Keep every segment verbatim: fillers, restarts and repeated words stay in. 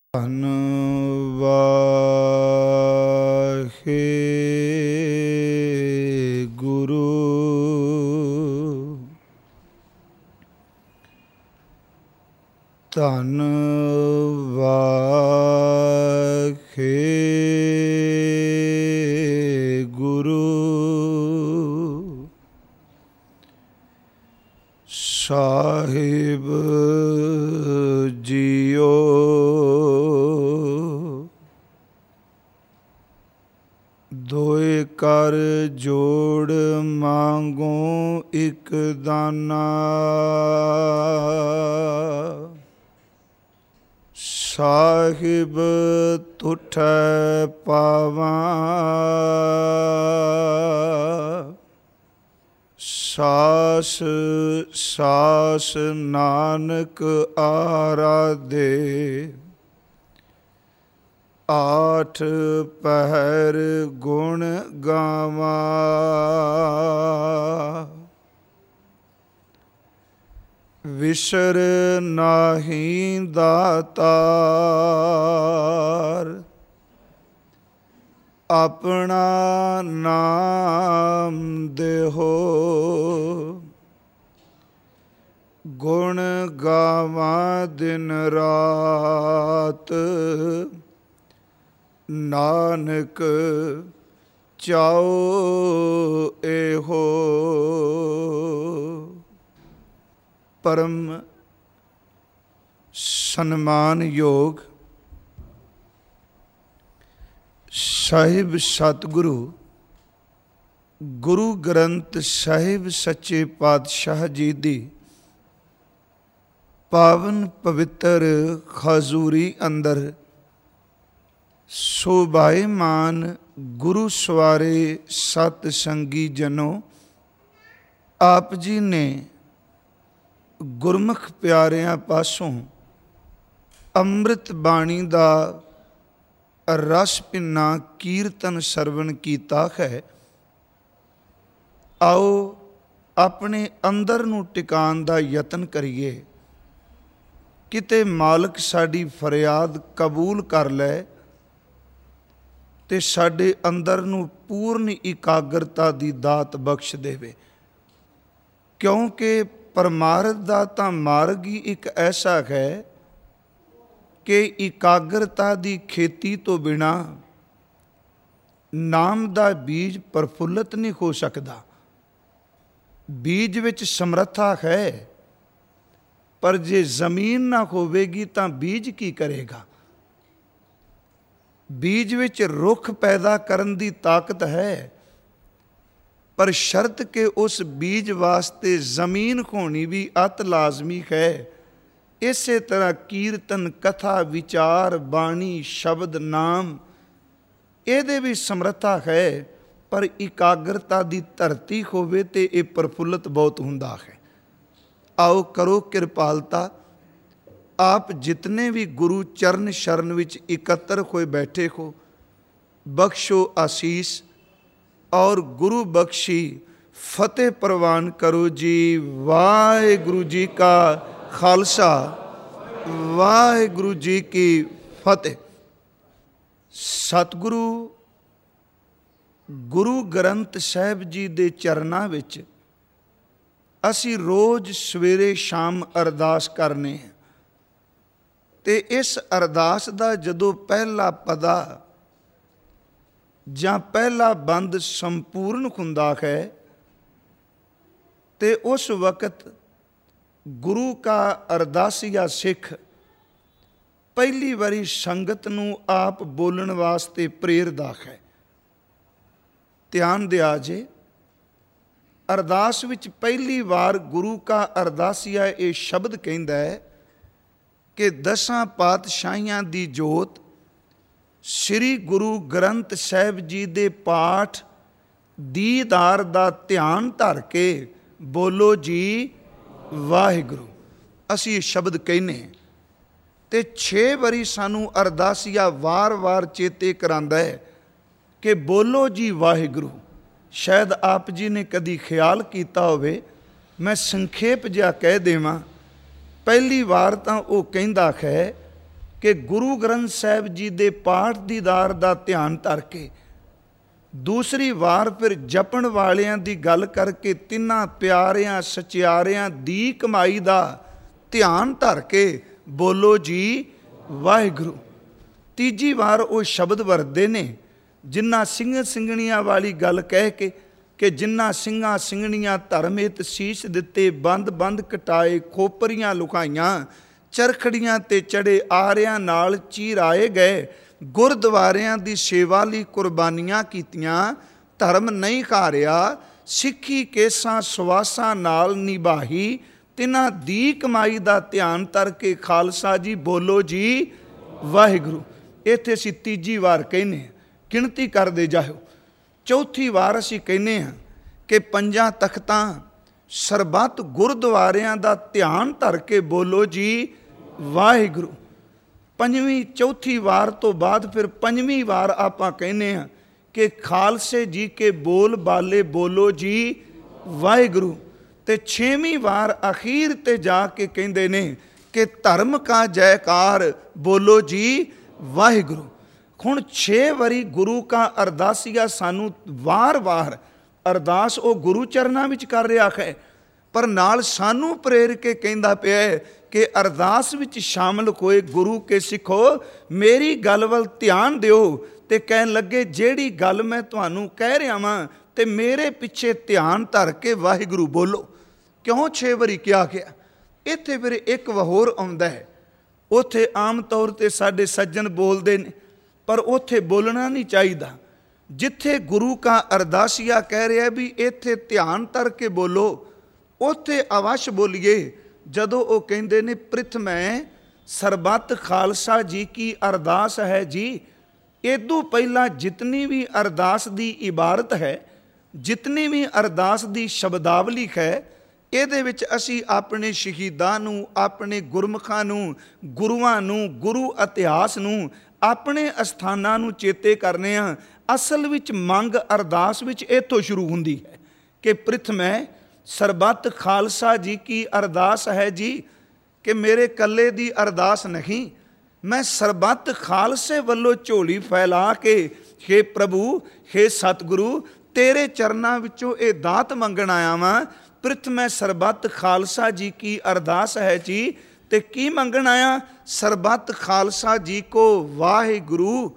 ਧੰਨ ਵਾਹਿ ਗੁਰੂ ਧੰਨ ਵਾਹਿ ਗੁਰੂ ਸਾਹਿਬ ਜੀਓ ਦੋਏ ਕਰ ਜੋੜ ਮੰਗੋ ਇਕ ਦਾਨਾ ਸਾਹਿਬ ਤੁਠੈ ਪਾਵਾਂ ਸਾਸ ਸਾਸ ਨਾਨਕ ਆਰਾਧੇ ਆਠ ਪਹਿਰ ਗੁਣ ਗਾਵਾਂ ਵਿਸਰ ਨਾਹੀ ਦਾਤਾਰ ਆਪਣਾ ਨਾਮ ਦੇਹੋ ਗੁਣ ਗਾਵਾਂ ਦਿਨ ਰਾਤ ਨਾਨਕ ਚਾਓ ਇਹੋ ਪਰਮ ਸਨਮਾਨਯੋਗ ਸਾਹਿਬ ਸਤਿਗੁਰੂ ਗੁਰੂ ਗ੍ਰੰਥ ਸਾਹਿਬ ਸੱਚੇ ਪਾਤਸ਼ਾਹ ਜੀ ਦੀ ਪਾਵਨ ਪਵਿੱਤਰ ਹਜ਼ੂਰੀ ਅੰਦਰ ਸੋਭਾਇਮਾਨ ਗੁਰੂ ਸਵਾਰੇ ਸਤ ਸੰਗੀ ਜਨੋ, ਆਪ ਜੀ ਨੇ ਗੁਰਮੁਖ ਪਿਆਰਿਆਂ ਪਾਸੋਂ ਅੰਮ੍ਰਿਤ ਬਾਣੀ ਦਾ ਰਸ ਪਿੰਨਾ ਕੀਰਤਨ ਸਰਵਣ ਕੀਤਾ ਹੈ। ਆਓ ਆਪਣੇ ਅੰਦਰ ਨੂੰ ਟਿਕਾਣ ਦਾ ਯਤਨ ਕਰੀਏ, ਕਿਤੇ ਮਾਲਕ ਸਾਡੀ ਫਰਿਆਦ ਕਬੂਲ ਕਰ ਲੈ ਤੇ ਸਾਡੇ ਅੰਦਰ ਨੂੰ ਪੂਰਨ ਇਕਾਗਰਤਾ ਦੀ ਦਾਤ ਬਖਸ਼ ਦੇਵੇ, ਕਿਉਂਕਿ ਪਰਮਾਰਥ ਦਾ ਤਾਂ ਮਾਰਗ ਹੀ ਇੱਕ ਐਸਾ ਹੈ ਕਿ ਇਕਾਗਰਤਾ ਦੀ ਖੇਤੀ ਤੋਂ ਬਿਨਾਂ ਨਾਮ ਦਾ ਬੀਜ ਪ੍ਰਫੁੱਲਤ ਨਹੀਂ ਹੋ ਸਕਦਾ। ਬੀਜ ਵਿੱਚ ਸਮਰੱਥਾ ਹੈ, ਪਰ ਜੇ ਜ਼ਮੀਨ ਨਾ ਹੋਵੇਗੀ ਤਾਂ ਬੀਜ ਕੀ ਕਰੇਗਾ। ਬੀਜ ਵਿੱਚ ਰੁੱਖ ਪੈਦਾ ਕਰਨ ਦੀ ਤਾਕਤ ਹੈ, ਪਰ ਸ਼ਰਤ ਕਿ ਉਸ ਬੀਜ ਵਾਸਤੇ ਜ਼ਮੀਨ ਹੋਣੀ ਵੀ ਅਤ ਲਾਜ਼ਮੀ ਹੈ। ਇਸੇ ਤਰ੍ਹਾਂ ਕੀਰਤਨ, ਕਥਾ, ਵਿਚਾਰ, ਬਾਣੀ, ਸ਼ਬਦ, ਨਾਮ, ਇਹਦੇ ਵੀ ਸਮਰੱਥਾ ਹੈ, ਪਰ ਇਕਾਗਰਤਾ ਦੀ ਧਰਤੀ ਹੋਵੇ ਤੇ ਇਹ ਪ੍ਰਫੁੱਲਤ ਬਹੁਤ ਹੁੰਦਾ ਹੈ। ਆਓ ਕਰੋ ਕਿਰਪਾਲਤਾ, ਆਪ ਜਿਤਨੇ ਵੀ ਗੁਰੂ ਚਰਨ ਸ਼ਰਨ ਵਿੱਚ ਇਕੱਤਰ ਹੋਏ ਬੈਠੇ ਹੋ, ਬਖਸ਼ੋ ਆਸੀਸ ਔਰ ਗੁਰੂ ਬਖਸ਼ੀ ਫਤਿਹ ਪ੍ਰਵਾਨ ਕਰੋ ਜੀ। ਵਾਹਿਗੁਰੂ ਜੀ ਕਾ ਖਾਲਸਾ, ਵਾਹਿਗੁਰੂ ਜੀ ਕੀ ਫਤਿਹ। ਸਤਿਗੁਰੂ ਗੁਰੂ ਗ੍ਰੰਥ ਸਾਹਿਬ ਜੀ ਦੇ ਚਰਨਾਂ ਵਿੱਚ ਅਸੀਂ ਰੋਜ਼ ਸਵੇਰੇ ਸ਼ਾਮ ਅਰਦਾਸ ਕਰਨੇ ਹਾਂ, ਤੇ ਇਸ ਅਰਦਾਸ ਦਾ ਜਦੋਂ ਪਹਿਲਾ ਪਦਾ ਜਾਂ ਪਹਿਲਾ ਬੰਦ ਸੰਪੂਰਨ ਹੁੰਦਾ ਹੈ ਤੇ ਉਸ ਵਕਤ ਗੁਰੂ ਕਾ ਅਰਦਾਸੀਆ ਸਿੱਖ ਪਹਿਲੀ ਵਾਰੀ ਸੰਗਤ ਨੂੰ ਆਪ ਬੋਲਣ ਵਾਸਤੇ ਪ੍ਰੇਰਦਾ ਹੈ। ਧਿਆਨ ਦਿਆ ਜੇ, ਅਰਦਾਸ ਵਿੱਚ ਪਹਿਲੀ ਵਾਰ ਗੁਰੂ ਕਾ ਅਰਦਾਸੀਆ ਇਹ ਸ਼ਬਦ ਕਹਿੰਦਾ ਹੈ ਕਿ ਦਸਾਂ ਪਾਤਸ਼ਾਹੀਆਂ ਦੀ ਜੋਤ ਸ੍ਰੀ ਗੁਰੂ ਗ੍ਰੰਥ ਸਾਹਿਬ ਜੀ ਦੇ ਪਾਠ ਦੀਦਾਰ ਦਾ ਧਿਆਨ ਧਰ ਕੇ ਬੋਲੋ ਜੀ ਵਾਹਿਗੁਰੂ। ਅਸੀਂ ਇਹ ਸ਼ਬਦ ਕਹਿੰਦੇ ਤੇ ਛੇ ਵਾਰੀ ਸਾਨੂੰ ਅਰਦਾਸੀਆ ਵਾਰ-ਵਾਰ ਚੇਤੇ ਕਰਾਂਦਾ ਹੈ ਕਿ ਬੋਲੋ ਜੀ ਵਾਹਿਗੁਰੂ। ਸ਼ਾਇਦ ਆਪ ਜੀ ਨੇ ਕਦੀ ਖਿਆਲ ਕੀਤਾ ਹੋਵੇ, ਮੈਂ ਸੰਖੇਪ ਜਿਹਾ ਕਹਿ ਦੇਵਾਂ। ਪਹਿਲੀ ਵਾਰ ਤਾਂ ਉਹ ਕਹਿੰਦਾ ਹੈ ਕਿ ਗੁਰੂ ਗ੍ਰੰਥ ਸਾਹਿਬ ਜੀ ਦੇ ਪਾਠ ਦੀਦਾਰ ਦਾ ਧਿਆਨ ਧਰ ਕੇ ਦੂਸਰੀ ਵਾਰ ਫਿਰ ਜਪਣ ਵਾਲਿਆਂ ਦੀ ਗੱਲ ਕਰਕੇ ਤਿੰਨਾਂ ਪਿਆਰਿਆਂ ਸਚਿਆਰਿਆਂ ਦੀ ਕਮਾਈ ਦਾ ਧਿਆਨ ਧਰ ਕੇ ਬੋਲੋ ਜੀ ਵਾਹਿਗੁਰੂ। ਤੀਜੀ ਵਾਰ ਉਹ ਸ਼ਬਦ ਵਰਤਦੇ ਨੇ ਜਿਨ੍ਹਾਂ ਸਿੰਘ ਸਿੰਘਣੀਆਂ ਵਾਲੀ ਗੱਲ ਕਹਿ ਕੇ ਕਿ ਜਿਨ੍ਹਾਂ ਸਿੰਘਾਂ ਸਿੰਘਣੀਆਂ ਧਰਮ ਹਿਤ ਸੀਸ ਦਿੱਤੇ, ਬੰਦ ਬੰਦ ਕਟਾਏ, ਖੋਪਰੀਆਂ ਲੁਕਾਈਆਂ, ਚਰਖੜੀਆਂ ਤੇ ਚੜੇ, ਆਰਿਆਂ ਨਾਲ ਚੀਰਾਏ ਗਏ, ਗੁਰਦੁਆਰਿਆਂ ਦੀ ਸੇਵਾ ਲਈ ਕੁਰਬਾਨੀਆਂ ਕੀਤੀਆਂ, ਧਰਮ ਨਹੀਂ ਹਾਰਿਆ, ਸਿੱਖੀ ਕੇਸਾਂ ਸਵਾਸਾਂ ਨਾਲ ਨਿਭਾਈ, ਤਿਨਾਂ ਦੀ ਕਮਾਈ ਦਾ ਧਿਆਨ ਧਰ ਕੇ ਖਾਲਸਾ ਜੀ ਬੋਲੋ ਜੀ ਵਾਹਿਗੁਰੂ। ਇੱਥੇ ਅਸੀਂ ਤੀਜੀ ਵਾਰ ਕਹਿੰਦੇ ਹਾਂ, ਗਿਣਤੀ ਕਰਦੇ ਜਾਓ। ਚੌਥੀ ਵਾਰ ਅਸੀਂ ਕਹਿੰਦੇ ਹਾਂ ਕਿ ਪੰਜਾਂ ਤਖਤਾਂ ਸਰਬੱਤ ਗੁਰਦੁਆਰਿਆਂ ਦਾ ਧਿਆਨ ਧਰ ਕੇ ਬੋਲੋ ਜੀ ਵਾਹਿਗੁਰੂ। ਪੰਜਵੀਂ ਚੌਥੀ ਵਾਰ ਤੋਂ ਬਾਅਦ ਫਿਰ ਪੰਜਵੀਂ ਵਾਰ ਆਪਾਂ ਕਹਿੰਦੇ ਹਾਂ ਕਿ ਖਾਲਸੇ ਜੀ ਕੇ ਬੋਲ ਬਾਲੇ ਬੋਲੋ ਜੀ ਵਾਹਿਗੁਰੂ। ਤੇ ਛੇਵੀਂ ਵਾਰ ਅਖੀਰ ਤੇ ਜਾ ਕੇ ਕਹਿੰਦੇ ਨੇ ਕਿ ਧਰਮ ਕਾ ਜੈਕਾਰ ਬੋਲੋ ਜੀ ਵਾਹਿਗੁਰੂ। ਹੁਣ ਛੇ ਵਾਰੀ ਗੁਰੂ ਕਾ ਅਰਦਾਸੀਆ ਸਾਨੂੰ ਵਾਰ-ਵਾਰ ਅਰਦਾਸ ਉਹ ਗੁਰੂ ਚਰਨਾਂ ਵਿੱਚ ਕਰ ਰਿਹਾ ਹੈ, ਪਰ ਨਾਲ ਸਾਨੂੰ ਪ੍ਰੇਰ ਕੇ ਕਹਿੰਦਾ ਪਿਆ ਕਿ ਅਰਦਾਸ ਵਿੱਚ ਸ਼ਾਮਲ ਹੋਏ ਗੁਰੂ ਕੇ ਸਿੱਖੋ ਮੇਰੀ ਗੱਲ ਵੱਲ ਧਿਆਨ ਦਿਓ ਤੇ ਕਹਿਣ ਲੱਗੇ ਜਿਹੜੀ ਗੱਲ ਮੈਂ ਤੁਹਾਨੂੰ ਕਹਿ ਰਿਹਾ ਵਾਂ ਤੇ ਮੇਰੇ ਪਿੱਛੇ ਧਿਆਨ ਧਰ ਕੇ ਵਾਹਿਗੁਰੂ ਬੋਲੋ। ਕਿਉਂ ਛੇ ਵਾਰੀ ਕਿਹਾ ਗਿਆ? ਇੱਥੇ ਫਿਰ ਇੱਕ ਹੋਰ ਆਉਂਦਾ ਹੈ। ਉੱਥੇ ਆਮ ਤੌਰ 'ਤੇ ਸਾਡੇ ਸੱਜਣ ਬੋਲਦੇ ਨੇ, ਪਰ ਉੱਥੇ ਬੋਲਣਾ ਨਹੀਂ ਚਾਹੀਦਾ। ਜਿੱਥੇ ਗੁਰੂ ਕਾ ਅਰਦਾਸੀਆ ਕਹਿ ਰਿਹਾ ਵੀ ਇੱਥੇ ਧਿਆਨ ਧਰ ਕੇ ਬੋਲੋ, ਉੱਥੇ ਅਵਸ਼ ਬੋਲੀਏ। ਜਦੋਂ ਉਹ ਕਹਿੰਦੇ ਨੇ ਪ੍ਰਿਥਮੈ ਸਰਬੱਤ ਖਾਲਸਾ ਜੀ ਕੀ ਅਰਦਾਸ ਹੈ ਜੀ, ਇਦੋਂ ਪਹਿਲਾਂ ਜਿਤਨੀ ਵੀ ਅਰਦਾਸ ਦੀ ਇਬਾਰਤ ਹੈ, ਜਿਤਨੀ ਵੀ ਅਰਦਾਸ ਦੀ ਸ਼ਬਦਾਵਲੀ ਹੈ, ਇਹਦੇ ਵਿੱਚ ਅਸੀਂ ਆਪਣੇ ਸ਼ਹੀਦਾਂ ਨੂੰ, ਆਪਣੇ ਗੁਰਮੁਖਾਂ ਨੂੰ, ਗੁਰੂਆਂ ਨੂੰ, ਗੁਰੂ ਇਤਿਹਾਸ ਨੂੰ, ਆਪਣੇ ਅਸਥਾਨਾਂ ਨੂੰ ਚੇਤੇ ਕਰਨੇ ਆ। ਅਸਲ ਵਿੱਚ ਮੰਗ ਅਰਦਾਸ ਵਿੱਚ ਇੱਥੋਂ ਸ਼ੁਰੂ ਹੁੰਦੀ ਹੈ ਕਿ ਪ੍ਰਿਥਮੈ ਸਰਬੱਤ ਖਾਲਸਾ ਜੀ ਕੀ ਅਰਦਾਸ ਹੈ ਜੀ, ਕਿ ਮੇਰੇ ਇਕੱਲੇ ਦੀ ਅਰਦਾਸ ਨਹੀਂ, ਮੈਂ ਸਰਬੱਤ ਖਾਲਸੇ ਵੱਲੋਂ ਝੋਲੀ ਫੈਲਾ ਕੇ ਹੇ ਪ੍ਰਭੂ, ਹੇ ਸਤਿਗੁਰੂ, ਤੇਰੇ ਚਰਨਾਂ ਵਿੱਚੋਂ ਇਹ ਦਾਤ ਮੰਗਣ ਆਇਆ ਵਾਂ। ਪ੍ਰਿਥਮੈ ਸਰਬੱਤ ਖਾਲਸਾ ਜੀ ਕੀ ਅਰਦਾਸ ਹੈ ਜੀ, ਤੇ ਕੀ ਮੰਗਣ ਆਇਆ? ਸਰਬੱਤ ਖਾਲਸਾ ਜੀ ਕੋ ਵਾਹਿਗੁਰੂ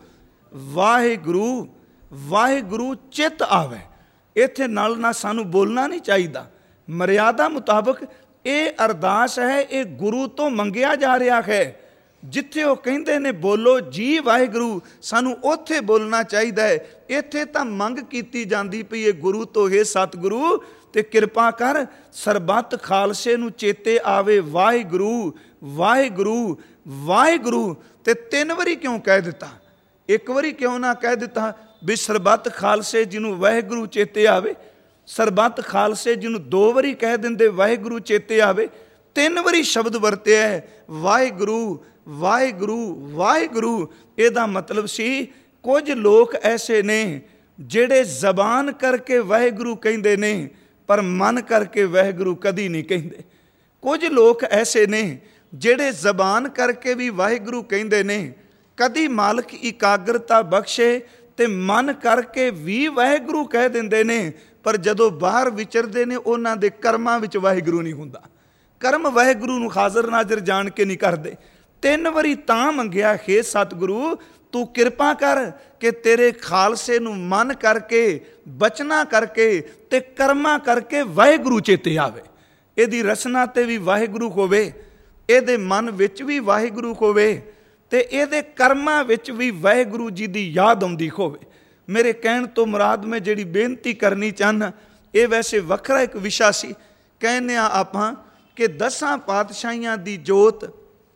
ਵਾਹਿਗੁਰੂ ਵਾਹਿਗੁਰੂ ਚਿੱਤ ਆਵੇ। ਇੱਥੇ ਨਾਲ ਨਾ ਸਾਨੂੰ ਬੋਲਣਾ ਨਹੀਂ ਚਾਹੀਦਾ। ਮਰਿਆਦਾ ਮੁਤਾਬਕ ਇਹ ਅਰਦਾਸ ਹੈ, ਇਹ ਗੁਰੂ ਤੋਂ ਮੰਗਿਆ ਜਾ ਰਿਹਾ ਹੈ। ਜਿੱਥੇ ਉਹ ਕਹਿੰਦੇ ਨੇ ਬੋਲੋ ਜੀ ਵਾਹਿਗੁਰੂ, ਸਾਨੂੰ ਉੱਥੇ ਬੋਲਣਾ ਚਾਹੀਦਾ ਹੈ। ਇੱਥੇ ਤਾਂ ਮੰਗ ਕੀਤੀ ਜਾਂਦੀ ਪਈ ਹੈ ਗੁਰੂ ਤੋਂ, ਹੈ ਸਤਿਗੁਰੂ ਤੇ ਕਿਰਪਾ ਕਰ ਸਰਬੱਤ ਖਾਲਸੇ ਨੂੰ ਚੇਤੇ ਆਵੇ ਵਾਹਿਗੁਰੂ ਵਾਹਿਗੁਰੂ ਵਾਹਿਗੁਰੂ। ਤੇ ਤਿੰਨ ਵਾਰੀ ਕਿਉਂ ਕਹਿ ਦਿੱਤਾ? ਇੱਕ ਵਾਰੀ ਕਿਉਂ ਨਾ ਕਹਿ ਦਿੱਤਾ ਵੀ ਸਰਬੱਤ ਖਾਲਸੇ ਜੀ ਨੂੰ ਵਾਹਿਗੁਰੂ ਚੇਤੇ ਆਵੇ? ਸਰਬੱਤ ਖਾਲਸੇ ਜੀ ਨੂੰ ਦੋ ਵਾਰੀ ਕਹਿ ਦਿੰਦੇ ਵਾਹਿਗੁਰੂ ਚੇਤੇ ਆਵੇ। ਤਿੰਨ ਵਾਰੀ ਸ਼ਬਦ ਵਰਤਿਆ ਹੈ ਵਾਹਿਗੁਰੂ ਵਾਹਿਗੁਰੂ ਵਾਹਿਗੁਰੂ। ਇਹਦਾ ਮਤਲਬ ਸੀ ਕੁਝ ਲੋਕ ਐਸੇ ਨੇ ਜਿਹੜੇ ਜ਼ਬਾਨ ਕਰਕੇ ਵਾਹਿਗੁਰੂ ਕਹਿੰਦੇ ਨੇ, ਪਰ ਮਨ ਕਰਕੇ ਵਾਹਿਗੁਰੂ ਕਦੀ ਨਹੀਂ ਕਹਿੰਦੇ। ਕੁਝ ਲੋਕ ਐਸੇ ਨੇ ਜਿਹੜੇ ਜ਼ਬਾਨ ਕਰਕੇ ਵੀ ਵਾਹਿਗੁਰੂ ਕਹਿੰਦੇ ਨੇ, ਕਦੀ ਮਾਲਕ ਇਕਾਗਰਤਾ ਬਖਸ਼ੇ ਤੇ ਮਨ ਕਰਕੇ ਵੀ ਵਾਹਿਗੁਰੂ ਕਹਿ ਦਿੰਦੇ ਨੇ, ਪਰ ਜਦੋਂ ਬਾਹਰ ਵਿਚਰਦੇ ਨੇ ਉਹਨਾਂ ਦੇ ਕਰਮਾਂ ਵਿੱਚ ਵਾਹਿਗੁਰੂ ਨਹੀਂ ਹੁੰਦਾ। ਕਰਮ ਵਾਹਿਗੁਰੂ ਨੂੰ ਹਾਜ਼ਰ ਨਾਜ਼ਰ ਜਾਣ ਕੇ ਨਹੀਂ ਕਰਦੇ। ਤਿੰਨ ਵਾਰੀ ਤਾਂ ਮੰਗਿਆ, ਹੇ ਸਤਿਗੁਰੂ ਤੂੰ ਕਿਰਪਾ ਕਰ ਕਿ ਤੇਰੇ ਖਾਲਸੇ ਨੂੰ ਮਨ ਕਰਕੇ, ਬਚਨਾ ਕਰਕੇ ਤੇ ਕਰਮਾਂ ਕਰਕੇ ਵਾਹਿਗੁਰੂ ਚੇਤੇ ਆਵੇ। ਇਹਦੀ ਰਸਨਾ ਤੇ ਵੀ ਵਾਹਿਗੁਰੂ ਹੋਵੇ, ਇਹਦੇ ਮਨ ਵਿੱਚ ਵੀ ਵਾਹਿਗੁਰੂ ਹੋਵੇ ਤੇ ਇਹਦੇ ਕਰਮਾਂ ਵਿੱਚ ਵੀ ਵਾਹਿਗੁਰੂ ਜੀ ਦੀ ਯਾਦ ਆਉਂਦੀ ਹੋਵੇ। ਮੇਰੇ ਕਹਿਣ ਤੋਂ ਮੁਰਾਦ ਮੈਂ ਜਿਹੜੀ ਬੇਨਤੀ ਕਰਨੀ ਚਾਹੁੰਦਾ, ਇਹ ਵੈਸੇ ਵੱਖਰਾ ਇੱਕ ਵਿਸ਼ਾ ਸੀ। ਕਹਿੰਦੇ ਆ ਆਪਾਂ ਕਿ ਦਸਾਂ ਪਾਤਸ਼ਾਹੀਆਂ ਦੀ ਜੋਤ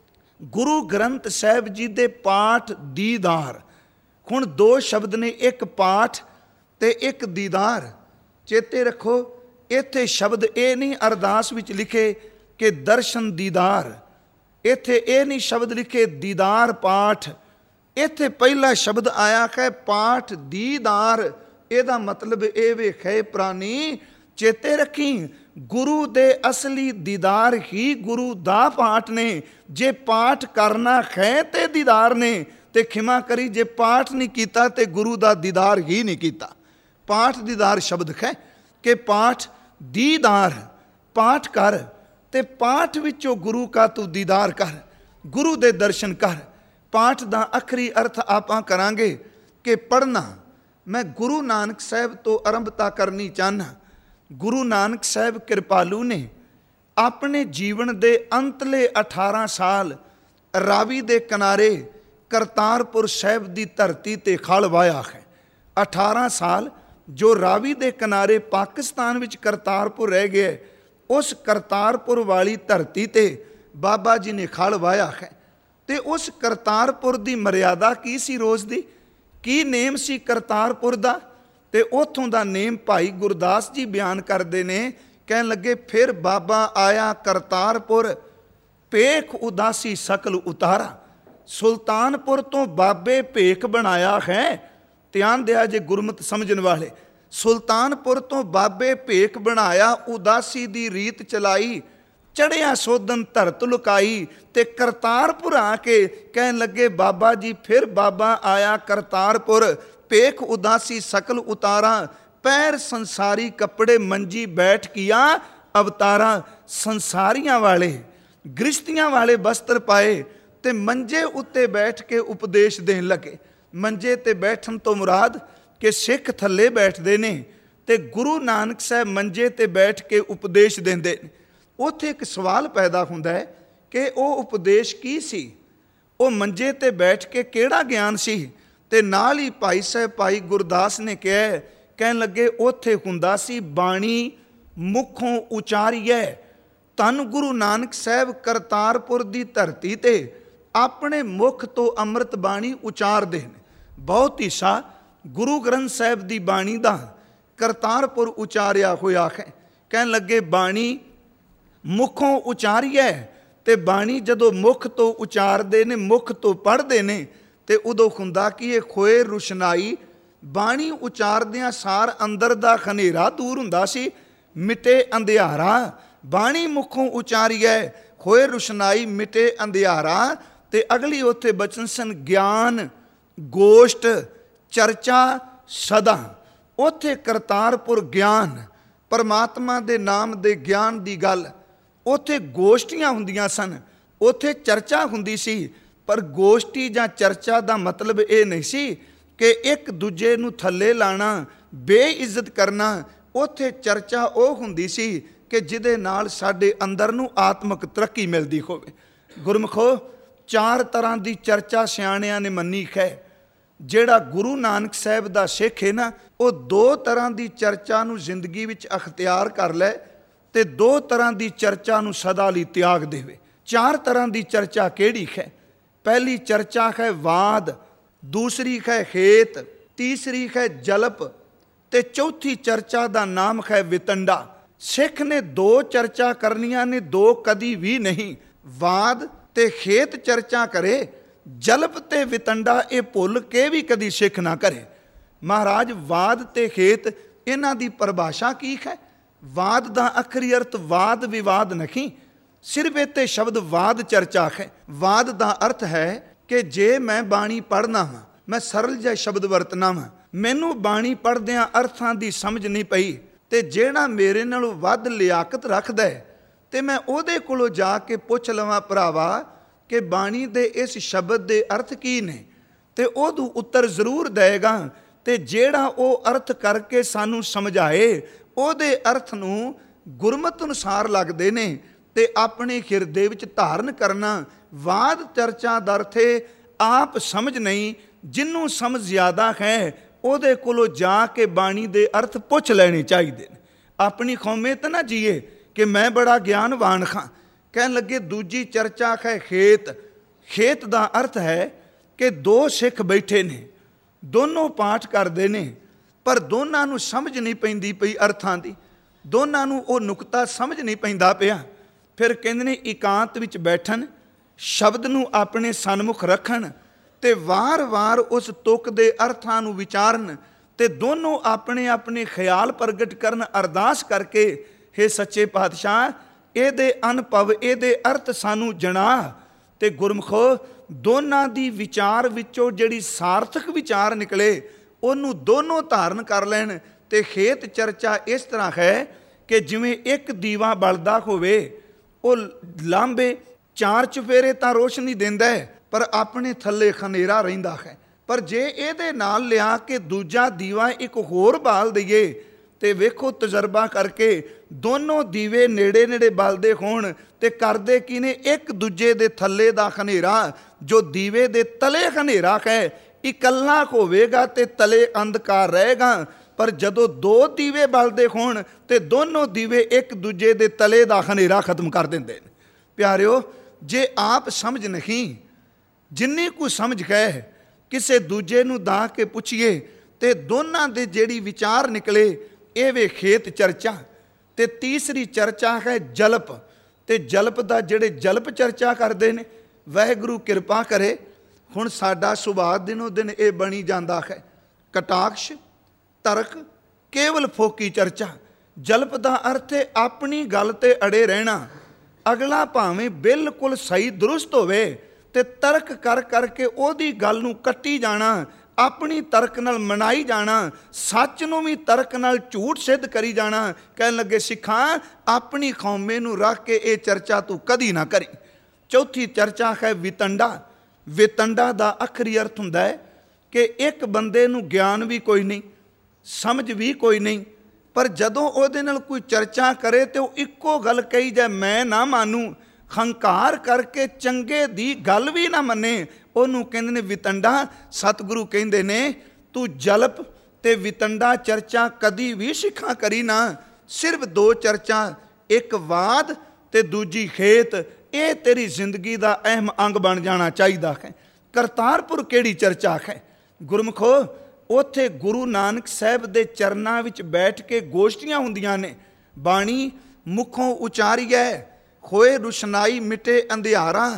ਗੁਰੂ ਗ੍ਰੰਥ ਸਾਹਿਬ ਜੀ ਦੇ ਪਾਠ ਦੀਦਾਰ। ਹੁਣ ਦੋ ਸ਼ਬਦ ਨੇ, ਇੱਕ ਪਾਠ ਤੇ ਇੱਕ ਦੀਦਾਰ। ਚੇਤੇ ਰੱਖੋ, ਇੱਥੇ ਸ਼ਬਦ ਇਹ ਨਹੀਂ ਅਰਦਾਸ ਵਿੱਚ ਲਿਖੇ ਕਿ ਦਰਸ਼ਨ ਦੀਦਾਰ, ਇੱਥੇ ਇਹ ਨਹੀਂ ਸ਼ਬਦ ਲਿਖੇ ਦੀਦਾਰ ਪਾਠ। ਇੱਥੇ ਪਹਿਲਾ ਸ਼ਬਦ ਆਇਆ ਹੈ ਪਾਠ ਦੀਦਾਰ। ਇਹਦਾ ਮਤਲਬ ਇਹ ਵੇਖੇ ਪ੍ਰਾਨੀ ਚੇਤੇ ਰੱਖੀ, ਗੁਰੂ ਦੇ ਅਸਲੀ ਦੀਦਾਰ ਹੀ ਗੁਰੂ ਦਾ ਪਾਠ ਨੇ। ਜੇ ਪਾਠ ਕਰਨਾ ਹੈ ਤੇ ਦੀਦਾਰ ਨੇ, ਤੇ ਖਿਮਾ ਕਰੀ ਜੇ ਪਾਠ ਨਹੀਂ ਕੀਤਾ ਤੇ ਗੁਰੂ ਦਾ ਦੀਦਾਰ ਹੀ ਨਹੀਂ ਕੀਤਾ। ਪਾਠ ਦੀਦਾਰ ਸ਼ਬਦ ਹੈ ਕਿ ਪਾਠ ਦੀਦਾਰ, ਪਾਠ ਕਰ ਤੇ ਪਾਠ ਵਿੱਚੋਂ ਗੁਰੂ ਕਾ ਤੂੰ ਦੀਦਾਰ ਕਰ, ਗੁਰੂ ਦੇ ਦਰਸ਼ਨ ਕਰ। ਪਾਠ ਦਾ ਆਖਰੀ ਅਰਥ ਆਪਾਂ ਕਰਾਂਗੇ ਕਿ ਪੜ੍ਹਨਾ। ਮੈਂ ਗੁਰੂ ਨਾਨਕ ਸਾਹਿਬ ਤੋਂ ਆਰੰਭਤਾ ਕਰਨੀ ਚਾਹੁੰਦਾ। ਗੁਰੂ ਨਾਨਕ ਸਾਹਿਬ ਕਿਰਪਾਲੂ ਨੇ ਆਪਣੇ ਜੀਵਨ ਦੇ ਅੰਤਲੇ ਅਠਾਰਾਂ ਸਾਲ ਰਾਵੀ ਦੇ ਕਿਨਾਰੇ ਕਰਤਾਰਪੁਰ ਸਾਹਿਬ ਦੀ ਧਰਤੀ ਤੇ ਖਲ ਵਾਹਿਆ ਹੈ। ਅਠਾਰਾਂ ਸਾਲ ਜੋ ਰਾਵੀ ਦੇ ਕਿਨਾਰੇ ਪਾਕਿਸਤਾਨ ਵਿੱਚ ਕਰਤਾਰਪੁਰ ਰਹਿ ਗਏ, ਉਸ ਕਰਤਾਰਪੁਰ ਵਾਲੀ ਧਰਤੀ ਤੇ ਬਾਬਾ ਜੀ ਨੇ ਖਲ ਵਾਹਿਆ ਹੈ। ਤੇ ਉਸ ਕਰਤਾਰਪੁਰ ਦੀ ਮਰਿਆਦਾ ਕੀ ਸੀ? ਰੋਜ਼ ਦੀ ਕੀ ਨੇਮ ਸੀ ਕਰਤਾਰਪੁਰ ਦਾ? ਤੇ ਉੱਥੋਂ ਦਾ ਨੇਮ ਭਾਈ ਗੁਰਦਾਸ ਜੀ ਬਿਆਨ ਕਰਦੇ ਨੇ, ਕਹਿਣ ਲੱਗੇ, ਫਿਰ ਬਾਬਾ ਆਇਆ ਕਰਤਾਰਪੁਰ, ਭੇਖ ਉਦਾਸੀ ਸਕਲ ਉਤਾਰਾ। ਸੁਲਤਾਨਪੁਰ ਤੋਂ ਬਾਬੇ ਭੇਖ ਬਣਾਇਆ ਹੈ। ਧਿਆਨ ਦਿਆ ਜੇ ਗੁਰਮਤਿ ਸਮਝਣ ਵਾਲੇ, ਸੁਲਤਾਨਪੁਰ ਤੋਂ ਬਾਬੇ ਭੇਖ ਬਣਾਇਆ, ਉਦਾਸੀ ਦੀ ਰੀਤ ਚਲਾਈ, ਚੜਿਆ ਸੋਧਨ ਧਰਤ ਲੁਕਾਈ। ਤੇ ਕਰਤਾਰਪੁਰ ਆ ਕੇ ਕਹਿਣ ਲੱਗੇ, ਬਾਬਾ ਜੀ ਫਿਰ ਬਾਬਾ ਆਇਆ ਕਰਤਾਰਪੁਰ, ਭੇਖ ਉਦਾਸੀ ਸਕਲ ਉਤਾਰਾ, ਪੈਰ ਸੰਸਾਰੀ ਕੱਪੜੇ ਮੰਜੀ ਬੈਠ ਕੀਆ ਅਵਤਾਰਾ। ਸੰਸਾਰੀਆਂ ਵਾਲੇ ਗ੍ਰਿਸ਼ਤੀਆਂ ਵਾਲੇ ਬਸਤਰ ਪਾਏ ਤੇ ਮੰਜੇ ਉੱਤੇ ਬੈਠ ਕੇ ਉਪਦੇਸ਼ ਦੇਣ ਲੱਗੇ। ਮੰਜੇ ਤੇ ਬੈਠਣ ਤੋਂ ਮੁਰਾਦ ਕਿ ਸਿੱਖ ਥੱਲੇ ਬੈਠਦੇ ਨੇ ਤੇ ਗੁਰੂ ਨਾਨਕ ਸਾਹਿਬ ਮੰਜੇ ਤੇ ਬੈਠ ਕੇ ਉਪਦੇਸ਼ ਦਿੰਦੇ ਨੇ। ਉੱਥੇ ਇੱਕ ਸਵਾਲ ਪੈਦਾ ਹੁੰਦਾ ਹੈ ਕਿ ਉਹ ਉਪਦੇਸ਼ ਕੀ ਸੀ? ਉਹ ਮੰਜੇ ਤੇ ਬੈਠ ਕੇ ਕਿਹੜਾ ਗਿਆਨ ਸੀ? ਤੇ ਨਾਲ ਹੀ ਭਾਈ ਸਾਹਿਬ ਭਾਈ ਗੁਰਦਾਸ ਨੇ ਕਿਹਾ, ਕਹਿਣ ਲੱਗੇ, ਉੱਥੇ ਹੁੰਦਾ ਸੀ ਬਾਣੀ ਮੁਖੋਂ ਉਚਾਰੀਐ। ਧੰਨ ਗੁਰੂ ਨਾਨਕ ਸਾਹਿਬ ਕਰਤਾਰਪੁਰ ਦੀ ਧਰਤੀ ਤੇ ਆਪਣੇ ਮੁਖ ਤੋਂ ਅੰਮ੍ਰਿਤ ਬਾਣੀ ਉਚਾਰਦੇ ਨੇ। ਬਹੁਤ ਹਿੱਸਾ ਗੁਰੂ ਗ੍ਰੰਥ ਸਾਹਿਬ ਦੀ ਬਾਣੀ ਦਾ ਕਰਤਾਰਪੁਰ ਉਚਾਰਿਆ ਹੋਇਆ ਹੈ। ਕਹਿਣ ਲੱਗੇ, ਬਾਣੀ ਮੁਖੋਂ ਉਚਾਰੀਐ। ਤੇ ਬਾਣੀ ਜਦੋਂ ਮੁਖ ਤੋਂ ਉਚਾਰਦੇ ਨੇ, ਮੁਖ ਤੋਂ ਪੜ੍ਹਦੇ ਨੇ, ਤੇ ਉਦੋਂ ਹੁੰਦਾ ਕਿ ਇਹ ਖੋਏ ਰੁਸ਼ਨਾਈ। ਬਾਣੀ ਉਚਾਰਦਿਆਂ ਸਾਰ ਅੰਦਰ ਦਾ ਹਨੇਰਾ ਦੂਰ ਹੁੰਦਾ ਸੀ, ਮਿਟੇ ਅੰਧਿਆਰਾ। ਬਾਣੀ ਮੁਖੋਂ ਉਚਾਰੀਐ, ਖੋਏ ਰੁਸ਼ਨਾਈ, ਮਿਟੇ ਅੰਧਿਆਰਾ। ਤੇ ਅਗਲੀ ਉੱਥੇ ਬਚਨ ਸਨ, ਗਿਆਨ ਗੋਸ਼ਟ ਚਰਚਾ ਸਦਾ। ਉੱਥੇ ਕਰਤਾਰਪੁਰ ਗਿਆਨ, ਪਰਮਾਤਮਾ ਦੇ ਨਾਮ ਦੇ ਗਿਆਨ ਦੀ ਗੱਲ। ਉੱਥੇ ਗੋਸ਼ਟੀਆਂ ਹੁੰਦੀਆਂ ਸਨ, ਉੱਥੇ ਚਰਚਾ ਹੁੰਦੀ ਸੀ। ਪਰ ਗੋਸ਼ਟੀ ਜਾਂ ਚਰਚਾ ਦਾ ਮਤਲਬ ਇਹ ਨਹੀਂ ਸੀ ਕਿ ਇੱਕ ਦੂਜੇ ਨੂੰ ਥੱਲੇ ਲਾਣਾ, ਬੇਇੱਜ਼ਤ ਕਰਨਾ। ਉੱਥੇ ਚਰਚਾ ਉਹ ਹੁੰਦੀ ਸੀ ਕਿ ਜਿਹਦੇ ਨਾਲ ਸਾਡੇ ਅੰਦਰ ਨੂੰ ਆਤਮਿਕ ਤਰੱਕੀ ਮਿਲਦੀ ਹੋਵੇ। ਗੁਰਮੁਖੋ, ਚਾਰ ਤਰ੍ਹਾਂ ਦੀ ਚਰਚਾ ਸਿਆਣਿਆਂ ਨੇ ਮੰਨੀ ਹੈ। ਜਿਹੜਾ ਗੁਰੂ ਨਾਨਕ ਸਾਹਿਬ ਦਾ ਸਿੱਖ ਹੈ ਨਾ, ਉਹ ਦੋ ਤਰ੍ਹਾਂ ਦੀ ਚਰਚਾ ਨੂੰ ਜ਼ਿੰਦਗੀ ਵਿੱਚ ਅਖਤਿਆਰ ਕਰ ਲੈ ਤੇ ਦੋ ਤਰ੍ਹਾਂ ਦੀ ਚਰਚਾ ਨੂੰ ਸਦਾ ਲਈ ਤਿਆਗ ਦੇਵੇ। ਚਾਰ ਤਰ੍ਹਾਂ ਦੀ ਚਰਚਾ ਕਿਹੜੀ ਹੈ? ਪਹਿਲੀ ਚਰਚਾ ਹੈ ਵਾਦ, ਦੂਸਰੀ ਹੈ ਹੇਤ, ਤੀਸਰੀ ਹੈ ਜਲਪ ਤੇ ਚੌਥੀ ਚਰਚਾ ਦਾ ਨਾਮ ਹੈ ਵਿਤੰਡਾ। ਸਿੱਖ ਨੇ ਦੋ ਚਰਚਾ ਕਰਨੀਆਂ ਨੇ, ਦੋ ਕਦੀ ਵੀ ਨਹੀਂ। ਵਾਦ ਤੇ ਹੇਤ ਚਰਚਾ ਕਰੇ, ਜਲਪ ਤੇ ਵਿਤੰਡਾ ਇਹ ਭੁੱਲ ਕੇ ਵੀ ਕਦੀ ਸਿੱਖ ਨਾ ਕਰੇ। ਮਹਾਰਾਜ, ਵਾਦ ਤੇ ਹੇਤ ਇਹਨਾਂ ਦੀ ਪਰਿਭਾਸ਼ਾ ਕੀ ਹੈ? ਵਾਦ ਦਾ ਆਖਰੀ ਅਰਥ ਵਾਦ ਵਿਵਾਦ ਨਹੀਂ, ਸਿਰਫ ਇੱਥੇ ਸ਼ਬਦ ਵਾਦ ਚਰਚਾ ਹੈ। ਵਾਦ ਦਾ ਅਰਥ ਹੈ ਕਿ ਜੇ ਮੈਂ ਬਾਣੀ ਪੜ੍ਹਨਾ ਵਾਂ, ਮੈਂ ਸਰਲ ਜਿਹਾ ਸ਼ਬਦ ਵਰਤਣਾ ਵਾਂ, ਮੈਨੂੰ ਬਾਣੀ ਪੜ੍ਹਦਿਆਂ ਅਰਥਾਂ ਦੀ ਸਮਝ ਨਹੀਂ ਪਈ, ਤੇ ਜਿਹੜਾ ਮੇਰੇ ਨਾਲੋਂ ਵੱਧ ਲਿਆਕਤ ਰੱਖਦਾ ਤੇ ਮੈਂ ਉਹਦੇ ਕੋਲੋਂ ਜਾ ਕੇ ਪੁੱਛ ਲਵਾਂ, ਭਰਾਵਾ ਕਿ ਬਾਣੀ ਦੇ ਇਸ ਸ਼ਬਦ ਦੇ ਅਰਥ ਕੀ ਨੇ, ਤੇ ਉਹਨੂੰ ਉੱਤਰ ਜ਼ਰੂਰ ਦੇਗਾ। ਤੇ ਜਿਹੜਾ ਉਹ ਅਰਥ ਕਰਕੇ ਸਾਨੂੰ ਸਮਝਾਏ, ਉਹਦੇ ਅਰਥ ਨੂੰ ਗੁਰਮਤਿ ਅਨੁਸਾਰ ਲੱਗਦੇ ਨੇ ਤੇ ਆਪਣੇ ਹਿਰਦੇ ਵਿੱਚ ਧਾਰਨ ਕਰਨਾ। ਵਾਦ ਚਰਚਾ ਦਾ ਅਰਥ ਆਪ ਸਮਝ ਨਹੀਂ, ਜਿਹਨੂੰ ਸਮਝ ਜ਼ਿਆਦਾ ਹੈ ਉਹਦੇ ਕੋਲੋਂ ਜਾ ਕੇ ਬਾਣੀ ਦੇ ਅਰਥ ਪੁੱਛ ਲੈਣੇ ਚਾਹੀਦੇ ਨੇ। ਆਪਣੀ ਕੌਮੇ ਤਾਂ ਨਾ ਜੀਏ ਕਿ ਮੈਂ ਬੜਾ ਗਿਆਨਵਾਨ ਹਾਂ। ਕਹਿਣ ਲੱਗੇ, ਦੂਜੀ ਚਰਚਾ ਹੈ ਖੇਤ। ਖੇਤ ਦਾ ਅਰਥ ਹੈ ਕਿ ਦੋ ਸਿੱਖ ਬੈਠੇ ਨੇ, ਦੋਨੋਂ ਪਾਠ ਕਰਦੇ ਨੇ, ਪਰ ਦੋਨਾਂ ਨੂੰ ਸਮਝ ਨਹੀਂ ਪੈਂਦੀ ਪਈ ਅਰਥਾਂ ਦੀ, ਦੋਨਾਂ ਨੂੰ ਉਹ ਨੁਕਤਾ ਸਮਝ ਨਹੀਂ ਪੈਂਦਾ ਪਿਆ। ਫਿਰ ਕਹਿੰਦੇ ਨੇ ਇਕਾਂਤ ਵਿੱਚ ਬੈਠਣ, ਸ਼ਬਦ ਨੂੰ ਆਪਣੇ ਸਨਮੁਖ ਰੱਖਣ ਤੇ ਵਾਰ-ਵਾਰ ਉਸ ਤੁਕ ਦੇ ਅਰਥਾਂ ਨੂੰ ਵਿਚਾਰਨ ਤੇ ਦੋਨੋਂ ਆਪਣੇ ਆਪਣੇ ਖਿਆਲ ਪ੍ਰਗਟ ਕਰਨ, ਅਰਦਾਸ ਕਰਕੇ, ਹੇ ਸੱਚੇ ਪਾਤਸ਼ਾਹ ਇਹਦੇ ਅਨੁਭਵ, ਇਹਦੇ ਅਰਥ ਸਾਨੂੰ ਜਣਾ। ਤੇ ਗੁਰਮੁਖੋ ਦੋਨਾਂ ਦੀ ਵਿਚਾਰ ਵਿੱਚੋਂ ਜਿਹੜੀ ਸਾਰਥਕ ਵਿਚਾਰ ਨਿਕਲੇ ਉਹਨੂੰ ਦੋਨੋਂ ਧਾਰਨ ਕਰ ਲੈਣ। ਤੇ ਖੇਤ ਚਰਚਾ ਇਸ ਤਰ੍ਹਾਂ ਹੈ ਕਿ ਜਿਵੇਂ ਇੱਕ ਦੀਵਾ ਬਲਦਾ ਹੋਵੇ, ਉਹ ਲਾਂਬੇ ਚਾਰ ਚੁਫੇਰੇ ਤਾਂ ਰੋਸ਼ਨੀ ਦਿੰਦਾ ਹੈ, ਪਰ ਆਪਣੇ ਥੱਲੇ ਹਨੇਰਾ ਰਹਿੰਦਾ ਹੈ। ਪਰ ਜੇ ਇਹਦੇ ਨਾਲ ਲਿਆ ਕੇ ਦੂਜਾ ਦੀਵਾ ਇੱਕ ਹੋਰ ਬਾਲ ਦਈਏ, ਤੇ ਵੇਖੋ ਤਜਰਬਾ ਕਰਕੇ ਦੋਨੋਂ ਦੀਵੇ ਨੇੜੇ ਨੇੜੇ ਬਲਦੇ ਹੋਣ ਤੇ ਕਰਦੇ ਕੀ ਨੇ, ਇੱਕ ਦੂਜੇ ਦੇ ਥੱਲੇ ਦਾ ਹਨੇਰਾ ਜੋ ਦੀਵੇ ਦੇ ਤਲੇ ਹਨੇਰਾ ਹੈ ਇਕੱਲਾ ਹੋਵੇਗਾ ਤੇ ਤਲੇ ਅੰਧਕਾਰ ਰਹੇਗਾ। ਪਰ ਜਦੋਂ ਦੋ ਦੀਵੇ ਬਲਦੇ ਹੋਣ ਤੇ ਦੋਨੋਂ ਦੀਵੇ ਇੱਕ ਦੂਜੇ ਦੇ ਤਲੇ ਦਾ ਹਨੇਰਾ ਖਤਮ ਕਰ ਦਿੰਦੇ ਨੇ। ਪਿਆਰਿਓ, ਜੇ ਆਪ ਸਮਝ ਨਹੀਂ, ਜਿੰਨੀ ਕੁ ਸਮਝ ਹੈ ਕਿਸੇ ਦੂਜੇ ਨੂੰ ਦਾ ਕੇ ਪੁੱਛੀਏ ਤੇ ਦੋਨਾਂ ਦੇ ਜਿਹੜੀ ਵਿਚਾਰ ਨਿਕਲੇ, ਇਹ ਵੇ ਖੇਤ ਚਰਚਾ। ਤੇ ਤੀਸਰੀ ਚਰਚਾ ਹੈ ਜਲਪ। ਤੇ ਜਲਪ ਦਾ ਜਿਹੜੇ ਜਲਪ ਚਰਚਾ ਕਰਦੇ ਨੇ, ਵਾਹਿਗੁਰੂ ਕਿਰਪਾ ਕਰੇ ਹੁਣ ਸਾਡਾ ਸੁਭਾਅ ਦਿਨੋਂ ਦਿਨ ਇਹ ਬਣੀ ਜਾਂਦਾ ਹੈ ਕਟਾਕਸ਼, ਤਰਕ, ਕੇਵਲ ਫੋਕੀ ਚਰਚਾ। ਜਲਪ ਦਾ ਅਰਥ ਹੈ ਆਪਣੀ ਗੱਲ ਤੇ ਅੜੇ ਰਹਿਣਾ। ਅਗਲਾ ਭਾਵੇਂ ਬਿਲਕੁਲ ਸਹੀ ਦਰੁਸਤ ਹੋਵੇ ਤੇ ਤਰਕ ਕਰ ਕਰਕੇ ਉਹਦੀ ਗੱਲ ਨੂੰ ਕੱਟੀ ਜਾਣਾ, ਆਪਣੀ ਤਰਕ ਨਾਲ ਮਨਾਈ ਜਾਣਾ, ਸੱਚ ਨੂੰ ਵੀ ਤਰਕ ਨਾਲ ਝੂਠ ਸਿੱਧ ਕਰੀ ਜਾਣਾ। ਕਹਿਣ ਲੱਗੇ ਸਿੱਖਾਂ ਆਪਣੀ ਕੌਮੇ ਨੂੰ ਰੱਖ ਕੇ ਇਹ ਚਰਚਾ ਤੂੰ ਕਦੀ ਨਾ ਕਰੀ। ਚੌਥੀ ਚਰਚਾ ਹੈ ਵਿਤੰਡਾ। ਵਿਤੰਡਾ ਦਾ ਅਖਰੀ ਅਰਥ ਹੁੰਦਾ ਹੈ ਕਿ ਇੱਕ ਬੰਦੇ ਨੂੰ ਗਿਆਨ ਵੀ ਕੋਈ ਨਹੀਂ, ਸਮਝ ਵੀ ਕੋਈ ਨਹੀਂ, ਪਰ ਜਦੋਂ ਉਹਦੇ ਨਾਲ ਕੋਈ ਚਰਚਾ ਕਰੇ ਤੇ ਉਹ ਇੱਕੋ ਗੱਲ ਕਹੀ ਜਾਏ, ਮੈਂ ਨਾ ਮਾਨੂੰ, ਹੰਕਾਰ ਕਰਕੇ ਚੰਗੇ ਦੀ ਗੱਲ ਵੀ ਨਾ ਮੰਨੇ, ਉਹਨੂੰ ਕਹਿੰਦੇ ਨੇ ਵਿਤੰਡਾ। ਸਤਿਗੁਰੂ ਕਹਿੰਦੇ ਨੇ ਤੂੰ ਜਲਪ ਤੇ ਵਿਤੰਡਾ ਚਰਚਾ ਕਦੀ ਵੀ ਸਿੱਖਾਂ ਕਰੀ ਨਾ। ਸਿਰਫ ਦੋ ਚਰਚਾ, ਇੱਕ ਵਾਦ ਤੇ ਦੂਜੀ ਖੇਤ, ਇਹ ਤੇਰੀ ਜ਼ਿੰਦਗੀ ਦਾ ਅਹਿਮ ਅੰਗ ਬਣ ਜਾਣਾ ਚਾਹੀਦਾ ਹੈ। ਕਰਤਾਰਪੁਰ ਕਿਹੜੀ ਚਰਚਾ ਹੈ ਗੁਰਮੁਖੋ? ਉੱਥੇ ਗੁਰੂ ਨਾਨਕ ਸਾਹਿਬ ਦੇ ਚਰਨਾਂ ਵਿੱਚ ਬੈਠ ਕੇ ਗੋਸ਼ਟੀਆਂ ਹੁੰਦੀਆਂ ਨੇ। ਬਾਣੀ ਮੁਖੋਂ ਉਚਾਰੀਐ ਹੋਏ ਰੁਸ਼ਨਾਈ, ਮਿਟੇ ਅੰਧਿਆਰਾ,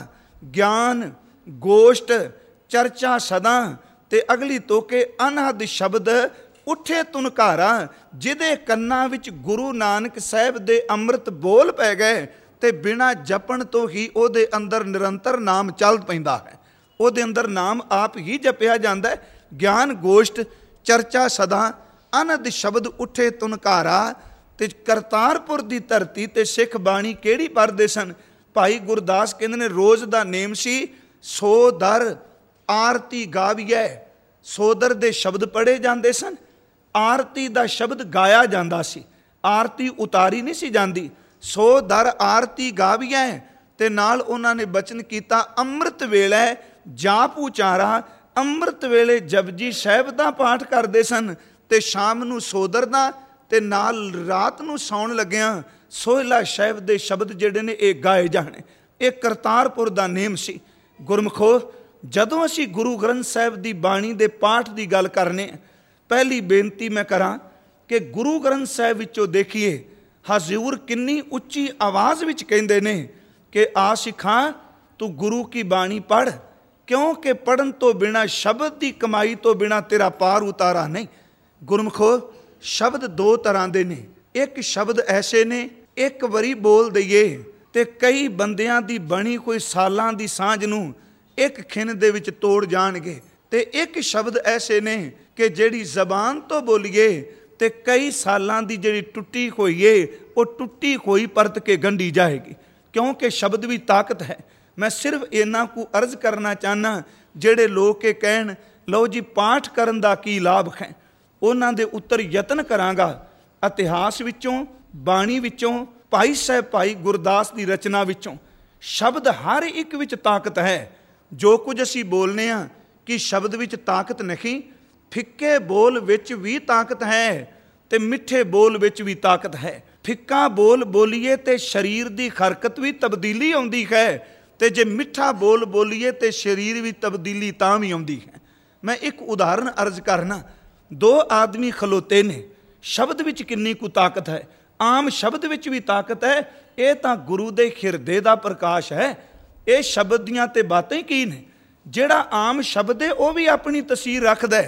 ਗਿਆਨ ਗੋਸ਼ਟ ਚਰਚਾ ਸਦਾ। ਤੇ ਅਗਲੀ ਤੋਕੇ ਅਨਹਦ ਸ਼ਬਦ ਉੱਠੇ ਤੁਨਕਾਰਾ। ਜਿਹਦੇ ਕੰਨਾਂ ਵਿੱਚ ਗੁਰੂ ਨਾਨਕ ਸਾਹਿਬ ਦੇ ਅੰਮ੍ਰਿਤ ਬੋਲ ਪੈ ਗਏ ਤੇ ਬਿਨਾਂ ਜਪਣ ਤੋਂ ਹੀ ਉਹਦੇ ਅੰਦਰ ਨਿਰੰਤਰ ਨਾਮ ਚੱਲ ਪੈਂਦਾ ਹੈ, ਉਹਦੇ ਅੰਦਰ ਨਾਮ ਆਪ ਹੀ ਜਪਿਆ ਜਾਂਦਾ ਹੈ। ਗਿਆਨ ਗੋਸ਼ਟ ਚਰਚਾ ਸਦਾ, ਅਨਹਦ ਸ਼ਬਦ ਉੱਠੇ ਤੁਨਕਾਰਾ। ਤੇ ਕਰਤਾਰਪੁਰ ਦੀ ਧਰਤੀ ਤੇ ਸਿੱਖ ਬਾਣੀ ਕਿਹੜੀ ਪੜ੍ਹਦੇ ਸਨ? ਭਾਈ ਗੁਰਦਾਸ ਕਹਿੰਦੇ ਨੇ ਰੋਜ਼ ਦਾ ਨੇਮ ਸੀ ਸੋ ਦਰ ਆਰਤੀ ਗਾਵੀਐ। ਸੋਦਰ ਦੇ ਸ਼ਬਦ ਪੜ੍ਹੇ ਜਾਂਦੇ ਸਨ, ਆਰਤੀ ਦਾ ਸ਼ਬਦ ਗਾਇਆ ਜਾਂਦਾ ਸੀ, ਆਰਤੀ ਉਤਾਰੀ ਨਹੀਂ ਸੀ ਜਾਂਦੀ। ਸੋ ਦਰ ਆਰਤੀ ਗਾਵੀਐ। ਤੇ ਨਾਲ ਉਹਨਾਂ ਨੇ ਬਚਨ ਕੀਤਾ ਅੰਮ੍ਰਿਤ ਵੇਲੇ ਜਾਪ ਉਚਾਰਾ। ਅੰਮ੍ਰਿਤ ਵੇਲੇ ਜਪਜੀ ਸਾਹਿਬ ਦਾ ਪਾਠ ਕਰਦੇ ਸਨ ਤੇ ਸ਼ਾਮ ਨੂੰ ਸੋਦਰ ਦਾ, ਤੇ ਨਾਲ ਰਾਤ ਨੂੰ ਸੌਣ ਲੱਗਿਆਂ ਸੋਹਿਲਾ ਸਾਹਿਬ ਦੇ ਸ਼ਬਦ ਜਿਹੜੇ ਨੇ ਇਹ ਗਾਏ ਜਾਣੇ। ਇਹ ਕਰਤਾਰਪੁਰ ਦਾ ਨੇਮ ਸੀ। ਗੁਰਮੁਖੋ, ਜਦੋਂ ਅਸੀਂ ਗੁਰੂ ਗ੍ਰੰਥ ਸਾਹਿਬ ਦੀ ਬਾਣੀ ਦੇ ਪਾਠ ਦੀ ਗੱਲ ਕਰਨੇ, ਪਹਿਲੀ ਬੇਨਤੀ ਮੈਂ ਕਰਾਂ ਕਿ ਗੁਰੂ ਗ੍ਰੰਥ ਸਾਹਿਬ ਵਿੱਚੋਂ ਦੇਖੀਏ ਹਜ਼ੂਰ ਕਿੰਨੀ ਉੱਚੀ ਆਵਾਜ਼ ਵਿੱਚ ਕਹਿੰਦੇ ਨੇ ਕਿ ਆ ਸਿੱਖਾਂ ਤੂੰ ਗੁਰੂ ਕੀ ਬਾਣੀ ਪੜ੍ਹ, ਕਿਉਂਕਿ ਪੜ੍ਹਨ ਤੋਂ ਬਿਨਾਂ, ਸ਼ਬਦ ਦੀ ਕਮਾਈ ਤੋਂ ਬਿਨਾਂ ਤੇਰਾ ਪਾਰ ਉਤਾਰਾ ਨਹੀਂ। ਗੁਰਮੁਖੋ, ਸ਼ਬਦ ਦੋ ਤਰ੍ਹਾਂ ਦੇ ਨੇ। ਇੱਕ ਸ਼ਬਦ ਐਸੇ ਨੇ ਇੱਕ ਵਾਰੀ ਬੋਲ ਦਈਏ ਤੇ ਕਈ ਬੰਦਿਆਂ ਦੀ ਬਣੀ ਕੋਈ ਸਾਲਾਂ ਦੀ ਸਾਂਝ ਨੂੰ ਇੱਕ ਖਿਣ ਦੇ ਵਿੱਚ ਤੋੜ ਜਾਣਗੇ। ਤੇ ਇੱਕ ਸ਼ਬਦ ਐਸੇ ਨੇ ਕਿ ਜਿਹੜੀ ਜ਼ਬਾਨ ਤੋਂ ਬੋਲੀਏ ਤੇ ਕਈ ਸਾਲਾਂ ਦੀ ਜਿਹੜੀ ਟੁੱਟੀ ਹੋਈ ਏ ਉਹ ਟੁੱਟੀ ਹੋਈ ਪਰਤ ਕੇ ਗੰਢੀ ਜਾਏਗੀ, ਕਿਉਂਕਿ ਸ਼ਬਦ ਵੀ ਤਾਕਤ ਹੈ। ਮੈਂ ਸਿਰਫ ਇਹਨਾਂ ਕੁ ਅਰਜ਼ ਕਰਨਾ ਚਾਹੁੰਦਾ, ਜਿਹੜੇ ਲੋਕ ਇਹ ਕਹਿਣ ਲਓ ਜੀ ਪਾਠ ਕਰਨ ਦਾ ਕੀ ਲਾਭ ਹੈ, ਉਹਨਾਂ ਦੇ ਉੱਤਰ ਯਤਨ ਕਰਾਂਗਾ। ਇਤਿਹਾਸ ਵਿੱਚੋਂ, ਬਾਣੀ ਵਿੱਚੋਂ, ਭਾਈ ਸਾਹਿਬ ਭਾਈ ਗੁਰਦਾਸ ਦੀ ਰਚਨਾ ਵਿੱਚੋਂ ਸ਼ਬਦ ਹਰ ਇੱਕ ਵਿੱਚ ਤਾਕਤ ਹੈ। ਜੋ ਕੁਝ ਅਸੀਂ ਬੋਲਨੇ ਹਾਂ ਕਿ ਸ਼ਬਦ ਵਿੱਚ ਤਾਕਤ ਨਹੀਂ, ਫਿੱਕੇ ਬੋਲ ਵਿੱਚ ਵੀ ਤਾਕਤ ਹੈ ਤੇ ਮਿੱਠੇ ਬੋਲ ਵਿੱਚ ਵੀ ਤਾਕਤ ਹੈ। ਫਿੱਕਾ ਬੋਲ ਬੋਲੀਏ ਤੇ ਸਰੀਰ ਦੀ ਹਰਕਤ ਵੀ ਤਬਦੀਲੀ ਆਉਂਦੀ ਹੈ, ਤੇ ਜੇ ਮਿੱਠਾ ਬੋਲ ਬੋਲੀਏ ਤੇ ਸਰੀਰ ਵੀ ਤਬਦੀਲੀ ਤਾਂ ਵੀ ਆਉਂਦੀ ਹੈ। ਮੈਂ ਇੱਕ ਉਦਾਹਰਨ ਅਰਜ਼ ਕਰਨਾ। ਦੋ ਆਦਮੀ ਖਲੋਤੇ ਨੇ, ਸ਼ਬਦ ਵਿੱਚ ਕਿੰਨੀ ਕੁ ਤਾਕਤ ਹੈ। ਆਮ ਸ਼ਬਦ ਵਿੱਚ ਵੀ ਤਾਕਤ ਹੈ, ਇਹ ਤਾਂ ਗੁਰੂ ਦੇ ਹਿਰਦੇ ਦਾ ਪ੍ਰਕਾਸ਼ ਹੈ। ਇਹ ਸ਼ਬਦ ਦੀਆਂ ਤੇ ਬਾਤਾਂ ਕੀ ਨੇ? ਜਿਹੜਾ ਆਮ ਸ਼ਬਦ ਹੈ ਉਹ ਵੀ ਆਪਣੀ ਤਸੀਰ ਰੱਖਦਾ ਹੈ।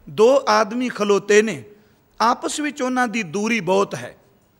ਦੋ ਆਦਮੀ ਖਲੋਤੇ ਨੇ, ਆਪਸ ਵਿੱਚ ਉਹਨਾਂ ਦੀ ਦੂਰੀ ਬਹੁਤ ਹੈ।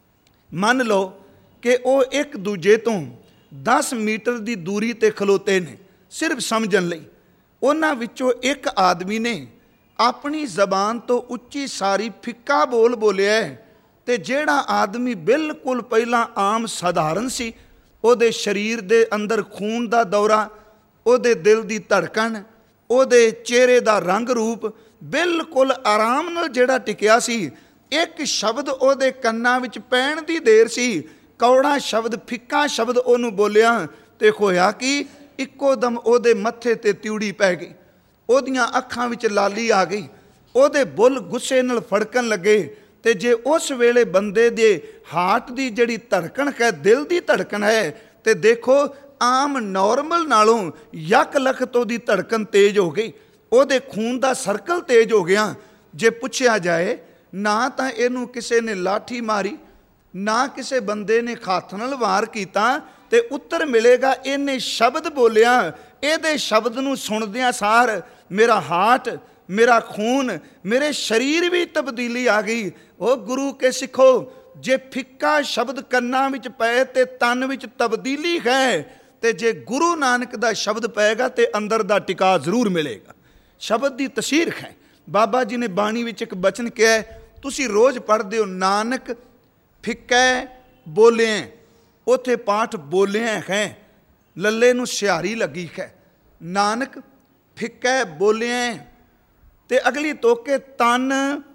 ਮੰਨ ਲਓ ਕਿ ਉਹ ਇੱਕ ਦੂਜੇ ਤੋਂ ਦਸ ਮੀਟਰ ਦੀ ਦੂਰੀ 'ਤੇ ਖਲੋਤੇ ਨੇ। ਸਿਰਫ ਸਮਝਣ ਲਈ, ਉਹਨਾਂ ਵਿੱਚੋਂ ਇੱਕ ਆਦਮੀ ਨੇ ਆਪਣੀ ਜ਼ਬਾਨ ਤੋਂ ਉੱਚੀ ਸਾਰੀ ਫਿੱਕਾ ਬੋਲ ਬੋਲਿਆ, ਅਤੇ ਜਿਹੜਾ ਆਦਮੀ ਬਿਲਕੁਲ ਪਹਿਲਾਂ ਆਮ ਸਧਾਰਨ ਸੀ, ਉਹਦੇ ਸਰੀਰ ਦੇ ਅੰਦਰ ਖੂਨ ਦਾ ਦੌਰਾ, ਉਹਦੇ ਦਿਲ ਦੀ ਧੜਕਣ, ਉਹਦੇ ਚਿਹਰੇ ਦਾ ਰੰਗ ਰੂਪ ਬਿਲਕੁਲ ਆਰਾਮ ਨਾਲ ਜਿਹੜਾ ਟਿਕਿਆ ਸੀ, ਇੱਕ ਸ਼ਬਦ ਉਹਦੇ ਕੰਨਾਂ ਵਿੱਚ ਪੈਣ ਦੀ ਦੇਰ ਸੀ, ਕੌੜਾ ਸ਼ਬਦ, ਫਿੱਕਾ ਸ਼ਬਦ ਉਹਨੂੰ ਬੋਲਿਆ, ਅਤੇ ਹੋਇਆ ਕਿ ਇੱਕੋ ਦਮ ਉਹਦੇ ਮੱਥੇ 'ਤੇ ਤਿਉੜੀ ਪੈ ਗਈ, ਉਹਦੀਆਂ ਅੱਖਾਂ ਵਿੱਚ ਲਾਲੀ ਆ ਗਈ, ਉਹਦੇ ਬੁੱਲ ਗੁੱਸੇ ਨਾਲ ਫੜਕਣ ਲੱਗੇ। ਅਤੇ ਜੇ ਉਸ ਵੇਲੇ ਬੰਦੇ ਦੇ ਹਾਰਟ ਦੀ ਜਿਹੜੀ ਧੜਕਣ ਹੈ, ਦਿਲ ਦੀ ਧੜਕਣ ਹੈ, ਅਤੇ ਦੇਖੋ ਆਮ ਨੋਰਮਲ ਨਾਲੋਂ ਯੱਕ ਲਖਤ ਉਹਦੀ ਧੜਕਣ ਤੇਜ਼ ਹੋ ਗਈ, ਉਹਦੇ ਖੂਨ ਦਾ ਸਰਕਲ ਤੇਜ਼ ਹੋ ਗਿਆ। ਜੇ ਪੁੱਛਿਆ ਜਾਏ, ਨਾ ਤਾਂ ਇਹਨੂੰ ਕਿਸੇ ਨੇ ਲਾਠੀ ਮਾਰੀ, ਨਾ ਕਿਸੇ ਬੰਦੇ ਨੇ ਹੱਥ ਨਾਲ ਵਾਰ ਕੀਤਾ, ਤੇ ਉੱਤਰ ਮਿਲੇਗਾ ਇਹਨੇ ਸ਼ਬਦ ਬੋਲਿਆ। ਇਹਦੇ ਸ਼ਬਦ ਨੂੰ ਸੁਣਦਿਆਂ ਸਾਰ ਮੇਰਾ ਹਾਰਟ, ਮੇਰਾ ਖੂਨ, ਮੇਰੇ ਸਰੀਰ ਵੀ ਤਬਦੀਲੀ ਆ ਗਈ। ਉਹ ਗੁਰੂ ਕੇ ਸਿੱਖੋ, ਜੇ ਫਿੱਕਾ ਸ਼ਬਦ ਕੰਨਾਂ ਵਿੱਚ ਪਏ ਤੇ ਤਨ ਵਿੱਚ ਤਬਦੀਲੀ ਹੈ, ਤੇ ਜੇ ਗੁਰੂ ਨਾਨਕ ਦਾ ਸ਼ਬਦ ਪਏਗਾ ਤੇ ਅੰਦਰ ਦਾ ਟਿਕਾ ਜ਼ਰੂਰ ਮਿਲੇਗਾ। ਸ਼ਬਦ ਦੀ ਤਸੀਰ ਹੈ। ਬਾਬਾ ਜੀ ਨੇ ਬਾਣੀ ਵਿੱਚ ਇੱਕ ਬਚਨ ਕਿਹਾ, ਤੁਸੀਂ ਰੋਜ਼ ਪੜ੍ਹਦੇ ਹੋ, ਨਾਨਕ ਫਿੱਕਾ ਬੋਲਿਆ, ਉੱਥੇ ਪਾਠ ਬੋਲਿਆ ਹੈ, ਲੱਲੇ ਨੂੰ ਸਿਹਾਰੀ ਲੱਗੀ ਹੈ। ਨਾਨਕ ਫਿੱਕਾ ਬੋਲਿਆ, ਤੇ ਅਗਲੀ ਤੋਕੇ ਤਨ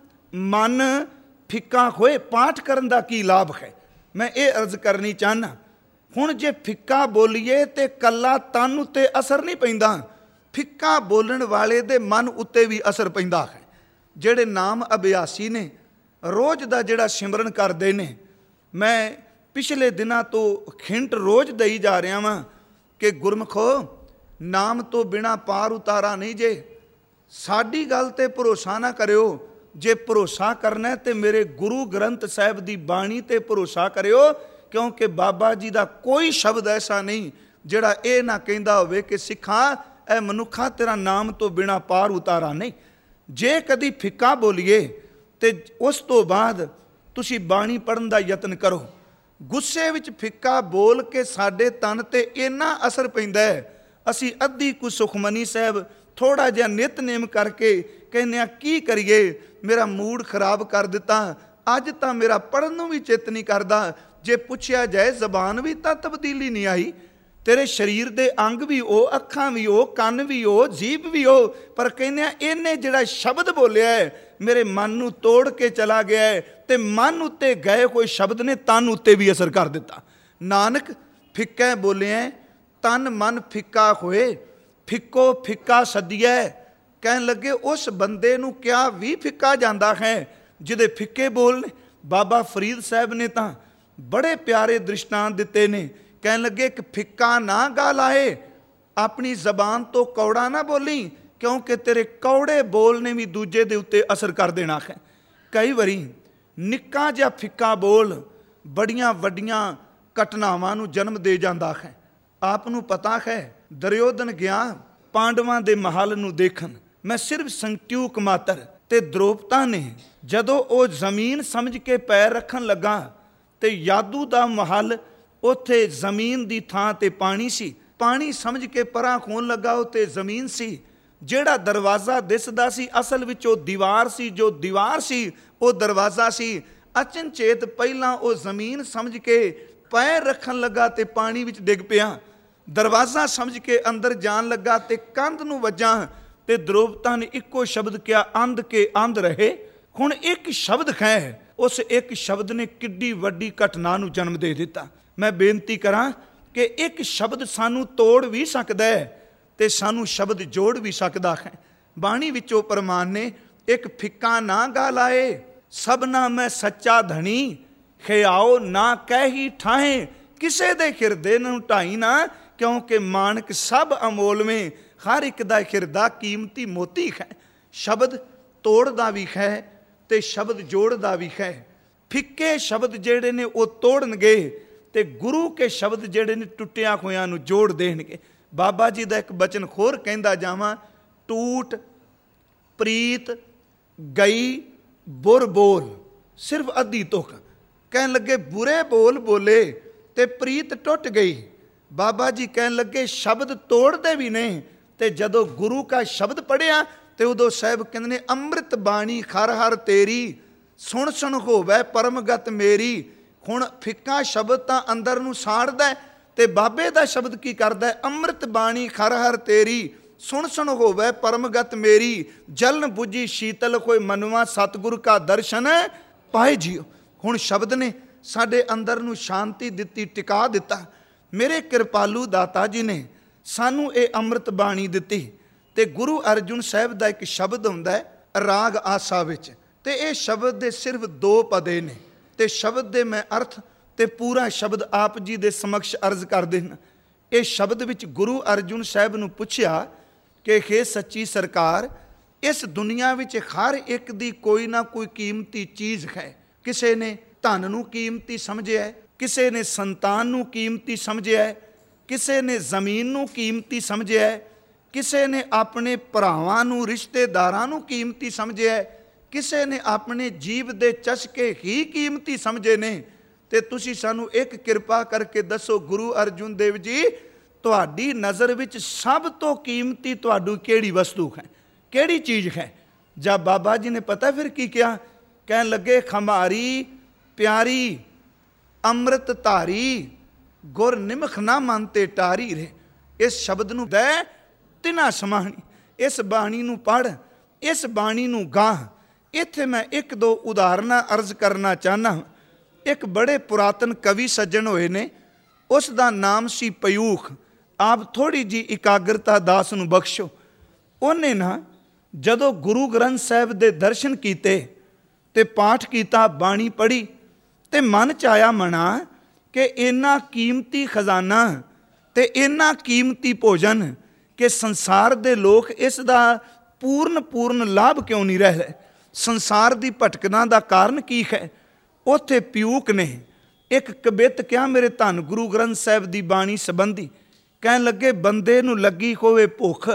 ਮਨ ਫਿੱਕਾ ਹੋਏ। ਪਾਠ ਕਰਨ ਦਾ ਕੀ ਲਾਭ ਹੈ? ਮੈਂ ਇਹ ਅਰਜ਼ ਕਰਨੀ ਚਾਹੁੰਦਾ, ਹੁਣ ਜੇ ਫਿੱਕਾ ਬੋਲੀਏ ਤੇ ਕੱਲਾ ਤਨ ਉੱਤੇ ਅਸਰ ਨਹੀਂ ਪੈਂਦਾ, ਫਿੱਕਾ ਬੋਲਣ ਵਾਲੇ ਦੇ ਮਨ ਉੱਤੇ ਵੀ ਅਸਰ ਪੈਂਦਾ ਹੈ। ਜਿਹੜੇ ਨਾਮ ਅਭਿਆਸੀ ਨੇ, ਰੋਜ਼ ਦਾ ਜਿਹੜਾ ਸਿਮਰਨ ਕਰਦੇ ਨੇ, ਮੈਂ ਪਿਛਲੇ ਦਿਨਾਂ ਤੋਂ ਖਿੰਟ ਰੋਜ਼ ਦਈ ਜਾ ਰਿਹਾ ਵਾਂ ਕਿ ਗੁਰਮਖੋ, ਨਾਮ ਤੋਂ ਬਿਨਾਂ ਪਾਰ ਉਤਾਰਾ ਨਹੀਂ ਜੇ। ਸਾਡੀ ਗੱਲ ਤੇ ਭਰੋਸਾ ਨਾ ਕਰਿਓ, ਜੇ ਭਰੋਸਾ ਕਰਨਾ ਤੇ ਮੇਰੇ ਗੁਰੂ ਗ੍ਰੰਥ ਸਾਹਿਬ ਦੀ ਬਾਣੀ ਤੇ ਭਰੋਸਾ ਕਰਿਓ, ਕਿਉਂਕਿ ਬਾਬਾ ਜੀ ਦਾ ਕੋਈ ਸ਼ਬਦ ਐਸਾ ਨਹੀਂ ਜਿਹੜਾ ਇਹ ਨਾ ਕਹਿੰਦਾ ਹੋਵੇ ਕਿ ਸਿੱਖਾਂ, ਇਹ ਮਨੁੱਖਾ ਤੇਰਾ ਨਾਮ ਤੋਂ ਬਿਨਾਂ ਪਾਰ ਉਤਾਰਾ ਨਹੀਂ। ਜੇ ਕਦੀ ਫਿੱਕਾ ਬੋਲੀਏ ਤੇ ਉਸ ਤੋਂ ਬਾਅਦ ਤੁਸੀਂ ਬਾਣੀ ਪੜ੍ਹਨ ਦਾ ਯਤਨ ਕਰੋ। ਗੁੱਸੇ ਵਿੱਚ ਫਿੱਕਾ ਬੋਲ ਕੇ ਸਾਡੇ ਤਨ ਤੇ ਇੰਨਾ ਅਸਰ ਪੈਂਦਾ ਹੈ, ਅਸੀਂ ਅੱਧੀ ਕੁ ਸੁਖਮਨੀ ਸਾਹਿਬ ਥੋੜ੍ਹਾ ਜਿਹਾ ਨਿਤਨੇਮ ਕਰਕੇ ਕਹਿੰਦੇ ਹਾਂ ਕੀ ਕਰੀਏ, ਮੇਰਾ ਮੂਡ ਖਰਾਬ ਕਰ ਦਿੱਤਾ, ਅੱਜ ਤਾਂ ਮੇਰਾ ਪੜ੍ਹਨ ਨੂੰ ਵੀ ਚਿੱਤ ਨਹੀਂ ਕਰਦਾ। ਜੇ ਪੁੱਛਿਆ ਜਾਏ, ਜ਼ਬਾਨ ਵੀ ਤਾਂ ਤਬਦੀਲੀ ਨਹੀਂ ਆਈ, ਤੇਰੇ ਸਰੀਰ ਦੇ ਅੰਗ ਵੀ ਉਹ, ਅੱਖਾਂ ਵੀ ਉਹ, ਕੰਨ ਵੀ ਉਹ, ਜੀਭ ਵੀ ਉਹ, ਪਰ ਕਹਿੰਦੇ ਆ ਇਹਨੇ ਜਿਹੜਾ ਸ਼ਬਦ ਬੋਲਿਆ ਹੈ ਮੇਰੇ ਮਨ ਨੂੰ ਤੋੜ ਕੇ ਚਲਾ ਗਿਆ ਹੈ, ਤੇ ਮਨ ਉੱਤੇ ਗਏ ਕੋਈ ਸ਼ਬਦ ਨੇ ਤਨ ਉੱਤੇ ਵੀ ਅਸਰ ਕਰ ਦਿੱਤਾ। ਨਾਨਕ ਫਿੱਕਾ ਬੋਲਿਆ, ਤਨ ਮਨ ਫਿੱਕਾ ਹੋਏ, ਫਿੱਕੋ ਫਿੱਕਾ ਸੱਦੀਐ। ਕਹਿਣ ਲੱਗੇ ਉਸ ਬੰਦੇ ਨੂੰ ਕਿਆ ਵੀ ਫਿੱਕਾ ਜਾਂਦਾ ਹੈ ਜਿਹਦੇ ਫਿੱਕੇ ਬੋਲ ਨੇ। ਬਾਬਾ ਫਰੀਦ ਸਾਹਿਬ ਨੇ ਤਾਂ ਬੜੇ ਪਿਆਰੇ ਦ੍ਰਿਸ਼ਟਾਂਤ ਦਿੱਤੇ ਨੇ। ਕਹਿਣ ਲੱਗੇ ਕਿ ਫਿੱਕਾ ਨਾ ਗਾ ਲਾਏ, ਆਪਣੀ ਜ਼ਬਾਨ ਤੋਂ ਕੌੜਾ ਨਾ ਬੋਲੀ, ਕਿਉਂਕਿ ਤੇਰੇ ਕੌੜੇ ਬੋਲ ਨੇ ਵੀ ਦੂਜੇ ਦੇ ਉੱਤੇ ਅਸਰ ਕਰ ਦੇਣਾ ਹੈ। ਕਈ ਵਾਰੀ ਨਿੱਕਾ ਜਿਹਾ ਫਿੱਕਾ ਬੋਲ ਬੜੀਆਂ ਵੱਡੀਆਂ ਘਟਨਾਵਾਂ ਨੂੰ ਜਨਮ ਦੇ ਜਾਂਦਾ ਹੈ। ਆਪ ਨੂੰ ਪਤਾ ਹੈ, ਦੁਰਯੋਧਨ ਗਿਆ ਪਾਂਡਵਾਂ ਦੇ ਮਹਲ ਨੂੰ ਦੇਖਣ, ਮੈਂ ਸਿਰਫ ਸੰਟਿਊਕ ਮਾਤਰ, ਤੇ ਦ੍ਰੋਪਤਾ ਨੇ ਜਦੋਂ ਉਹ ਜ਼ਮੀਨ ਸਮਝ ਕੇ ਪੈਰ ਰੱਖਣ ਲੱਗਾ ਤੇ ਯਾਦੂ ਦਾ ਮਹਲ, ਉੱਥੇ ਜ਼ਮੀਨ ਦੀ ਥਾਂ ਤੇ ਪਾਣੀ ਸੀ, ਪਾਣੀ ਸਮਝ ਕੇ ਪਰਾਂ ਖੋਣ ਲੱਗਾ, ਉੱਥੇ ਜ਼ਮੀਨ ਸੀ। ਜਿਹੜਾ ਦਰਵਾਜ਼ਾ ਦਿਸਦਾ ਸੀ ਅਸਲ ਵਿੱਚ ਉਹ ਦੀਵਾਰ ਸੀ, ਜੋ ਦੀਵਾਰ ਸੀ ਉਹ ਦਰਵਾਜ਼ਾ ਸੀ। ਅਚਨਚੇਤ ਪਹਿਲਾਂ ਉਹ ਜ਼ਮੀਨ ਸਮਝ ਕੇ ਪੈਰ ਰੱਖਣ ਲੱਗਾ ਤੇ ਪਾਣੀ ਵਿੱਚ ਡਿੱਗ ਪਿਆ, ਦਰਵਾਜ਼ਾ ਸਮਝ ਕੇ ਅੰਦਰ ਜਾਣ ਲੱਗਾ ਤੇ ਕੰਧ ਨੂੰ ਵੱਜਾਂ, ਤੇ ਦ੍ਰੋਪਤਾ ਨੇ ਇੱਕੋ ਸ਼ਬਦ ਕਿਹਾ, ਅੰਧ ਕੇ ਅੰਧ ਰਹੇ। ਹੁਣ ਇੱਕ ਸ਼ਬਦ ਹੈ, ਉਸ ਇੱਕ ਸ਼ਬਦ ਨੇ ਕਿੱਡੀ ਵੱਡੀ ਘਟਨਾ ਨੂੰ ਜਨਮ ਦੇ ਦਿੱਤਾ। ਮੈਂ ਬੇਨਤੀ ਕਰਾਂ ਕਿ ਇੱਕ ਸ਼ਬਦ ਸਾਨੂੰ ਤੋੜ ਵੀ ਸਕਦਾ ਹੈ ਤੇ ਸਾਨੂੰ ਸ਼ਬਦ ਜੋੜ ਵੀ ਸਕਦਾ ਹੈ। ਬਾਣੀ ਵਿੱਚੋਂ ਪ੍ਰਮਾਣ ਨੇ, ਇੱਕ ਫਿੱਕਾ ਨਾ ਗਾ ਲਾਏ, ਸਭਨਾ ਮੈਂ ਸੱਚਾ ਧਣੀ, ਖਿਆਓ ਨਾ ਕਹਿ ਠਾਹੇ। ਕਿਸੇ ਦੇ ਹਿਰਦੇ ਨੂੰ ਢਾਈ ਨਾ, ਕਿਉਂਕਿ ਮਾਨਕ ਸਭ ਅਮੋਲਵੇਂ, ਹਰ ਇੱਕ ਦਾ ਹਿਰਦਾ ਕੀਮਤੀ ਮੋਤੀ ਹੈ। ਸ਼ਬਦ ਤੋੜਦਾ ਵੀ ਹੈ ਤੇ ਸ਼ਬਦ ਜੋੜਦਾ ਵੀ ਹੈ। ਫਿੱਕੇ ਸ਼ਬਦ ਜਿਹੜੇ ਨੇ ਉਹ ਤੋੜਨਗੇ ਤੇ ਗੁਰੂ ਕੇ ਸ਼ਬਦ ਜਿਹੜੇ ਨੇ ਟੁੱਟਿਆਂ ਹੋਇਆਂ ਨੂੰ ਜੋੜ ਦੇਣਗੇ। ਬਾਬਾ ਜੀ ਦਾ ਇੱਕ ਬਚਨ ਹੋਰ ਕਹਿੰਦਾ ਜਾਵਾਂ, ਟੂਟ ਪ੍ਰੀਤ ਗਈ ਬੁਰ ਬੋਲ, ਸਿਰਫ ਅੱਧੀ ਤੁਕ। ਕਹਿਣ ਲੱਗੇ ਬੁਰੇ ਬੋਲ ਬੋਲੇ ਤੇ ਪ੍ਰੀਤ ਟੁੱਟ ਗਈ। ਬਾਬਾ ਜੀ ਕਹਿਣ ਲੱਗੇ ਸ਼ਬਦ ਤੋੜਦੇ ਵੀ ਨਹੀਂ। ਤੇ ਜਦੋਂ ਗੁਰੂ ਕਾ ਸ਼ਬਦ ਪੜ੍ਹਿਆ ਤੇ ਉਦੋਂ ਸਾਹਿਬ ਕਹਿੰਦੇ ਨੇ ਅੰਮ੍ਰਿਤ ਬਾਣੀ ਖਰ ਹਰ ਤੇਰੀ, ਸੁਣ ਸੁਣ ਹੋਵੇ ਪਰਮਗਤ ਮੇਰੀ। ਹੁਣ ਫਿੱਕਾ ਸ਼ਬਦ ਤਾਂ ਅੰਦਰ ਨੂੰ ਸਾੜਦਾ, ਤੇ ਬਾਬੇ ਦਾ ਸ਼ਬਦ ਕੀ ਕਰਦਾ? ਅੰਮ੍ਰਿਤ ਬਾਣੀ ਖਰ ਹਰ ਤੇਰੀ, ਸੁਣ ਸੁਣ ਹੋਵੇ ਪਰਮਗਤ ਮੇਰੀ। ਜਲਨ ਬੁਝੀ ਸ਼ੀਤਲ ਕੋਈ ਮਨਵਾ, ਸਤਿਗੁਰ ਕਾ ਦਰਸ਼ਨ ਪਾਏ ਜੀਓ। ਹੁਣ ਸ਼ਬਦ ਨੇ ਸਾਡੇ ਅੰਦਰ ਨੂੰ ਸ਼ਾਂਤੀ ਦਿੱਤੀ, ਟਿਕਾ ਦਿੱਤਾ। ਮੇਰੇ ਕਿਰਪਾਲੂ ਦਾਤਾ ਜੀ ਨੇ ਸਾਨੂੰ ਇਹ ਅੰਮ੍ਰਿਤ ਬਾਣੀ ਦਿੱਤੀ। ਤੇ ਗੁਰੂ ਅਰਜੁਨ ਸਾਹਿਬ ਦਾ ਇੱਕ ਸ਼ਬਦ ਹੁੰਦਾ ਹੈ ਰਾਗ ਆਸਾ ਵਿੱਚ, ਤੇ ਇਹ ਸ਼ਬਦ ਦੇ ਸਿਰਫ ਦੋ ਪਦੇ ਨੇ। ਤੇ ਸ਼ਬਦ ਦੇ ਮੈਂ ਅਰਥ ਤੇ ਪੂਰਾ ਸ਼ਬਦ ਆਪ ਜੀ ਦੇ ਸਮਕਸ਼ ਅਰਜ਼ ਕਰਦੇ ਹਨ। ਇਹ ਸ਼ਬਦ ਵਿੱਚ ਗੁਰੂ ਅਰਜੁਨ ਸਾਹਿਬ ਨੂੰ ਪੁੱਛਿਆ ਕਿ ਹੇ ਸੱਚੀ ਸਰਕਾਰ, ਇਸ ਦੁਨੀਆ ਵਿੱਚ ਹਰ ਇੱਕ ਦੀ ਕੋਈ ਨਾ ਕੋਈ ਕੀਮਤੀ ਚੀਜ਼ ਹੈ। ਕਿਸੇ ਨੇ ਧਨ ਨੂੰ ਕੀਮਤੀ ਸਮਝਿਆ, ਕਿਸੇ ਨੇ ਸੰਤਾਨ ਨੂੰ ਕੀਮਤੀ ਸਮਝਿਆ, ਕਿਸੇ ਨੇ ਜ਼ਮੀਨ ਨੂੰ ਕੀਮਤੀ ਸਮਝਿਆ, ਕਿਸੇ ਨੇ ਆਪਣੇ ਭਰਾਵਾਂ ਨੂੰ, ਰਿਸ਼ਤੇਦਾਰਾਂ ਨੂੰ ਕੀਮਤੀ ਸਮਝਿਆ, ਕਿਸੇ ਨੇ ਆਪਣੇ ਜੀਵ ਦੇ ਚਸਕੇ ਹੀ ਕੀਮਤੀ ਸਮਝੇ ਨੇ। ਤੇ ਤੁਸੀਂ ਸਾਨੂੰ ਇੱਕ ਕਿਰਪਾ ਕਰਕੇ ਦੱਸੋ ਗੁਰੂ ਅਰਜੁਨ ਦੇਵ ਜੀ, ਤੁਹਾਡੀ ਨਜ਼ਰ ਵਿੱਚ ਸਭ ਤੋਂ ਕੀਮਤੀ ਤੁਹਾਨੂੰ ਕਿਹੜੀ ਵਸਤੂ ਹੈ, ਕਿਹੜੀ ਚੀਜ਼ ਹੈ? ਜਦ ਬਾਬਾ ਜੀ ਨੇ ਪਤਾ ਫਿਰ ਕੀ ਕਿਹਾ? ਕਹਿਣ ਲੱਗੇ ਖਮਾਰੀ ਪਿਆਰੀ ਅੰਮ੍ਰਿਤ ਧਾਰੀ, ਗੁਰ ਨਿਮਖ ਨਾ ਮਨ ਤੇ ਟਾਰੀ ਰੇ। ਇਸ ਸ਼ਬਦ ਨੂੰ ਦੈ ਤਿਨਾ ਸਮਾਣੀ, ਇਸ ਬਾਣੀ ਨੂੰ ਪੜ੍ਹ, ਇਸ ਬਾਣੀ ਨੂੰ ਗਾਹ। ਇੱਥੇ ਮੈਂ ਇੱਕ ਦੋ ਉਦਾਹਰਨਾਂ ਅਰਜ਼ ਕਰਨਾ ਚਾਹੁੰਦਾ। ਇੱਕ ਬੜੇ ਪੁਰਾਤਨ ਕਵੀ ਸੱਜਣ ਹੋਏ ਨੇ, ਉਸ ਦਾ ਨਾਮ ਸੀ ਪਯੂਖ। ਆਪ ਥੋੜ੍ਹੀ ਜਿਹੀ ਇਕਾਗਰਤਾ ਦਾਸ ਨੂੰ ਬਖਸ਼ੋ। ਉਹਨੇ ਨਾ ਜਦੋਂ ਗੁਰੂ ਗ੍ਰੰਥ ਸਾਹਿਬ ਦੇ ਦਰਸ਼ਨ ਕੀਤੇ ਤੇ ਪਾਠ ਕੀਤਾ, ਬਾਣੀ ਪੜ੍ਹੀ, ਤੇ ਮਨ 'ਚ ਆਇਆ ਮਨਾ ਕਿ ਇੰਨਾ ਕੀਮਤੀ ਖਜ਼ਾਨਾ ਤੇ ਇੰਨਾ ਕੀਮਤੀ ਭੋਜਨ ਕਿ ਸੰਸਾਰ ਦੇ ਲੋਕ ਇਸ ਦਾ ਪੂਰਨ ਪੂਰਨ ਲਾਭ ਕਿਉਂ ਨਹੀਂ ਰਹਿ ਰਹੇ? ਸੰਸਾਰ ਦੀ ਭਟਕਣਾ ਦਾ ਕਾਰਨ ਕੀ ਹੈ? ਉੱਥੇ ਪਿਊਕ ਨੇ ਇੱਕ ਕਵਿਤ ਕਿਹਾ ਮੇਰੇ ਧੰਨ ਗੁਰੂ ਗ੍ਰੰਥ ਸਾਹਿਬ ਦੀ ਬਾਣੀ ਸੰਬੰਧੀ। ਕਹਿਣ ਲੱਗੇ ਬੰਦੇ ਨੂੰ ਲੱਗੀ ਹੋਵੇ ਭੁੱਖ,